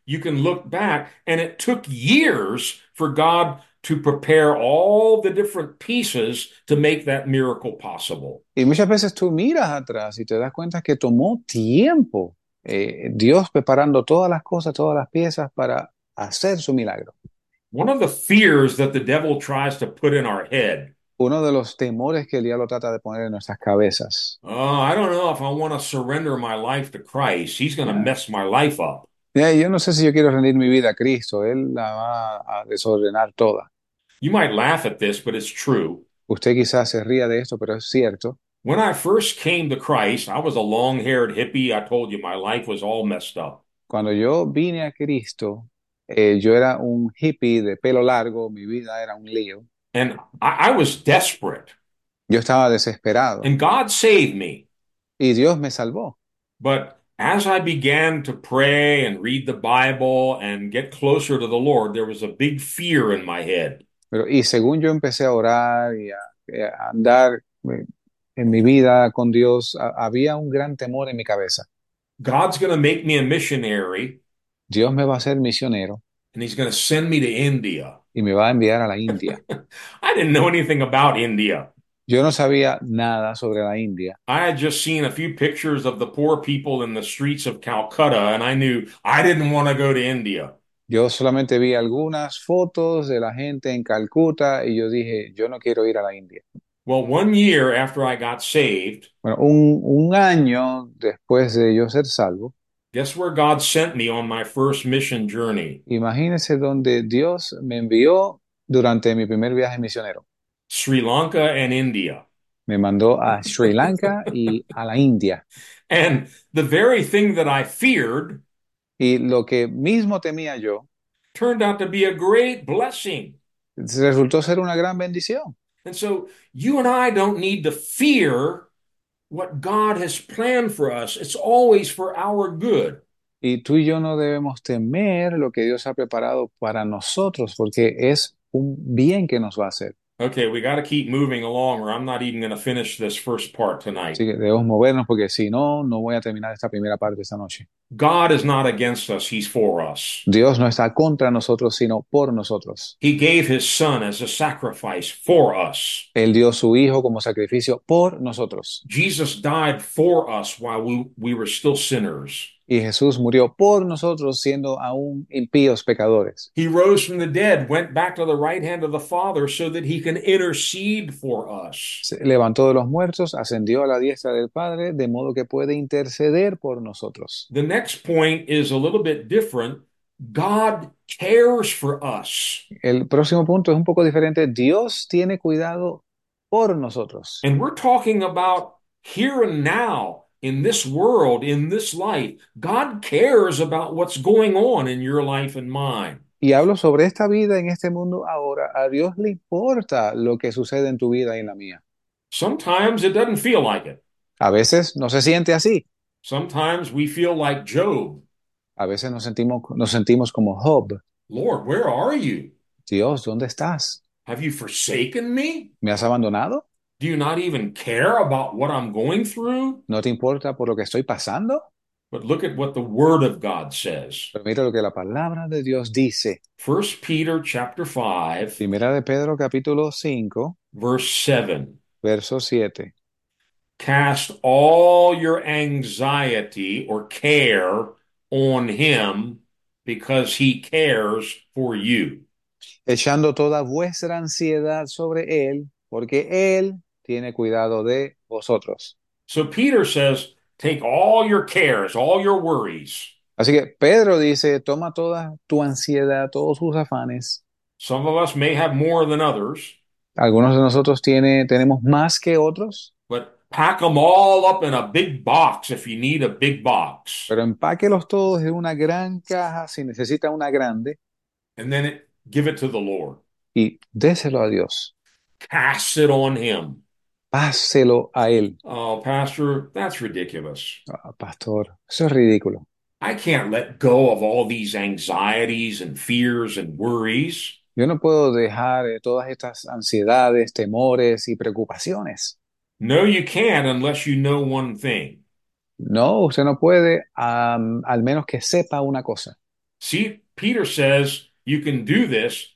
Speaker 3: you can look back, and it took years for God to prepare all the different pieces to make that miracle possible.
Speaker 2: Y muchas veces tú miras atrás y te das cuenta que tomó tiempo eh, Dios preparando todas las cosas, todas las piezas para hacer su milagro.
Speaker 3: One of the fears that the devil tries to put in our head,
Speaker 2: Uno de los temores que el diablo trata de poner en nuestras cabezas.
Speaker 3: oh, I don't know if I want to surrender my life to Christ. He's going to
Speaker 2: Ah,
Speaker 3: mess my life up.
Speaker 2: ya, yo no sé si yo quiero rendir mi vida a Cristo, Él la va a desordenar toda.
Speaker 3: You might laugh at this, but it's true.
Speaker 2: Usted quizás se ría de esto, pero es cierto.
Speaker 3: When I first came to Christ, I was a long-haired hippie. I told you my life was all messed up.
Speaker 2: Cuando yo vine a Cristo, eh, yo era un hippie de pelo largo, mi vida era un lío.
Speaker 3: And I, I was desperate.
Speaker 2: Yo estaba desesperado
Speaker 3: And God saved me.
Speaker 2: y Dios me salvó.
Speaker 3: But as I began to pray and read the Bible and get closer to the Lord, there was a big fear in my head.
Speaker 2: Pero, y según yo empecé a orar y a, eh, a andar eh, en mi vida con Dios, a- había un gran temor en mi cabeza.
Speaker 3: God's going to make me a missionary,
Speaker 2: Dios me va a hacer misionero
Speaker 3: and He's going to send me to India.
Speaker 2: y me va a enviar a la India.
Speaker 3: I didn't know anything about India.
Speaker 2: Yo no sabía nada sobre la India.
Speaker 3: I had just seen a few pictures of the poor people in the streets of Calcutta, and I knew I didn't want to go to India.
Speaker 2: Yo solamente vi algunas fotos de la gente en Calcuta y yo dije, yo no quiero ir a la India.
Speaker 3: Well, one year after I got saved,
Speaker 2: Bueno, un, un año después de yo ser salvo,
Speaker 3: guess where God sent me on my first mission journey?
Speaker 2: imagínense donde Dios me envió durante mi primer viaje misionero.
Speaker 3: Sri Lanka and India.
Speaker 2: Me mandó a Sri Lanka y a la India.
Speaker 3: And the very thing that I feared
Speaker 2: Y lo que mismo temía yo
Speaker 3: turned out to be a great blessing.
Speaker 2: resultó ser una gran bendición.
Speaker 3: And so you and I don't need to fear what God has planned for us. It's always for our good.
Speaker 2: Y tú y yo no debemos temer lo que Dios ha preparado para nosotros, porque es un bien que nos va a hacer.
Speaker 3: Okay, we got to keep moving along, or I'm not even going to finish this first part tonight.
Speaker 2: Así que debemos movernos, porque si no, no voy a terminar esta primera parte esta noche.
Speaker 3: God is not against us, He's for us.
Speaker 2: Dios no está contra nosotros, sino por nosotros.
Speaker 3: He gave His Son as a sacrifice for us.
Speaker 2: Él dio su Hijo como sacrificio por nosotros.
Speaker 3: Jesus died for us while we, we were still sinners.
Speaker 2: Y Jesús murió por nosotros siendo aún impíos pecadores.
Speaker 3: He rose from the dead, went back to the right hand of the Father so that He can intercede for us.
Speaker 2: Se levantó de los muertos, ascendió a la diestra del Padre, de modo que puede interceder por nosotros.
Speaker 3: The next point is a little bit different. God cares for us.
Speaker 2: El próximo punto es un poco diferente. Dios tiene cuidado por nosotros.
Speaker 3: And we're talking about here and now in this world, in this life. God cares about what's going on in your life and mine.
Speaker 2: Y hablo sobre esta vida en este mundo ahora. A Dios le importa lo que sucede en tu vida y en la mía.
Speaker 3: Sometimes it doesn't feel like it.
Speaker 2: A veces no se siente así.
Speaker 3: Sometimes we feel like Job.
Speaker 2: A veces nos sentimos, nos sentimos como Job.
Speaker 3: Lord, where are you?
Speaker 2: Dios, ¿dónde estás?
Speaker 3: Have you forsaken me?
Speaker 2: ¿Me has abandonado?
Speaker 3: Do you not even care about what I'm going through?
Speaker 2: ¿No te importa por lo que estoy pasando?
Speaker 3: But look at what the Word of God says.
Speaker 2: Pero mira lo que la palabra de Dios dice.
Speaker 3: First Peter chapter five,
Speaker 2: Primera de Pedro capítulo cinco,
Speaker 3: verse seven.
Speaker 2: verso siete.
Speaker 3: Cast all your anxiety or care on Him because He cares for you.
Speaker 2: Echando toda vuestra ansiedad sobre Él, porque Él tiene cuidado de vosotros.
Speaker 3: So Peter says, take all your cares, all your worries.
Speaker 2: Así que Pedro dice, toma toda tu ansiedad, todos tus afanes.
Speaker 3: Some of us may have more than others,
Speaker 2: Algunos de nosotros tiene, tenemos más que otros,
Speaker 3: but pack them all up in a big box if you need a big box.
Speaker 2: pero empáquelos todos en una gran caja si necesita una grande
Speaker 3: And then it, give it to the Lord.
Speaker 2: y déselo a Dios.
Speaker 3: Cast it on Him.
Speaker 2: Páselo a Él.
Speaker 3: Oh, Pastor, that's ridiculous.
Speaker 2: Ah, pastor, eso es ridículo.
Speaker 3: I can't let go of all these anxieties and fears and worries.
Speaker 2: Yo no puedo dejar eh, todas estas ansiedades, temores y preocupaciones.
Speaker 3: No, you can't unless you know one thing.
Speaker 2: No, usted no puede, am, al menos que sepa una cosa.
Speaker 3: See, Peter says you can do this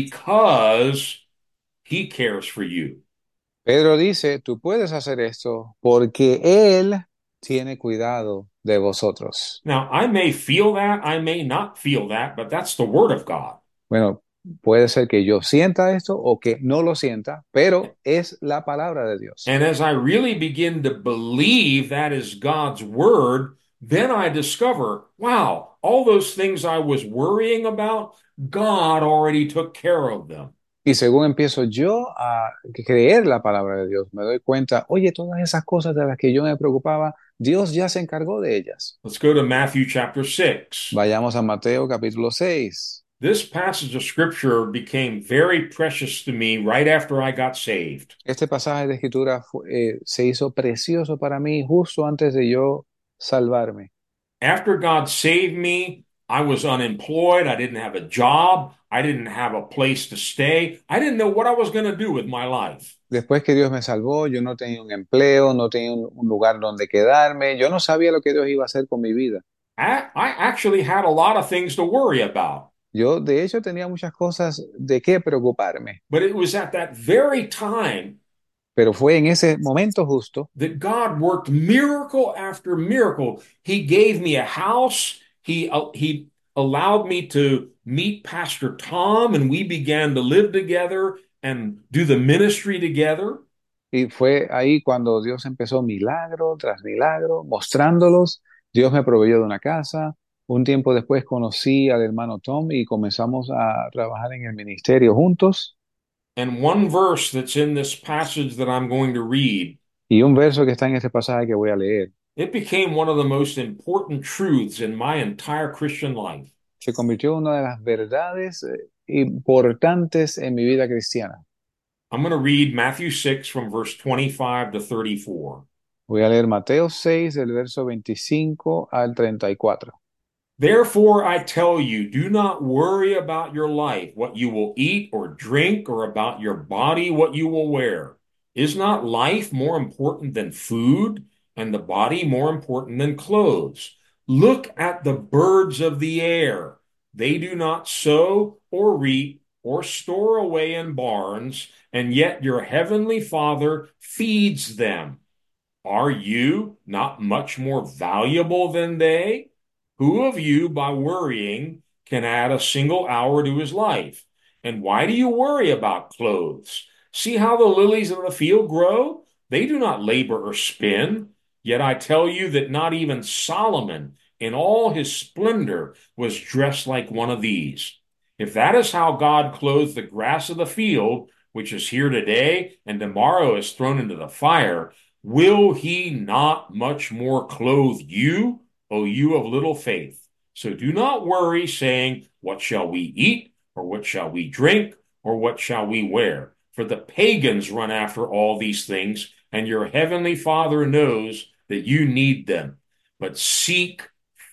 Speaker 3: because he cares for you.
Speaker 2: Pedro dice, tú puedes hacer esto porque Él tiene cuidado de vosotros.
Speaker 3: Now, I may feel that, I may not feel that, but that's the word of God.
Speaker 2: Bueno, puede ser que yo sienta esto o que no lo sienta, pero es la palabra de Dios.
Speaker 3: And as I really begin to believe that is God's word, then I discover, wow, all those things I was worrying about, God already took care of them.
Speaker 2: Y según empiezo yo a creer la palabra de Dios, me doy cuenta, oye, todas esas cosas de las que yo me preocupaba, Dios ya se encargó de ellas.
Speaker 3: Let's go to Matthew chapter six.
Speaker 2: Vayamos a Mateo capítulo seis.
Speaker 3: This passage of scripture became very precious to me right after I got saved.
Speaker 2: Este pasaje de escritura fu- eh, se hizo precioso para mí justo antes de yo salvarme.
Speaker 3: After God saved me, I was unemployed. I didn't have a job. I didn't have a place to stay. I didn't know what I was going to do with my life.
Speaker 2: Después que Dios me salvó, yo no tenía un empleo, no tenía un, un lugar donde quedarme, yo no sabía lo que Dios iba a hacer con mi vida.
Speaker 3: I, I actually had a lot of things to worry about.
Speaker 2: Yo, de hecho, tenía muchas cosas de qué preocuparme,
Speaker 3: But it was at that very time
Speaker 2: pero fue en ese momento justo
Speaker 3: that God worked miracle after miracle. He gave me a house. He, uh, he allowed me to meet Pastor Tom, and we began to live together and do the ministry together.
Speaker 2: y fue ahí cuando Dios empezó milagro tras milagro, mostrándolos. Dios me proveyó de una casa. Un tiempo después conocí al hermano Tom y comenzamos a trabajar en el ministerio juntos.
Speaker 3: And one verse that's in this passage that I'm going to read,
Speaker 2: Y un verso que está en este pasaje que voy a leer,
Speaker 3: it became one of the most important truths in my entire Christian life.
Speaker 2: se convirtió en una de las verdades eh, importantes en mi vida cristiana.
Speaker 3: I'm going to read Matthew six from verse twenty-five to thirty-four.
Speaker 2: Voy a leer Mateo seis, del verso veinticinco al treinta y cuatro.
Speaker 3: Therefore, I tell you, do not worry about your life, what you will eat or drink, or about your body, what you will wear. Is not life more important than food, and the body more important than clothes? Look at the birds of the air. They do not sow or reap or store away in barns, and yet your heavenly Father feeds them. Are you not much more valuable than they? Who of you, by worrying, can add a single hour to his life? And why do you worry about clothes? See how the lilies of the field grow? They do not labor or spin. Yet I tell you that not even Solomon, in all his splendor, was dressed like one of these. If that is how God clothes the grass of the field, which is here today and tomorrow is thrown into the fire, will he not much more clothe you, O you of little faith? So do not worry, saying, what shall we eat, or what shall we drink, or what shall we wear? For the pagans run after all these things, and your heavenly Father knows that you need them. But seek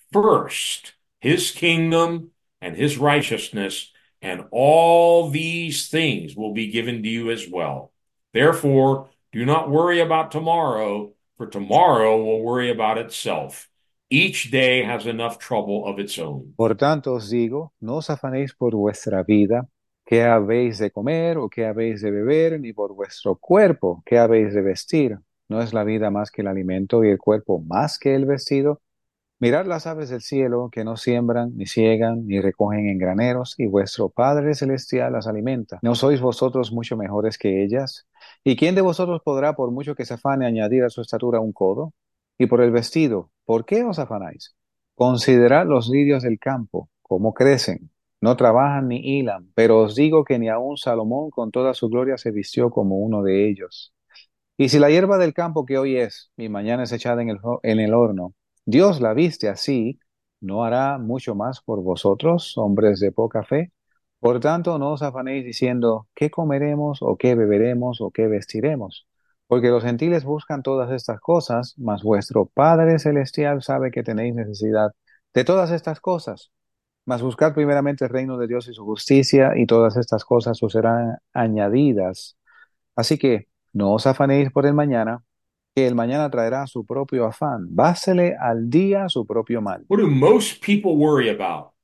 Speaker 3: first his kingdom and his righteousness, and all these things will be given to you as well. Therefore, do not worry about tomorrow, for tomorrow will worry about itself. Each day has enough trouble of its own.
Speaker 2: Por tanto os digo, no os afanéis por vuestra vida, qué habéis de comer o qué habéis de beber, ni por vuestro cuerpo, qué habéis de vestir. ¿No es la vida más que el alimento y el cuerpo más que el vestido? Mirad las aves del cielo, que no siembran, ni ciegan, ni recogen en graneros, y vuestro Padre Celestial las alimenta. ¿No sois vosotros mucho mejores que ellas? ¿Y quién de vosotros podrá, por mucho que se afane, añadir a su estatura un codo? Y por el vestido, ¿por qué os afanáis? Considerad los lirios del campo, cómo crecen. No trabajan ni hilan, pero os digo que ni aun Salomón con toda su gloria se vistió como uno de ellos. Y si la hierba del campo que hoy es y mañana es echada en el, ho- en el horno, Dios la viste así, ¿no hará mucho más por vosotros, hombres de poca fe? Por tanto, no os afanéis diciendo, ¿qué comeremos o qué beberemos o qué vestiremos? Porque los gentiles buscan todas estas cosas, mas vuestro Padre Celestial sabe que tenéis necesidad de todas estas cosas. Mas buscad primeramente el reino de Dios y su justicia, y todas estas cosas os serán añadidas. Así que no os afanéis por el mañana, que el mañana traerá su propio afán. Bástele al día su propio mal.
Speaker 3: What do most people worry about?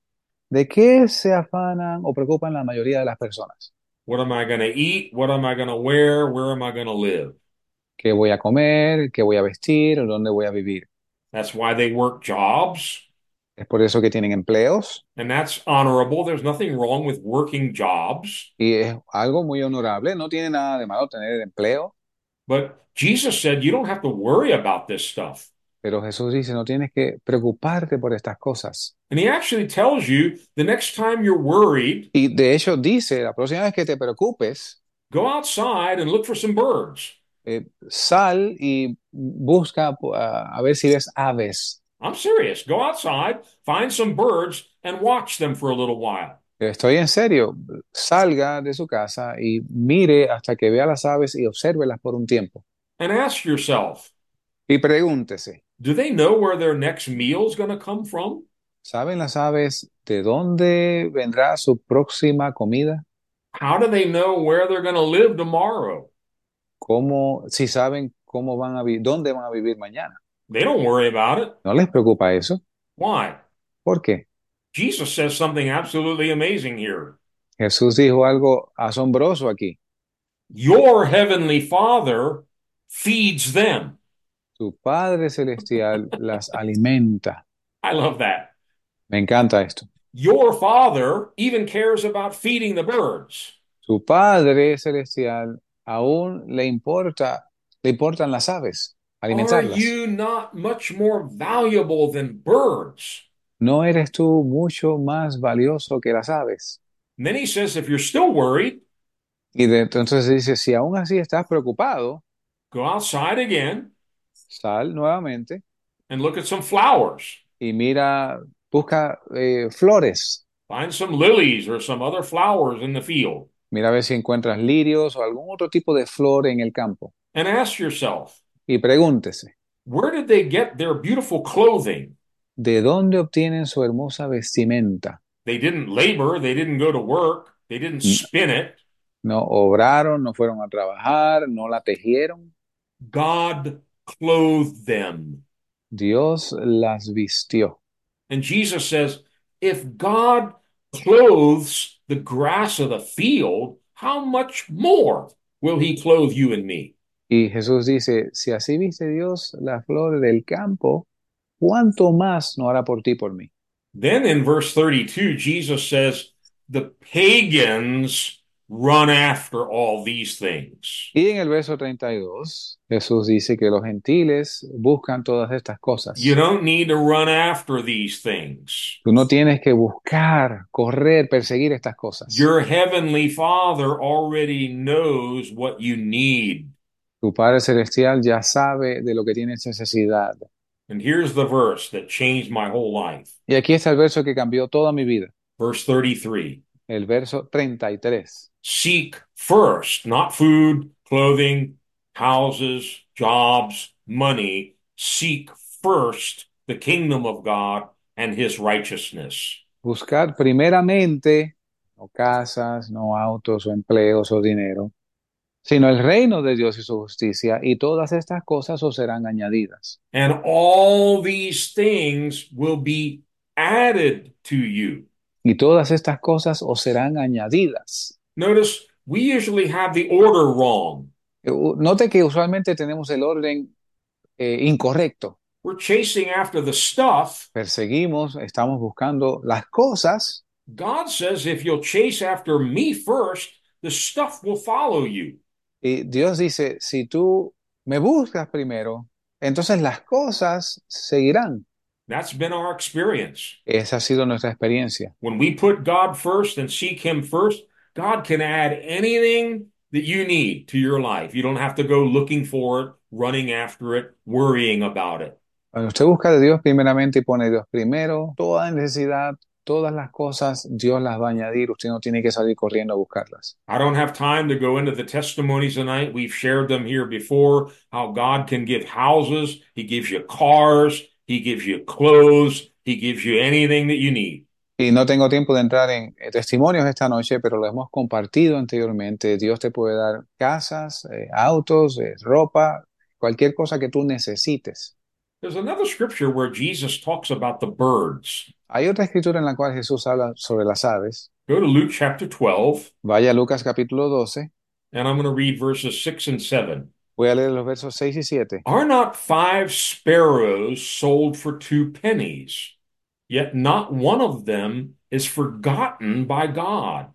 Speaker 2: ¿De qué se afanan o preocupan la mayoría de las personas?
Speaker 3: What am I going to eat? What am I going to wear? Where am I going to live?
Speaker 2: ¿Qué voy a comer? ¿Qué voy a vestir? ¿Dónde voy a vivir?
Speaker 3: That's why they work jobs,
Speaker 2: Es por eso que tienen empleos
Speaker 3: and that's honorable. There's nothing wrong with working jobs.
Speaker 2: y es algo muy honorable. No tiene nada de malo tener empleo,
Speaker 3: But Jesus said you don't have to worry about this stuff.
Speaker 2: pero Jesús dice, no tienes que preocuparte por estas cosas.
Speaker 3: And he actually tells you the next time you're worried,
Speaker 2: Y de hecho dice, la próxima vez que te preocupes,
Speaker 3: go outside and look for some birds.
Speaker 2: eh, sal y busca uh, a ver si ves aves.
Speaker 3: I'm serious. Go outside, find some birds, and watch them for a little while.
Speaker 2: Estoy en serio, salga de su casa y mire hasta que vea las aves y obsérvelas por un tiempo.
Speaker 3: And ask yourself,
Speaker 2: Y pregúntese,
Speaker 3: do they know where their next meal's going to come from?
Speaker 2: ¿saben las aves de dónde vendrá su próxima comida?
Speaker 3: How do they know where they're going to live tomorrow?
Speaker 2: ¿Cómo, si saben cómo van a vivir, dónde van a vivir mañana?
Speaker 3: They don't worry about it.
Speaker 2: ¿No les preocupa eso?
Speaker 3: Why?
Speaker 2: ¿Por qué?
Speaker 3: Jesus says something absolutely amazing here.
Speaker 2: Jesús dijo algo asombroso aquí.
Speaker 3: Your heavenly Father feeds them.
Speaker 2: Tu Padre Celestial las alimenta.
Speaker 3: I love that.
Speaker 2: Me encanta esto.
Speaker 3: Your Father even cares about feeding the birds.
Speaker 2: Su Padre Celestial aún le importa, le importan las aves,
Speaker 3: Are
Speaker 2: alimentarlas.
Speaker 3: you not much more valuable than birds?
Speaker 2: ¿No eres tú mucho más valioso que las aves?
Speaker 3: And then he says, if you're still worried,
Speaker 2: Y de, entonces dice, si aún así estás preocupado,
Speaker 3: go outside again
Speaker 2: sal nuevamente
Speaker 3: and look at some flowers.
Speaker 2: y mira, busca eh, flores.
Speaker 3: Find some lilies or some other flowers in the field.
Speaker 2: Mira a ver si encuentras lirios o algún otro tipo de flor en el campo.
Speaker 3: And ask yourself,
Speaker 2: Y pregúntese,
Speaker 3: where did they get their beautiful clothing?
Speaker 2: ¿de dónde obtienen su hermosa vestimenta?
Speaker 3: They didn't labor, they didn't go to work, they didn't spin it.
Speaker 2: No obraron, no fueron a trabajar, no la tejieron.
Speaker 3: God clothed them.
Speaker 2: Dios las vistió.
Speaker 3: And Jesus says, if God clothes the grass of the field, how much more will he clothe you and me?
Speaker 2: Y Jesús dice, si así viste Dios la flor del campo, ¿cuánto más no hará por ti, por mí?
Speaker 3: Then in verse thirty-two, Jesus says, the pagans run after all these things.
Speaker 2: Y en el verso treinta y dos, Jesús dice que los gentiles buscan todas estas cosas.
Speaker 3: You don't need to run after these things.
Speaker 2: Tú no tienes que buscar, correr, perseguir estas cosas.
Speaker 3: Your heavenly Father already knows what you need.
Speaker 2: Tu Padre Celestial ya sabe de lo que tienes necesidad.
Speaker 3: And here's the verse that changed my whole life.
Speaker 2: Y aquí está el verso que cambió toda mi vida.
Speaker 3: Verse thirty-three.
Speaker 2: El verso treinta y tres.
Speaker 3: Seek first, not food, clothing, houses, jobs, money. Seek first the kingdom of God and his righteousness.
Speaker 2: Buscar primeramente, no casas, no autos o empleos o dinero, sino el reino de Dios y su justicia, y todas estas cosas os serán añadidas.
Speaker 3: And all these things will be added to you.
Speaker 2: Y todas estas cosas os serán añadidas.
Speaker 3: Notice we usually have the order wrong.
Speaker 2: Note que usualmente tenemos el orden eh, incorrecto.
Speaker 3: We're chasing after the stuff.
Speaker 2: Perseguimos, estamos buscando las cosas.
Speaker 3: God says if you'll chase after me first, the stuff will follow you.
Speaker 2: Y Dios dice, si tú me buscas primero, entonces las cosas seguirán.
Speaker 3: That's been our experience.
Speaker 2: Esa ha sido nuestra experiencia.
Speaker 3: When we put God first and seek him first, God can add anything that you need to your life. You don't have to go looking for it, running after it, worrying about it.
Speaker 2: Cuando usted busca de Dios primeramente y pone a Dios primero, toda necesidad, todas las cosas, Dios las va a añadir. Usted no tiene que salir corriendo a buscarlas.
Speaker 3: I don't have time to go into the testimonies tonight. We've shared them here before, how God can give houses. He gives you cars. He gives you clothes. He gives you anything that you need.
Speaker 2: Y no tengo tiempo de entrar en eh, testimonios esta noche, pero lo hemos compartido anteriormente. Dios te puede dar casas, eh, autos, eh, ropa, cualquier cosa que tú necesites.
Speaker 3: There's another scripture where Jesus talks about the birds.
Speaker 2: Hay otra escritura en la cual Jesús habla sobre las aves.
Speaker 3: Go to Luke chapter twelve,
Speaker 2: Vaya a Lucas capítulo doce.
Speaker 3: and I'm going to read verses six and seven.
Speaker 2: Voy a leer los versos seis y siete.
Speaker 3: Are not five sparrows sold for two pennies? Yet not one of them is forgotten by God.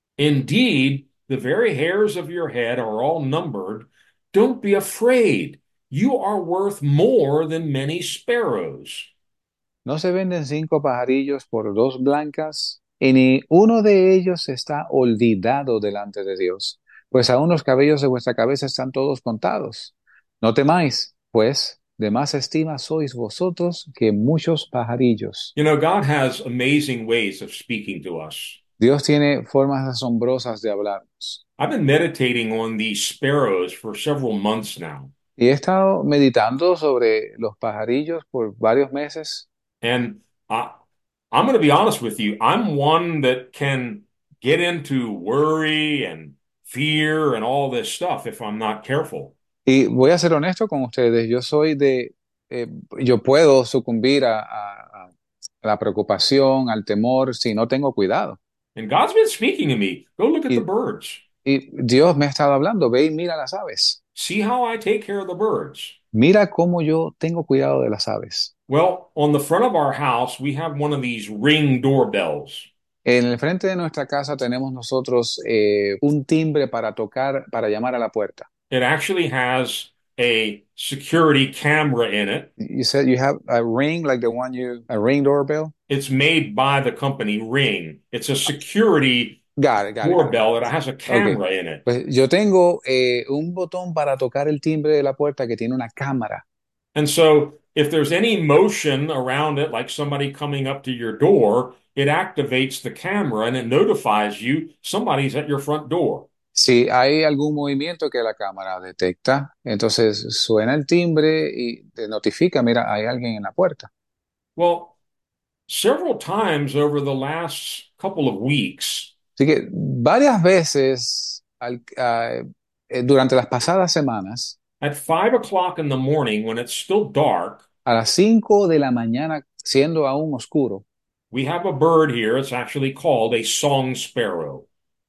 Speaker 3: Indeed, the very hairs of your head are all numbered. Don't be afraid. You are worth more than many sparrows.
Speaker 2: ¿No se venden cinco pajarillos por dos blancas? Y ni uno de ellos está olvidado delante de Dios, pues aún los cabellos de vuestra cabeza están todos contados. No temáis, pues de más estima sois vosotros que muchos pajarillos.
Speaker 3: You know, God has amazing ways of speaking to us.
Speaker 2: Dios tiene formas asombrosas de hablarnos.
Speaker 3: I've been meditating on these sparrows for several months now.
Speaker 2: Y he estado meditando sobre los pajarillos por varios meses.
Speaker 3: And I, I'm going to be honest with you. I'm one that can get into worry and fear and all this stuff if I'm not careful.
Speaker 2: Y voy a ser honesto con ustedes, yo soy de, eh, yo puedo sucumbir a, a- a la preocupación, al temor, si no tengo cuidado.
Speaker 3: And God's been speaking to me. Go look at the
Speaker 2: Y,
Speaker 3: birds.
Speaker 2: y Dios me ha estado hablando, ve y mira las aves.
Speaker 3: See how I take care of the birds.
Speaker 2: Mira cómo yo tengo cuidado de las aves.
Speaker 3: Well, on the front of our house, we have one of these Ring doorbells.
Speaker 2: En el frente de nuestra casa tenemos nosotros eh, un timbre para tocar, para llamar a la puerta.
Speaker 3: It actually has a security camera in it.
Speaker 2: You said you have a ring like the one you, a ring doorbell?
Speaker 3: It's made by the company Ring. It's a security
Speaker 2: Got it, got it, got it.
Speaker 3: doorbell that has a
Speaker 2: Ok.
Speaker 3: camera in it.
Speaker 2: Pues yo tengo eh, un botón para tocar el timbre de la puerta que tiene una cámara.
Speaker 3: And so if there's any motion around it, like somebody coming up to your door, it activates the camera and it notifies you somebody's at your front door.
Speaker 2: Si hay algún movimiento que la cámara detecta, entonces suena el timbre y te notifica, mira, hay alguien en la puerta.
Speaker 3: Well, several times over the last couple of weeks,
Speaker 2: Así que varias veces al- ah, eh, durante las pasadas semanas,
Speaker 3: at five o'clock in the morning when it's still dark,
Speaker 2: a las cinco de la mañana, siendo aún oscuro,
Speaker 3: we have a bird here. It's actually called a song sparrow.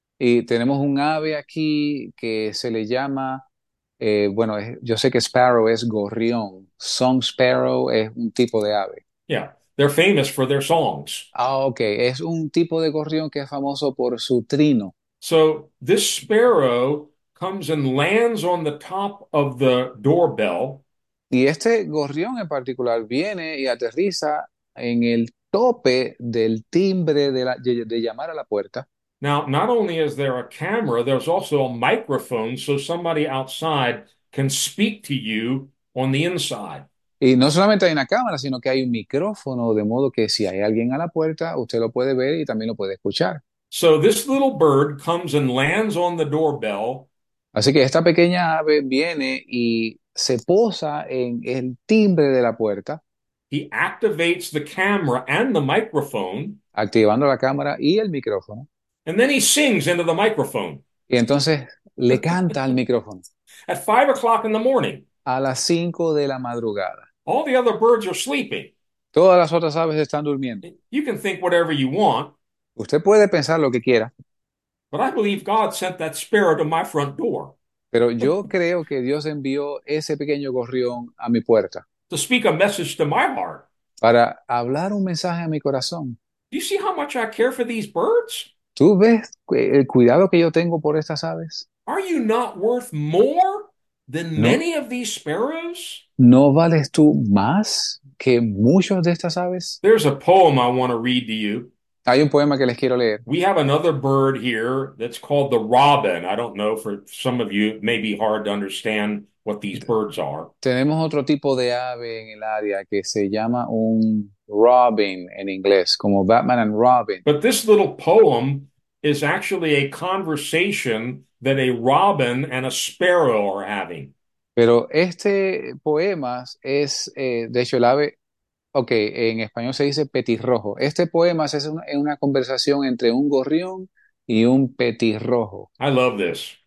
Speaker 2: y tenemos un ave aquí que se le llama, eh, bueno, es- yo sé que sparrow es gorrión, song sparrow es un tipo de ave.
Speaker 3: Yeah, they're famous for their songs.
Speaker 2: Ah, ok, es un tipo de gorrión que es famoso por su trino.
Speaker 3: So this sparrow comes and lands on the top of the doorbell.
Speaker 2: Y este gorrión en particular viene y aterriza en el tope del timbre de, la- de- de llamar a la puerta.
Speaker 3: Now, not only is there a camera, there's also a microphone so somebody outside can speak to you on the inside.
Speaker 2: Y no solamente hay una cámara, sino que hay un micrófono, de modo que si hay alguien a la puerta, usted lo puede ver y también lo puede escuchar.
Speaker 3: So this little bird comes and lands on the doorbell.
Speaker 2: Así que esta pequeña ave viene y se posa en el timbre de la puerta,
Speaker 3: He activates the camera and the microphone,
Speaker 2: activando la cámara y el micrófono.
Speaker 3: and then he sings into the microphone
Speaker 2: Y entonces le canta al micrófono
Speaker 3: at five o'clock in the morning.
Speaker 2: a las cinco de la madrugada.
Speaker 3: All the other birds are sleeping.
Speaker 2: Todas las otras aves están durmiendo.
Speaker 3: You can think whatever you want,
Speaker 2: Usted puede pensar lo que quiera,
Speaker 3: but I believe God sent that sparrow to my front door
Speaker 2: pero yo creo que Dios envió ese pequeño gorrión a mi puerta
Speaker 3: to speak a message to my heart.
Speaker 2: para hablar un mensaje a mi corazón.
Speaker 3: Do you see how much I care for these birds?
Speaker 2: ¿Tú ves el cuidado que yo tengo por estas aves?
Speaker 3: Are you not worth more than
Speaker 2: No.
Speaker 3: many of these sparrows?
Speaker 2: ¿No vales tú más que muchos de estas aves?
Speaker 3: There's a poem I want to read to you.
Speaker 2: Hay un poema que les quiero leer.
Speaker 3: We have another bird here that's called the robin. I don't know, for some of you, it may be hard to understand what these birds are.
Speaker 2: Tenemos otro tipo de ave en el área que se llama un robin en inglés, como Batman and Robin.
Speaker 3: But this little poem is actually a conversation that a robin and a sparrow are having.
Speaker 2: Pero este poema es, eh, de hecho, el ave, ok, en español se dice petirrojo. Este poema es una, es una conversación entre un gorrión y un petirrojo.
Speaker 3: I love this.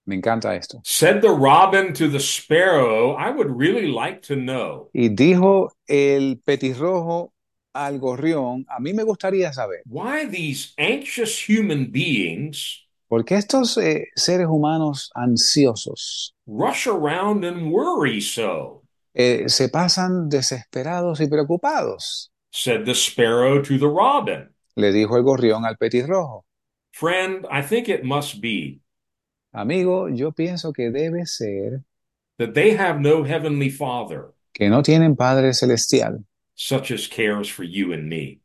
Speaker 2: Me encanta esto.
Speaker 3: Said the robin to the sparrow, I would really like to know,
Speaker 2: Y dijo el petirrojo al gorrión, a mí me gustaría saber,
Speaker 3: why these anxious human beings
Speaker 2: ¿por qué estos eh, seres humanos ansiosos
Speaker 3: rush around and worry so?
Speaker 2: eh, se pasan desesperados y preocupados?
Speaker 3: Said the sparrow to the robin.
Speaker 2: Le dijo el gorrión al petirrojo.
Speaker 3: Friend, I think it must be
Speaker 2: Amigo, yo pienso que debe ser
Speaker 3: that they have no heavenly father
Speaker 2: que no tienen Padre Celestial.
Speaker 3: such as cares for you and me.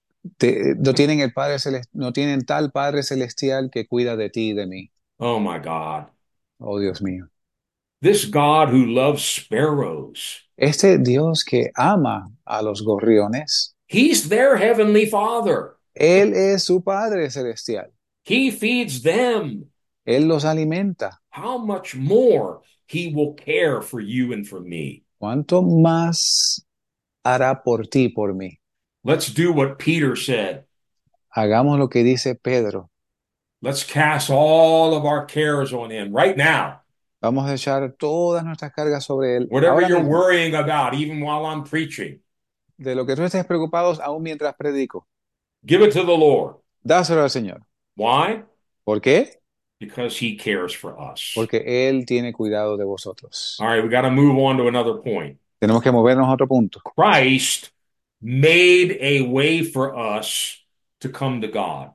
Speaker 2: Te- no tienen el Padre Celestial, no tienen tal Padre Celestial que cuida de ti y de mí.
Speaker 3: Oh my God.
Speaker 2: Oh, Dios mío.
Speaker 3: This God who loves sparrows,
Speaker 2: Este Dios que ama a los gorriones,
Speaker 3: He's their heavenly father.
Speaker 2: Él es su Padre Celestial.
Speaker 3: He feeds them.
Speaker 2: Él los alimenta.
Speaker 3: How much more He will care for you and for me?
Speaker 2: ¿Cuánto más hará por ti, por mí?
Speaker 3: Let's do what Peter said.
Speaker 2: Hagamos lo que dice Pedro.
Speaker 3: Let's cast all of our cares on Him right now.
Speaker 2: Vamos a echar todas nuestras cargas sobre Él.
Speaker 3: Whatever
Speaker 2: Ahora
Speaker 3: you're
Speaker 2: mismo,
Speaker 3: worrying about, even while I'm preaching,
Speaker 2: de lo que tú estés preocupados aún mientras predico,
Speaker 3: give it to the Lord.
Speaker 2: dáselo al Señor.
Speaker 3: Why?
Speaker 2: ¿Por qué?
Speaker 3: Because He cares for us.
Speaker 2: Porque Él tiene cuidado de vosotros.
Speaker 3: All right, we got to move on to another point.
Speaker 2: Tenemos que movernos a otro punto.
Speaker 3: Christ made a way for us to come to God.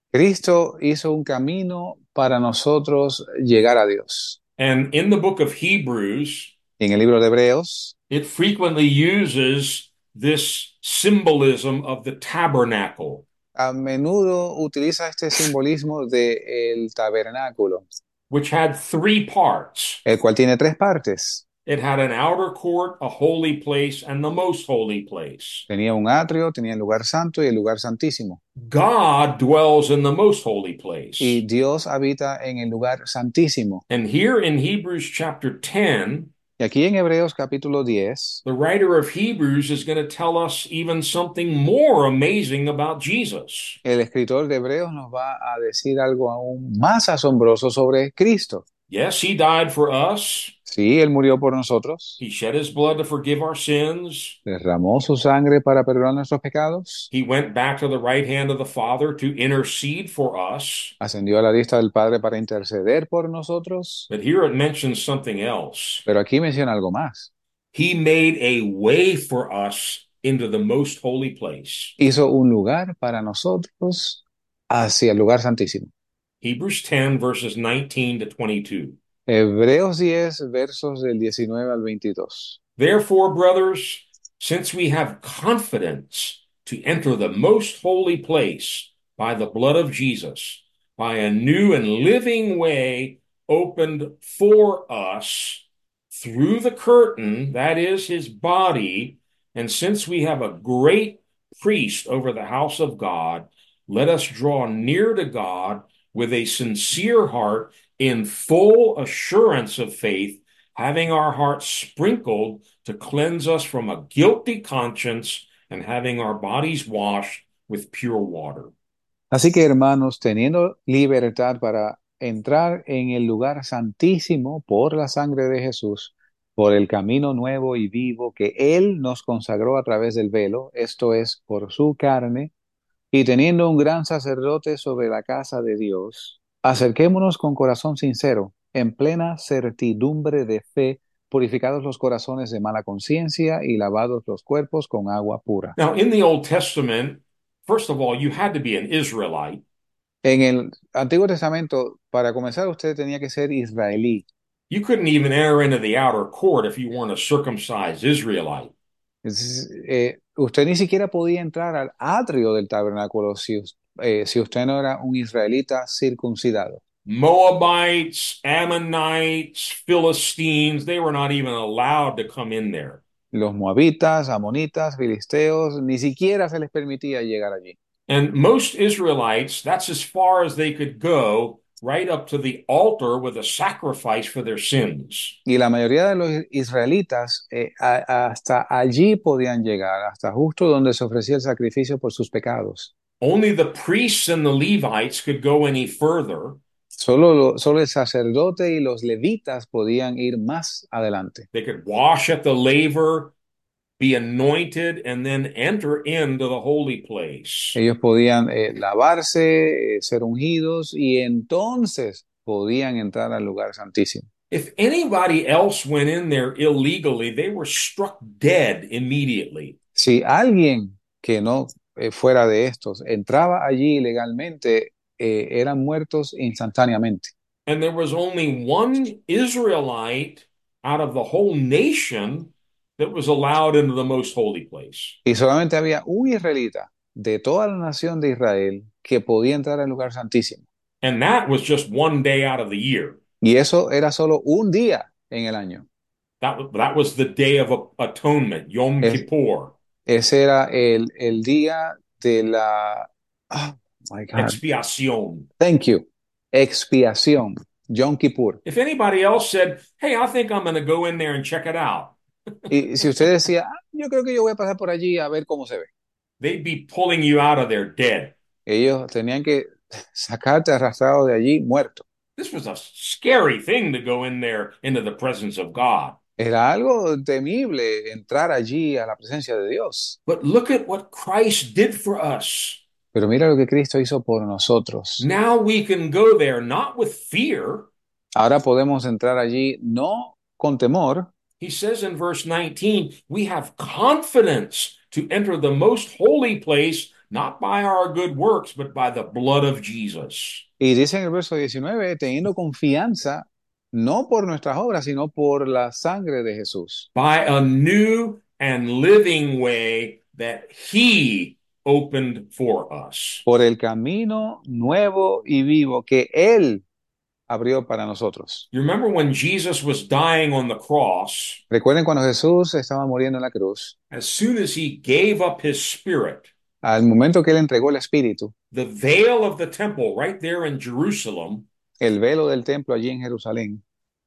Speaker 2: Cristo hizo un camino para nosotros llegar a Dios.
Speaker 3: And in the book of Hebrews,
Speaker 2: En el libro de Hebreos,
Speaker 3: it frequently uses this symbolism of the tabernacle.
Speaker 2: a menudo utiliza este simbolismo del tabernáculo,
Speaker 3: Which had three parts.
Speaker 2: el cual tiene tres partes.
Speaker 3: It had an outer court, a holy place, and the most holy place.
Speaker 2: Tenía un atrio, tenía el lugar santo y el lugar santísimo.
Speaker 3: God dwells in the most holy place.
Speaker 2: Y Dios habita en el lugar santísimo.
Speaker 3: And here in Hebrews chapter ten,
Speaker 2: Y aquí en Hebreos capítulo diez,
Speaker 3: the writer of Hebrews is going to tell us even something more amazing about Jesus.
Speaker 2: el escritor de Hebreos nos va a decir algo aún más asombroso sobre Cristo.
Speaker 3: Yes, He died for us.
Speaker 2: Sí, Él murió por nosotros,
Speaker 3: He shed His blood to forgive our sins.
Speaker 2: derramó su sangre para perdonar nuestros pecados,
Speaker 3: He went back to the right hand of the Father to intercede for us.
Speaker 2: ascendió a la lista del Padre para interceder por nosotros,
Speaker 3: But here it mentions something else.
Speaker 2: pero aquí menciona algo más.
Speaker 3: He made a way for us into the most holy place.
Speaker 2: Hizo un lugar para nosotros hacia el lugar santísimo.
Speaker 3: Hebrews ten, verses nineteen to twenty-two.
Speaker 2: Hebreos diez, versos del diecinueve al veintidós.
Speaker 3: Therefore, brothers, since we have confidence to enter the most holy place by the blood of Jesus, by a new and living way opened for us through the curtain, that is his body, and since we have a great priest over the house of God, let us draw near to God with a sincere heart in full assurance of faith, having our hearts sprinkled to cleanse us from a guilty conscience and having our bodies washed with pure water.
Speaker 2: Así que, hermanos, teniendo libertad para entrar en el lugar santísimo por la sangre de Jesús, por el camino nuevo y vivo que Él nos consagró a través del velo, esto es, por su carne, y teniendo un gran sacerdote sobre la casa de Dios, acerquémonos con corazón sincero, en plena certidumbre de fe, purificados los corazones de mala conciencia y lavados los cuerpos con agua pura.
Speaker 3: Now, in the Old Testament, first of all, you had to be an Israelite.
Speaker 2: En el Antiguo Testamento, para comenzar, usted tenía que ser israelí.
Speaker 3: You couldn't even enter into the outer court if you weren't a circumcised Israelite.
Speaker 2: Es- eh, usted ni siquiera podía entrar al atrio del tabernáculo si, us- eh, si usted no era un israelita circuncidado.
Speaker 3: Moabites, Ammonites, Philistines, they were not even allowed to come in there.
Speaker 2: Los moabitas, amonitas, filisteos, ni siquiera se les permitía llegar allí.
Speaker 3: And most Israelites, that's as far as they could go, right up to the altar with a sacrifice for their sins.
Speaker 2: Y la mayoría de los israelitas eh, a- hasta allí podían llegar, hasta justo donde se ofrecía el sacrificio por sus pecados.
Speaker 3: Only the priests and the Levites could go any further.
Speaker 2: Solo, lo- solo el sacerdote y los levitas podían ir más adelante.
Speaker 3: They could wash at the laver, be anointed, and then enter into the holy place.
Speaker 2: Ellos podían eh, lavarse, eh, ser ungidos y entonces podían entrar al lugar santísimo.
Speaker 3: If anybody else went in there illegally, they were struck dead immediately.
Speaker 2: Si alguien que no eh, fuera de estos entraba allí ilegalmente, eh, eran muertos instantáneamente.
Speaker 3: And there was only one Israelite out of the whole nation that was allowed into the most holy place.
Speaker 2: Y solamente había un israelita de toda la nación de Israel que podía entrar al lugar santísimo.
Speaker 3: And that was just one day out of the year.
Speaker 2: Y eso era solo un día en el año.
Speaker 3: That, was- that was the Day of Atonement, Yom
Speaker 2: Es-
Speaker 3: Kippur,
Speaker 2: ese era el, el día de la... Oh my God.
Speaker 3: expiación.
Speaker 2: Thank you. Expiación. Yom Kippur.
Speaker 3: If anybody else said, hey, I think I'm going to go in there and check it out,
Speaker 2: Y si usted decía, ah, yo creo que yo voy a pasar por allí a ver cómo se ve.
Speaker 3: they'd be pulling you out of there dead.
Speaker 2: Ellos tenían que sacarte arrastrado de allí muerto.
Speaker 3: This was a scary thing to go in there into the presence of God.
Speaker 2: Era algo temible entrar allí a la presencia de Dios.
Speaker 3: But look at what Christ did for us.
Speaker 2: Pero mira lo que Cristo hizo por nosotros.
Speaker 3: Now we can go there not with fear.
Speaker 2: Ahora podemos entrar allí no con temor.
Speaker 3: He says in verse nineteen, we have confidence to enter the most holy place, not by our good works, but by the blood of Jesus.
Speaker 2: Y dice en el verso diecinueve, teniendo confianza, no por nuestras obras, sino por la sangre de Jesús.
Speaker 3: By a new and living way that he opened for us.
Speaker 2: Por el camino nuevo y vivo que Él abrió para nosotros.
Speaker 3: You remember when Jesus was dying on the cross,
Speaker 2: Recuerden cuando Jesús estaba muriendo en la cruz,
Speaker 3: as soon as he gave up his spirit,
Speaker 2: al momento que Él entregó el Espíritu,
Speaker 3: the veil of the temple right there in Jerusalem
Speaker 2: el velo del templo allí en Jerusalén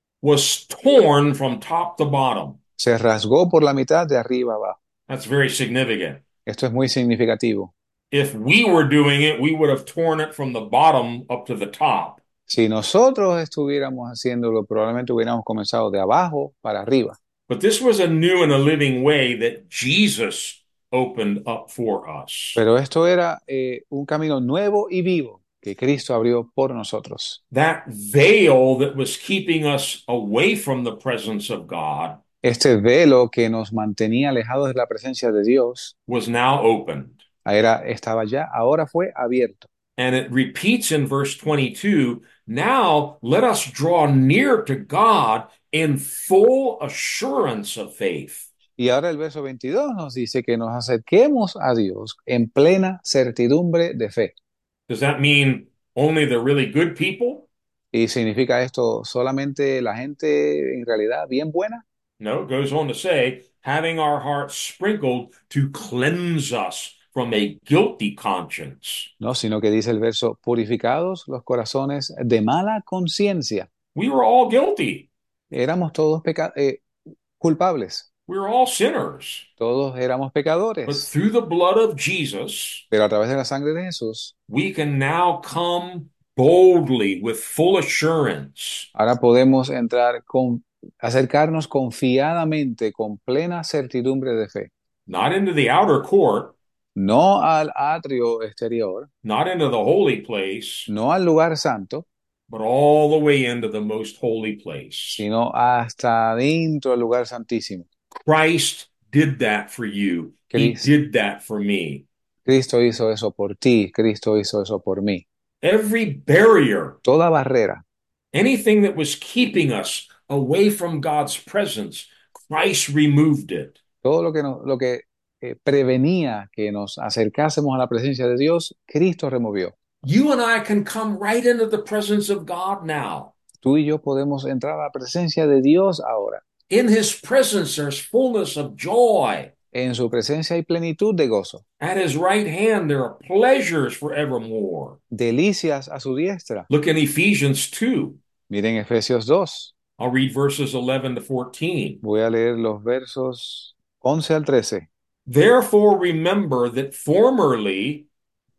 Speaker 3: was torn from top to bottom.
Speaker 2: se rasgó por la mitad de arriba abajo.
Speaker 3: That's very significant.
Speaker 2: Esto es muy significativo.
Speaker 3: If we were doing it, we would have torn it from the bottom up to the top.
Speaker 2: Si nosotros estuviéramos haciéndolo, probablemente hubiéramos comenzado de abajo para arriba.
Speaker 3: But this was a new and a living way that Jesus opened up for us.
Speaker 2: Pero esto era eh, un camino nuevo y vivo que Cristo abrió por nosotros.
Speaker 3: That veil that was keeping us away from the presence of God
Speaker 2: Este velo que nos mantenía alejados de la presencia de Dios
Speaker 3: was now opened.
Speaker 2: era, estaba ya, ahora fue abierto.
Speaker 3: And it repeats in verse twenty-two, now let us draw near to God in full assurance of faith.
Speaker 2: Y ahora el verso veintidós nos dice que nos acerquemos a Dios en plena certidumbre de fe.
Speaker 3: Does that mean only the really good people?
Speaker 2: ¿Y significa esto solamente la gente en realidad bien buena?
Speaker 3: No, it goes on to say, having our hearts sprinkled to cleanse us from a guilty conscience.
Speaker 2: No, sino que dice el verso, purificados los corazones de mala conciencia.
Speaker 3: We were all guilty.
Speaker 2: Éramos todos peca eh, culpables,
Speaker 3: We were all sinners.
Speaker 2: todos éramos
Speaker 3: But
Speaker 2: pecadores.
Speaker 3: through the blood of Jesus,
Speaker 2: Pero a través de la sangre de Jesús,
Speaker 3: we can now come boldly with full assurance.
Speaker 2: ahora podemos entrar con, acercarnos confiadamente, con plena certidumbre de fe.
Speaker 3: Not into the outer court,
Speaker 2: No al atrio exterior,
Speaker 3: not into the holy place,
Speaker 2: no al lugar santo,
Speaker 3: but all the way into the most holy place.
Speaker 2: sino hasta dentro del lugar santísimo.
Speaker 3: Christ did that for you. He
Speaker 2: Christ.
Speaker 3: did that for me.
Speaker 2: Cristo hizo eso por ti, Cristo hizo eso por mí.
Speaker 3: Every barrier,
Speaker 2: Toda barrera,
Speaker 3: anything that was keeping us away from God's presence, Christ removed it.
Speaker 2: todo lo que, nos, lo que eh, prevenía que nos acercásemos a la presencia de Dios, Cristo removió.
Speaker 3: You and I can come right into the presence of God now.
Speaker 2: Tú y yo podemos entrar a la presencia de Dios ahora.
Speaker 3: In his presence, there's fullness of joy.
Speaker 2: En su presencia hay plenitud de gozo,
Speaker 3: At his right hand, there are pleasures forevermore.
Speaker 2: delicias a su diestra.
Speaker 3: Look in Ephesians two.
Speaker 2: Miren Efesios dos.
Speaker 3: I'll read verses eleven to fourteen.
Speaker 2: Voy a leer los versos once al trece.
Speaker 3: Therefore, remember that formerly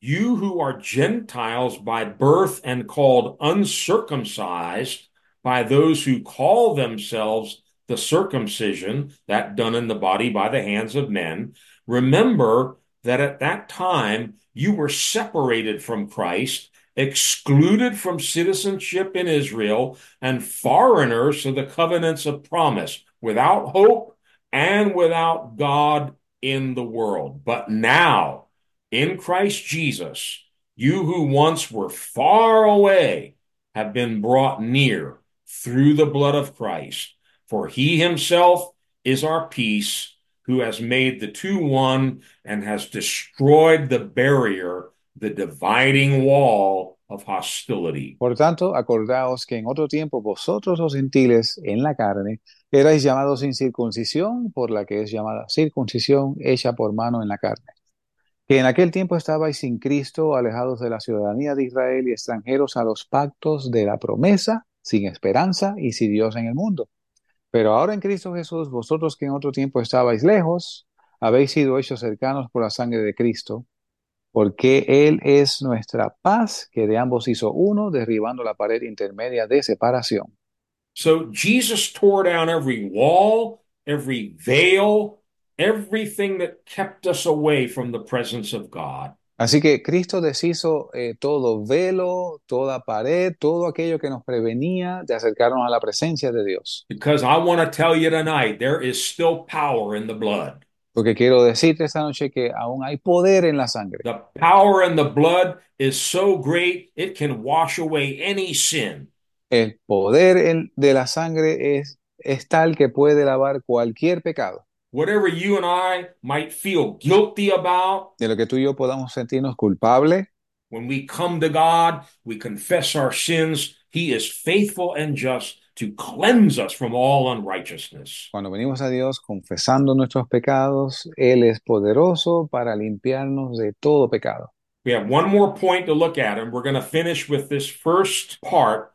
Speaker 3: You who are Gentiles by birth and called uncircumcised by those who call themselves the circumcision, that done in the body by the hands of men, remember that at that time you were separated from Christ, excluded from citizenship in Israel, and foreigners to the covenants of promise, without hope and without God in the world. But now, in Christ Jesus, you who once were far away have been brought near through the blood of Christ. For he himself is our peace, who has made the two one and has destroyed the barrier, the dividing wall of hostility.
Speaker 2: Por tanto, acordaos que en otro tiempo vosotros los gentiles en la carne erais llamados sin circuncisión, por la que es llamada circuncisión hecha por mano en la carne. Que en aquel tiempo estabais sin Cristo, alejados de la ciudadanía de Israel y extranjeros a los pactos de la promesa, sin esperanza y sin Dios en el mundo. Pero ahora en Cristo Jesús, vosotros que en otro tiempo estabais lejos, habéis sido hechos cercanos por la sangre de Cristo, porque Él es nuestra paz, que de ambos hizo uno, derribando la pared intermedia de separación.
Speaker 3: So Jesus tore down every wall, every veil, everything that kept us away from the presence of God.
Speaker 2: Así que Cristo deshizo eh, todo velo, toda pared, todo aquello que nos prevenía de acercarnos a la presencia de Dios.
Speaker 3: Because I want to tell you tonight, there is still power in the blood.
Speaker 2: Porque quiero decirte esta noche que aún hay poder en la sangre.
Speaker 3: The power in the blood is so great, it can wash away any sin.
Speaker 2: El poder en- de la sangre es, es tal que puede lavar cualquier pecado.
Speaker 3: Whatever you and I might feel guilty about,
Speaker 2: De lo que tú y yo podamos sentirnos culpables,
Speaker 3: when we come to God, we confess our sins. He is faithful and just to cleanse us from all unrighteousness.
Speaker 2: cuando venimos a Dios confesando nuestros pecados, Él es poderoso para limpiarnos de todo pecado.
Speaker 3: We have one more point to look at, and we're going to finish with this first part.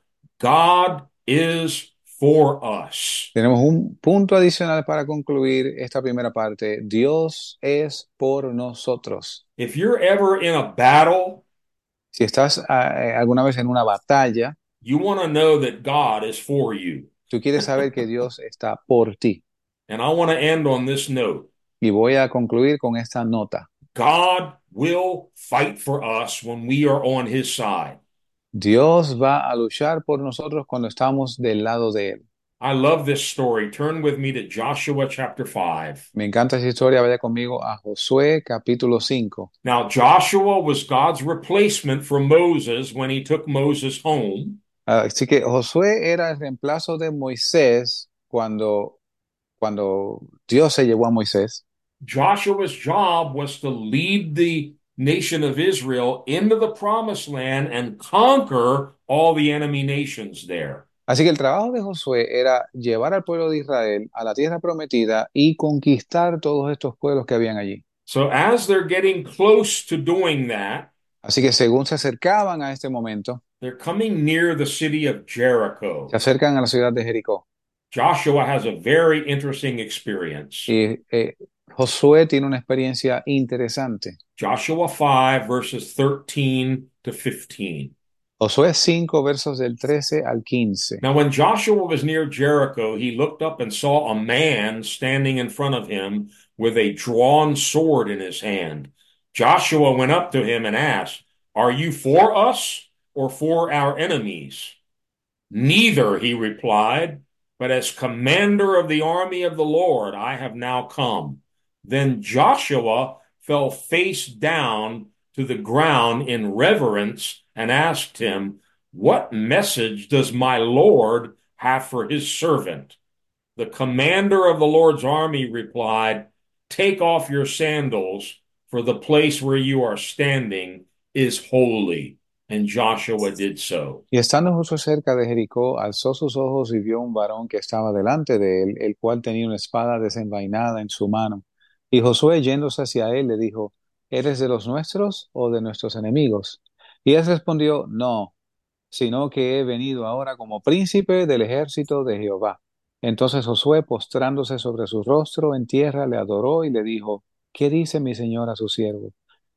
Speaker 3: God is for us.
Speaker 2: Tenemos un punto adicional para concluir esta primera parte. Dios es por nosotros.
Speaker 3: If you're ever in a battle,
Speaker 2: Si estás eh, alguna vez en una batalla,
Speaker 3: you want to know that God is for you.
Speaker 2: tú quieres saber que Dios está por ti.
Speaker 3: And I want to end on this note.
Speaker 2: Y voy a concluir con esta nota.
Speaker 3: God will fight for us when we are on his side.
Speaker 2: Dios va a luchar por nosotros cuando estamos del lado de Él.
Speaker 3: I love this story. Turn with me to Joshua chapter five.
Speaker 2: Me encanta esa historia. Vaya conmigo a Josué capítulo cinco.
Speaker 3: Now, Joshua was God's replacement for Moses when he took Moses home.
Speaker 2: Así que Josué era el reemplazo de Moisés cuando, cuando Dios se llevó a Moisés.
Speaker 3: Joshua's job was to lead the nation of Israel into the promised land and conquer all the enemy nations there.
Speaker 2: Así que el trabajo de Josué era llevar al pueblo de Israel a la tierra prometida y conquistar todos estos pueblos que habían allí.
Speaker 3: So as they're getting close to doing that,
Speaker 2: Así que según se acercaban a este momento,
Speaker 3: they're coming near the city of Jericho.
Speaker 2: se acercan a la ciudad de Jericó.
Speaker 3: Joshua has a very interesting experience.
Speaker 2: Y eh, Josué tiene una experiencia interesante.
Speaker 3: Joshua five, verses thirteen to fifteen.
Speaker 2: Josué cinco, versos del trece al quince.
Speaker 3: Now, when Joshua was near Jericho, he looked up and saw a man standing in front of him with a drawn sword in his hand. Joshua went up to him and asked, "Are you for us or for our enemies?" "Neither," he replied, "but as commander of the army of the Lord, I have now come." Then Joshua fell face down to the ground in reverence and asked him, "What message does my Lord have for his servant?" The commander of the Lord's army replied, "Take off your sandals, for the place where you are standing is holy." And Joshua did so.
Speaker 2: Y estando Josué cerca de Jericó, alzó sus ojos y vio un varón que estaba delante de él, el cual tenía una espada desenvainada en su mano. Y Josué, yéndose hacia él, le dijo, ¿eres de los nuestros o de nuestros enemigos? Y él respondió, no, sino que he venido ahora como príncipe del ejército de Jehová. Entonces Josué, postrándose sobre su rostro en tierra, le adoró y le dijo, ¿qué dice mi señor a su siervo?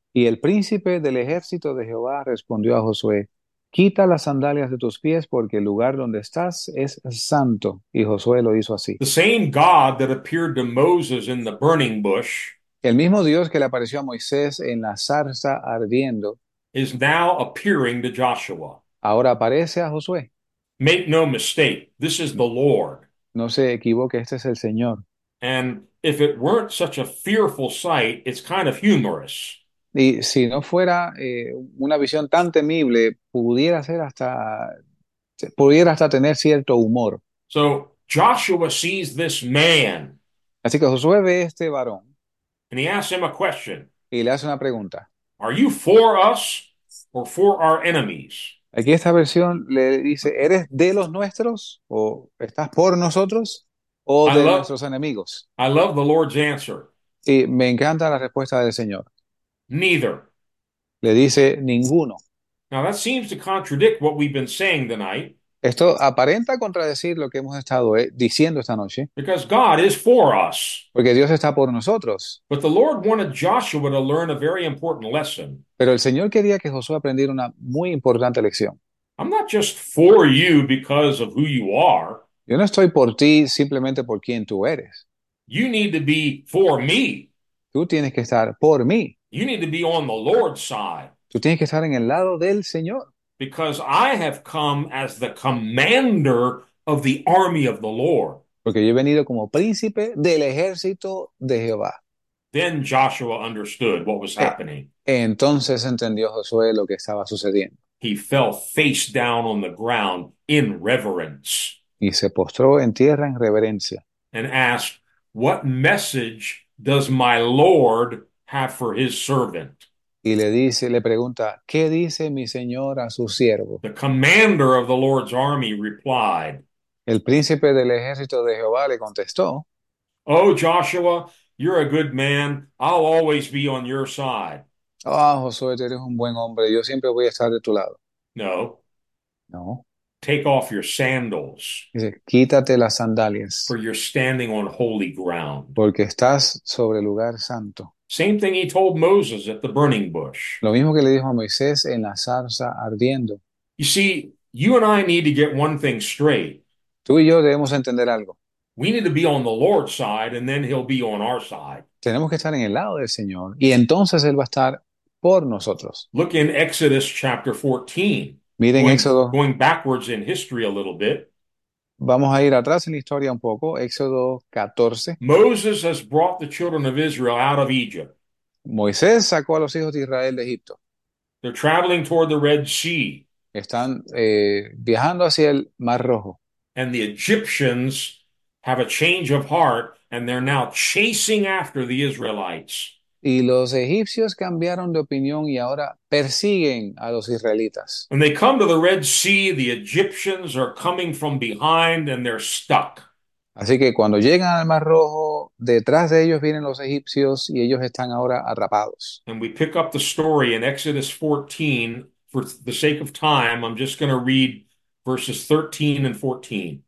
Speaker 2: Y el príncipe del ejército de Jehová respondió a Josué, quita las sandalias de tus pies porque el lugar donde estás es santo. Y Josué lo hizo así.
Speaker 3: The same God that appeared to Moses in the burning bush
Speaker 2: El mismo Dios que le apareció a Moisés en la zarza ardiendo,
Speaker 3: is now appearing to Joshua.
Speaker 2: ahora aparece a Josué.
Speaker 3: Make no mistake, this is the Lord.
Speaker 2: No se equivoque, este es el Señor.
Speaker 3: And if it weren't such a fearful sight, it's kind of humorous.
Speaker 2: Y si no fuera eh, una visión tan temible, pudiera ser hasta, pudiera hasta tener cierto humor.
Speaker 3: So Joshua sees this man
Speaker 2: Así que Josué ve a este varón
Speaker 3: and he asks him a question.
Speaker 2: y le hace una pregunta.
Speaker 3: Are you for us or for our enemies?
Speaker 2: Aquí esta versión le dice, ¿eres de los nuestros o estás por nosotros o
Speaker 3: I
Speaker 2: de
Speaker 3: love
Speaker 2: nuestros enemigos?
Speaker 3: I love the Lord's answer.
Speaker 2: Y me encanta la respuesta del Señor.
Speaker 3: Neither.
Speaker 2: Le dice, ninguno.
Speaker 3: Now that seems to contradict what we've been saying tonight
Speaker 2: Esto aparenta contradecir lo que hemos estado eh, diciendo esta noche,
Speaker 3: because God is for us.
Speaker 2: porque Dios está por nosotros.
Speaker 3: But the Lord wanted Joshua to learn a very important lesson.
Speaker 2: Pero el Señor quería que Josué aprendiera una muy importante lección.
Speaker 3: I'm not just for you because of who you are.
Speaker 2: Yo no estoy por ti simplemente por quien tú eres.
Speaker 3: You need to be for me.
Speaker 2: Tú tienes que estar por mí.
Speaker 3: You need to be on the Lord's side
Speaker 2: Tú tienes que estar en el lado del Señor.
Speaker 3: because I have come as the commander of the army of the Lord.
Speaker 2: Porque yo he venido como príncipe del ejército de Jehová.
Speaker 3: Then Joshua understood what was
Speaker 2: Eh,
Speaker 3: happening.
Speaker 2: Entonces entendió Josué lo que estaba sucediendo
Speaker 3: He fell face down on the ground in reverence
Speaker 2: y se postró en tierra en reverencia
Speaker 3: and asked, what message does my Lord have for his servant?
Speaker 2: y le dice, le pregunta, ¿qué dice mi señor a su siervo?
Speaker 3: The commander of the Lord's army replied,
Speaker 2: El príncipe del ejército de Jehová le contestó,
Speaker 3: oh, Joshua, you're a good man. I'll always be on your side.
Speaker 2: ah, Josué, tú eres un buen hombre, yo siempre voy a estar de tu lado.
Speaker 3: No,
Speaker 2: No,
Speaker 3: take off your sandals,
Speaker 2: dice, quítate las sandalias,
Speaker 3: for you're standing on holy ground.
Speaker 2: porque estás sobre lugar santo.
Speaker 3: Same thing he told Moses at the burning bush.
Speaker 2: Lo mismo que le dijo a Moisés en la zarza ardiendo.
Speaker 3: You see, you and I need to get one thing straight.
Speaker 2: Tú y yo debemos entender algo.
Speaker 3: We need to be on the Lord's side, and then he'll be on our side.
Speaker 2: Tenemos que estar en el lado del Señor y entonces Él va a estar por nosotros.
Speaker 3: Look in Exodus chapter fourteen.
Speaker 2: Miren
Speaker 3: Going,
Speaker 2: Éxodo,
Speaker 3: going backwards in history a little bit.
Speaker 2: vamos a ir atrás en la historia un poco, Éxodo catorce.
Speaker 3: Moses has brought the children of Israel out of Egypt.
Speaker 2: Moisés sacó a los hijos de Israel de Egipto.
Speaker 3: They're traveling toward the Red Sea,
Speaker 2: Están eh, viajando hacia el Mar Rojo.
Speaker 3: and the Egyptians have a change of heart, and they're now chasing after the Israelites.
Speaker 2: Y los egipcios cambiaron de opinión y ahora persiguen a los israelitas.
Speaker 3: When they come to the Red Sea, the Egyptians are coming from behind and they're stuck.
Speaker 2: Así que cuando llegan al Mar Rojo, detrás de ellos vienen los egipcios y ellos están ahora atrapados.
Speaker 3: And we pick up the story in Exodus fourteen. For the sake of time, I'm just going to read verses thirteen and fourteen.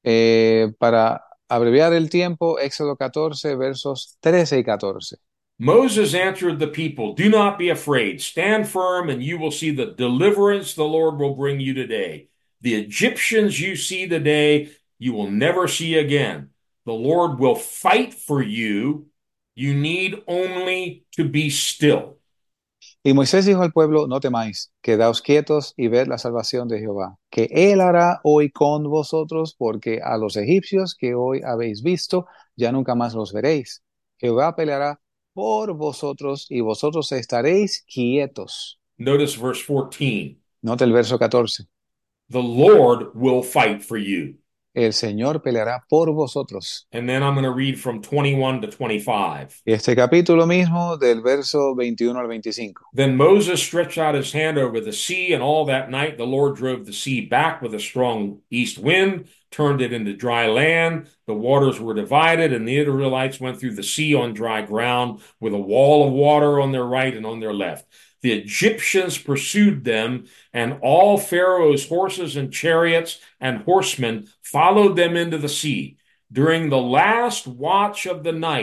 Speaker 2: Eh, para abreviar el tiempo, Éxodo catorce, versos trece y catorce.
Speaker 3: Moses answered the people, do not be afraid. Stand firm, and you will see the deliverance the Lord will bring you today. The Egyptians you see today, you will never see again. The Lord will fight for you. You need only to be still.
Speaker 2: Y Moisés dijo al pueblo, no temáis, quedaos quietos y ved la salvación de Jehová, que él hará hoy con vosotros, porque a los egipcios que hoy habéis visto, ya nunca más los veréis. Jehová peleará por vosotros y vosotros estaréis quietos.
Speaker 3: Notice verse fourteen.
Speaker 2: Nota el verso catorce.
Speaker 3: The Lord will fight for you.
Speaker 2: El Señor peleará por vosotros.
Speaker 3: And then I'm going to read from twenty-one to twenty-five.
Speaker 2: Y este capítulo mismo del verso veintiuno al veinticinco.
Speaker 3: Then Moses stretched out his hand over the sea, and all that night the Lord drove the sea back with a strong east wind, turned it into dry land. The waters were divided, and the Israelites went through the sea on dry ground with a wall of water on their right and on their left. The Egyptians pursued them, and all Pharaoh's horses and chariots and horsemen followed them into the sea. During the last watch of the night,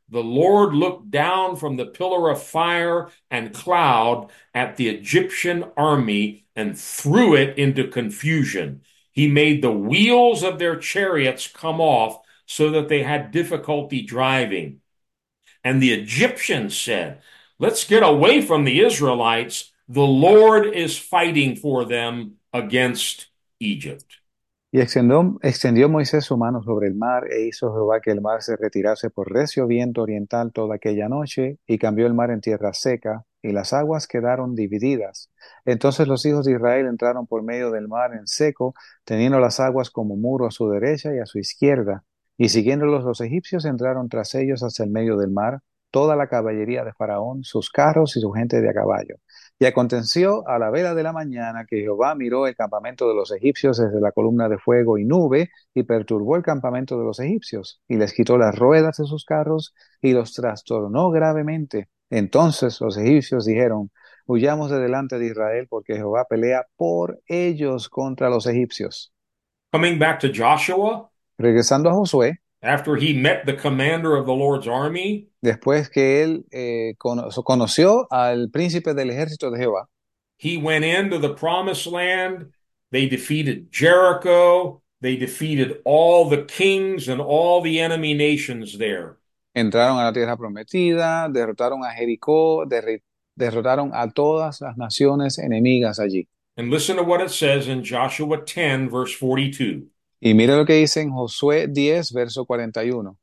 Speaker 3: the Lord looked down from the pillar of fire and cloud at the Egyptian army and threw it into confusion. He made the wheels of their chariots come off so that they had difficulty driving. And the Egyptians said, let's get away from the Israelites. The Lord is fighting for them against Egypt.
Speaker 2: Y extendió, extendió Moisés su mano sobre el mar, e hizo Jehová que el mar se retirase por recio viento oriental toda aquella noche, y cambió el mar en tierra seca, y las aguas quedaron divididas. Entonces los hijos de Israel entraron por medio del mar en seco, teniendo las aguas como muro a su derecha y a su izquierda. Y siguiéndolos los egipcios entraron tras ellos hasta el medio del mar, toda la caballería de Faraón, sus carros y su gente de a caballo. Y aconteció a la vela de la mañana que Jehová miró el campamento de los egipcios desde la columna de fuego y nube, y perturbó el campamento de los egipcios, y les quitó las ruedas de sus carros, y los trastornó gravemente. Entonces los egipcios dijeron, huyamos de delante de Israel, porque Jehová pelea por ellos contra los egipcios.
Speaker 3: Coming back to Joshua,
Speaker 2: Regresando a Josué,
Speaker 3: after he met the commander of the Lord's army,
Speaker 2: después que él eh, cono conoció al príncipe del ejército de Jehová,
Speaker 3: he went into the promised land. They defeated Jericho. They defeated all the kings and all the enemy nations there.
Speaker 2: entraron a la tierra prometida, derrotaron a Jericó, derri- derrotaron a todas las naciones enemigas allí.
Speaker 3: And listen to what it says in Joshua ten, verse forty-two.
Speaker 2: Y mire lo que dice en Josué diez, verso cuarenta y uno.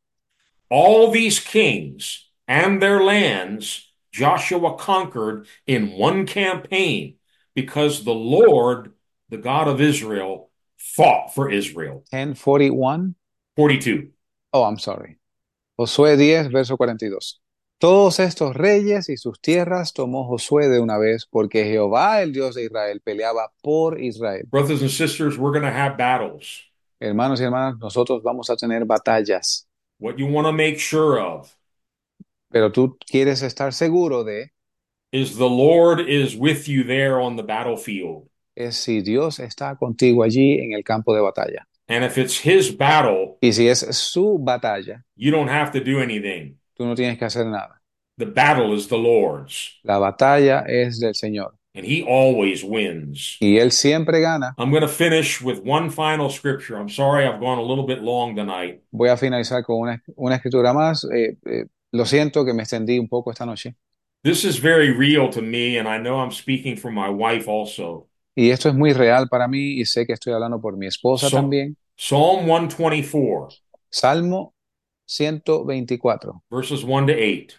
Speaker 3: All these kings and their lands Joshua conquered in one campaign because the Lord, the God of Israel, fought for Israel.
Speaker 2: ten forty-one.
Speaker 3: forty-two.
Speaker 2: Oh, I'm sorry. Josué diez, verso cuarenta y dos. Todos estos reyes y sus tierras tomó Josué de una vez, porque Jehová, el Dios de Israel, peleaba por Israel.
Speaker 3: Brothers and sisters, we're going to have battles.
Speaker 2: Hermanos y hermanas, nosotros vamos a tener batallas,
Speaker 3: What you want to make sure of
Speaker 2: pero tú quieres estar seguro de
Speaker 3: is the Lord is with you there on the battlefield.
Speaker 2: es si Dios está contigo allí en el campo de batalla.
Speaker 3: And if it's his battle,
Speaker 2: Y si es su batalla,
Speaker 3: you don't have to do anything.
Speaker 2: tú no tienes que hacer nada.
Speaker 3: The battle is the Lord's,
Speaker 2: La batalla es del Señor
Speaker 3: and he always wins.
Speaker 2: y Él siempre gana.
Speaker 3: I'm going to finish with one final scripture. I'm sorry I've gone a little bit long tonight.
Speaker 2: Voy a finalizar con una, una escritura más. Eh, eh, lo siento que me extendí un poco esta noche.
Speaker 3: This is very real to me, and I know I'm speaking for my wife also.
Speaker 2: Y esto es muy real para mí y sé que estoy hablando por mi esposa
Speaker 3: So,
Speaker 2: también.
Speaker 3: Psalm one twenty-four,
Speaker 2: Salmo ciento veinticuatro,
Speaker 3: verses one to eight.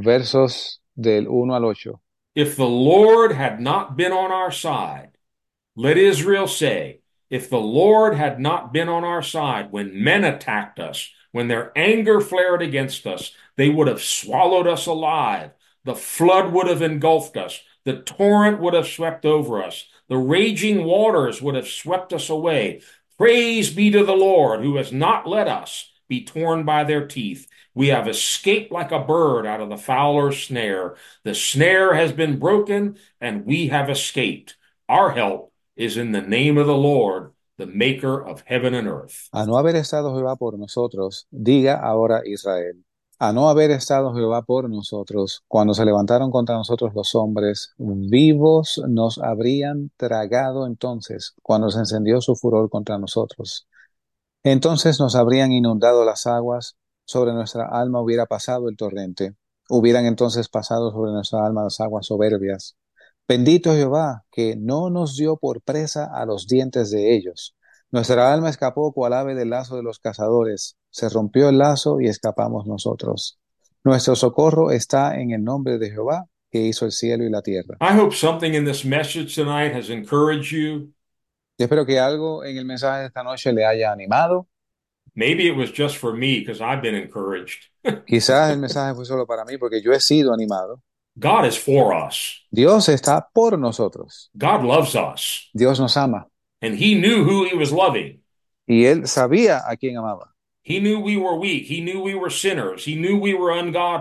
Speaker 2: versos del uno al ocho.
Speaker 3: If the Lord had not been on our side, let Israel say, if the Lord had not been on our side when men attacked us, when their anger flared against us, they would have swallowed us alive. The flood would have engulfed us. The torrent would have swept over us. The raging waters would have swept us away. Praise be to the Lord who has not let us be torn by their teeth. We have escaped like a bird out of the fowler's snare. The snare has been broken and we have escaped. Our help is in the name of the Lord, the maker of heaven and earth.
Speaker 2: A no haber estado Jehová por nosotros, diga ahora Israel. A no haber estado Jehová por nosotros, cuando se levantaron contra nosotros los hombres, vivos nos habrían tragado entonces, cuando se encendió su furor contra nosotros. Entonces nos habrían inundado las aguas, sobre nuestra alma hubiera pasado el torrente, hubieran entonces pasado sobre nuestra alma las aguas soberbias. Bendito Jehová, que no nos dio por presa a los dientes de ellos. Nuestra alma escapó cual ave del lazo de los cazadores. Se rompió el lazo y escapamos nosotros. Nuestro socorro está en el nombre de Jehová, que hizo el cielo y la tierra.
Speaker 3: I hope something in this message tonight has encouraged you.
Speaker 2: Yo espero que algo en el mensaje de esta noche le haya animado.
Speaker 3: Maybe it was just for me because I've been encouraged.
Speaker 2: Quizás el mensaje fue solo para mí porque yo he sido animado.
Speaker 3: God is for us.
Speaker 2: Dios está por nosotros.
Speaker 3: God loves us.
Speaker 2: Dios nos ama.
Speaker 3: And he knew who he was loving.
Speaker 2: Y Él sabía a quién amaba.
Speaker 3: He knew we were weak. He knew we were sinners. He knew we were ungodly.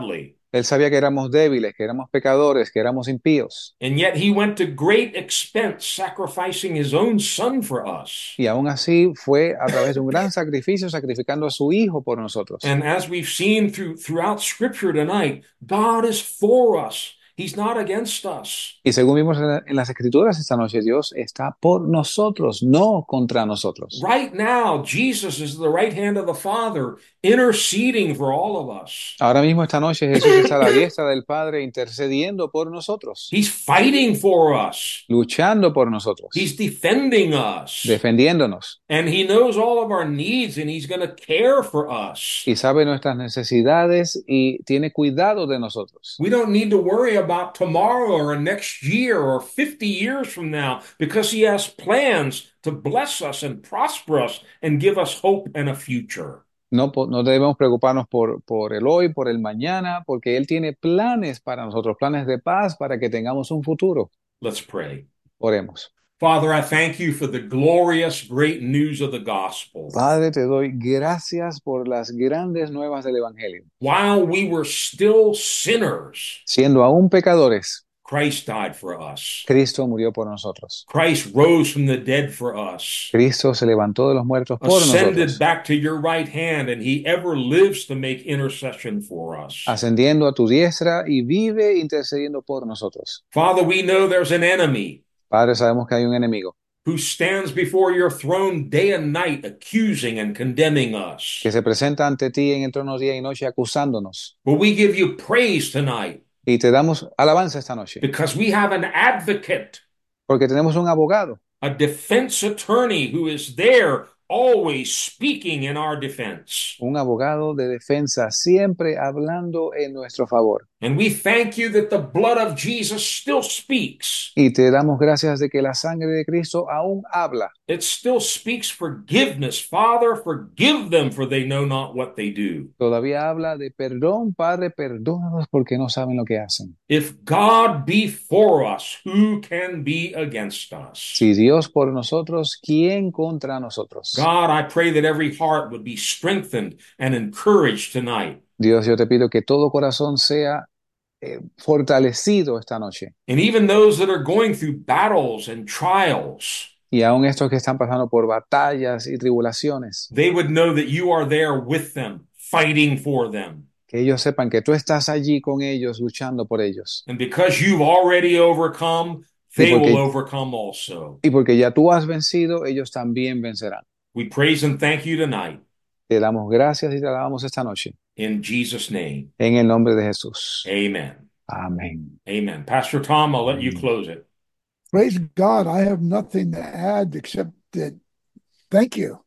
Speaker 2: Él sabía que éramos débiles, que éramos pecadores, que éramos impíos.
Speaker 3: And yet he went to great expense sacrificing his own son for us.
Speaker 2: Y aún así fue a través de un gran sacrificio, sacrificando a su Hijo por nosotros.
Speaker 3: And as we've seen through throughout Scripture tonight, God is for us. He's not against us.
Speaker 2: Y según vimos en, la- en las Escrituras esta noche, Dios está por nosotros, no contra nosotros.
Speaker 3: Right now, Jesus is at the right hand of the Father, interceding for all of us.
Speaker 2: Ahora mismo esta noche Jesús está a la diestra del Padre intercediendo por nosotros,
Speaker 3: He's fighting for us.
Speaker 2: luchando por nosotros,
Speaker 3: He's defending us.
Speaker 2: defendiéndonos.
Speaker 3: And he knows all of our needs and he's going to care for us.
Speaker 2: Y sabe nuestras necesidades y tiene cuidado de nosotros.
Speaker 3: We don't need to worry about tomorrow or next year or fifty years from now because he has plans to bless us and prosper us and give us hope and a future.
Speaker 2: No, po- no debemos preocuparnos por, por el hoy, por el mañana, porque Él tiene planes para nosotros, planes de paz para que tengamos un futuro.
Speaker 3: Let's pray.
Speaker 2: Oremos.
Speaker 3: Father, I thank you for the glorious, great news of the gospel.
Speaker 2: Padre, te doy gracias por las grandes nuevas del Evangelio.
Speaker 3: While we were still sinners,
Speaker 2: Siendo aún pecadores,
Speaker 3: Christ died for us.
Speaker 2: Cristo murió por nosotros.
Speaker 3: Christ rose from the dead for us.
Speaker 2: Cristo se levantó de los muertos por
Speaker 3: Ascended
Speaker 2: nosotros,
Speaker 3: back to your right hand, and he ever lives to make intercession for us.
Speaker 2: ascendiendo a tu diestra y vive intercediendo por nosotros.
Speaker 3: Father, we know there's an enemy
Speaker 2: Padre, sabemos que hay un enemigo
Speaker 3: who stands before your throne day and night, accusing and condemning us.
Speaker 2: que se presenta ante ti en el trono día y noche acusándonos.
Speaker 3: But we give you praise tonight
Speaker 2: Y te damos alabanza esta noche,
Speaker 3: because we have an advocate,
Speaker 2: porque tenemos un abogado,
Speaker 3: a defense attorney who is there always speaking in our defense.
Speaker 2: un abogado de defensa, siempre hablando en nuestro favor.
Speaker 3: And we thank you that the blood of Jesus still speaks.
Speaker 2: Y te damos gracias de que la sangre de Cristo aún habla.
Speaker 3: It still speaks forgiveness. Father, forgive them, for they know not what they do.
Speaker 2: Todavía habla de perdón, Padre, perdónanos porque no saben lo que hacen.
Speaker 3: If God be for us, who can be against us?
Speaker 2: Si Dios por nosotros, ¿quién contra nosotros?
Speaker 3: God, I pray that every heart would be strengthened and encouraged tonight.
Speaker 2: Dios, yo te pido que todo corazón sea eh, fortalecido esta noche.
Speaker 3: And even those that are going through battles and trials,
Speaker 2: Y aun estos que están pasando por batallas y tribulaciones,
Speaker 3: they would know that you are there with them, fighting for them.
Speaker 2: que ellos sepan que tú estás allí con ellos, luchando por ellos.
Speaker 3: And because you've already overcome, they
Speaker 2: porque-
Speaker 3: will overcome also.
Speaker 2: Y porque ya tú has vencido, ellos también vencerán.
Speaker 3: We praise and thank you tonight
Speaker 2: Te damos gracias y te alabamos esta noche.
Speaker 3: in Jesus' name.
Speaker 2: En el nombre de Jesús.
Speaker 3: Amen.
Speaker 2: Amén.
Speaker 3: Amen. Pastor Tom, I'll let you close it.
Speaker 1: Praise God. I have nothing to add except that thank you,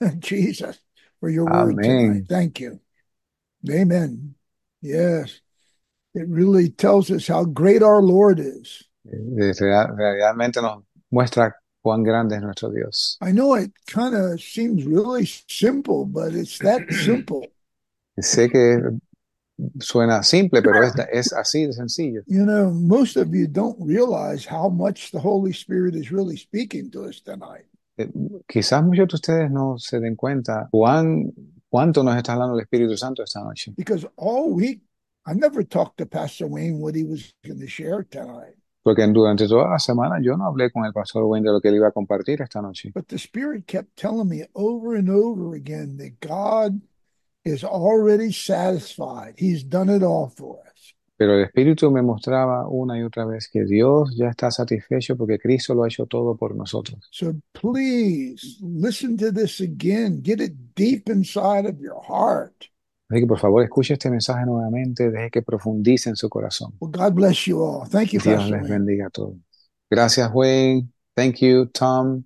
Speaker 1: Jesus, for your word
Speaker 2: Amen.
Speaker 1: tonight. Thank you. Amen. Yes. It really tells us how great our Lord is.
Speaker 2: Eh, real- realmente nos muestra cuán grande es nuestro Dios.
Speaker 1: I know it kind of seems really simple, but it's that simple.
Speaker 2: Sé que suena simple, pero es, es así de sencillo.
Speaker 1: You know, most of you don't realize how much the Holy Spirit is really speaking to us tonight.
Speaker 2: Eh, Quizás muchos de ustedes no se den cuenta cuán, cuánto nos está hablando el Espíritu Santo esta noche.
Speaker 1: Because all week, I never talked to Pastor Wayne what he was going to share tonight.
Speaker 2: Porque durante toda la semana yo no hablé con el pastor Wayne de lo que él iba a compartir esta noche.
Speaker 1: But the Spirit kept telling me over and over again that God is already satisfied. He's done it all for us.
Speaker 2: Pero el Espíritu me mostraba una y otra vez que Dios ya está satisfecho porque Cristo lo ha hecho todo por nosotros.
Speaker 1: So please listen to this again. Get it deep inside of your heart.
Speaker 2: Así que por favor escuche este mensaje nuevamente, deje que profundice en su corazón.
Speaker 1: Well, God bless you all. Thank you,
Speaker 2: Dios
Speaker 1: Pastor
Speaker 2: les
Speaker 1: Wayne.
Speaker 2: bendiga a todos. Gracias, Wayne. Thank you, Tom.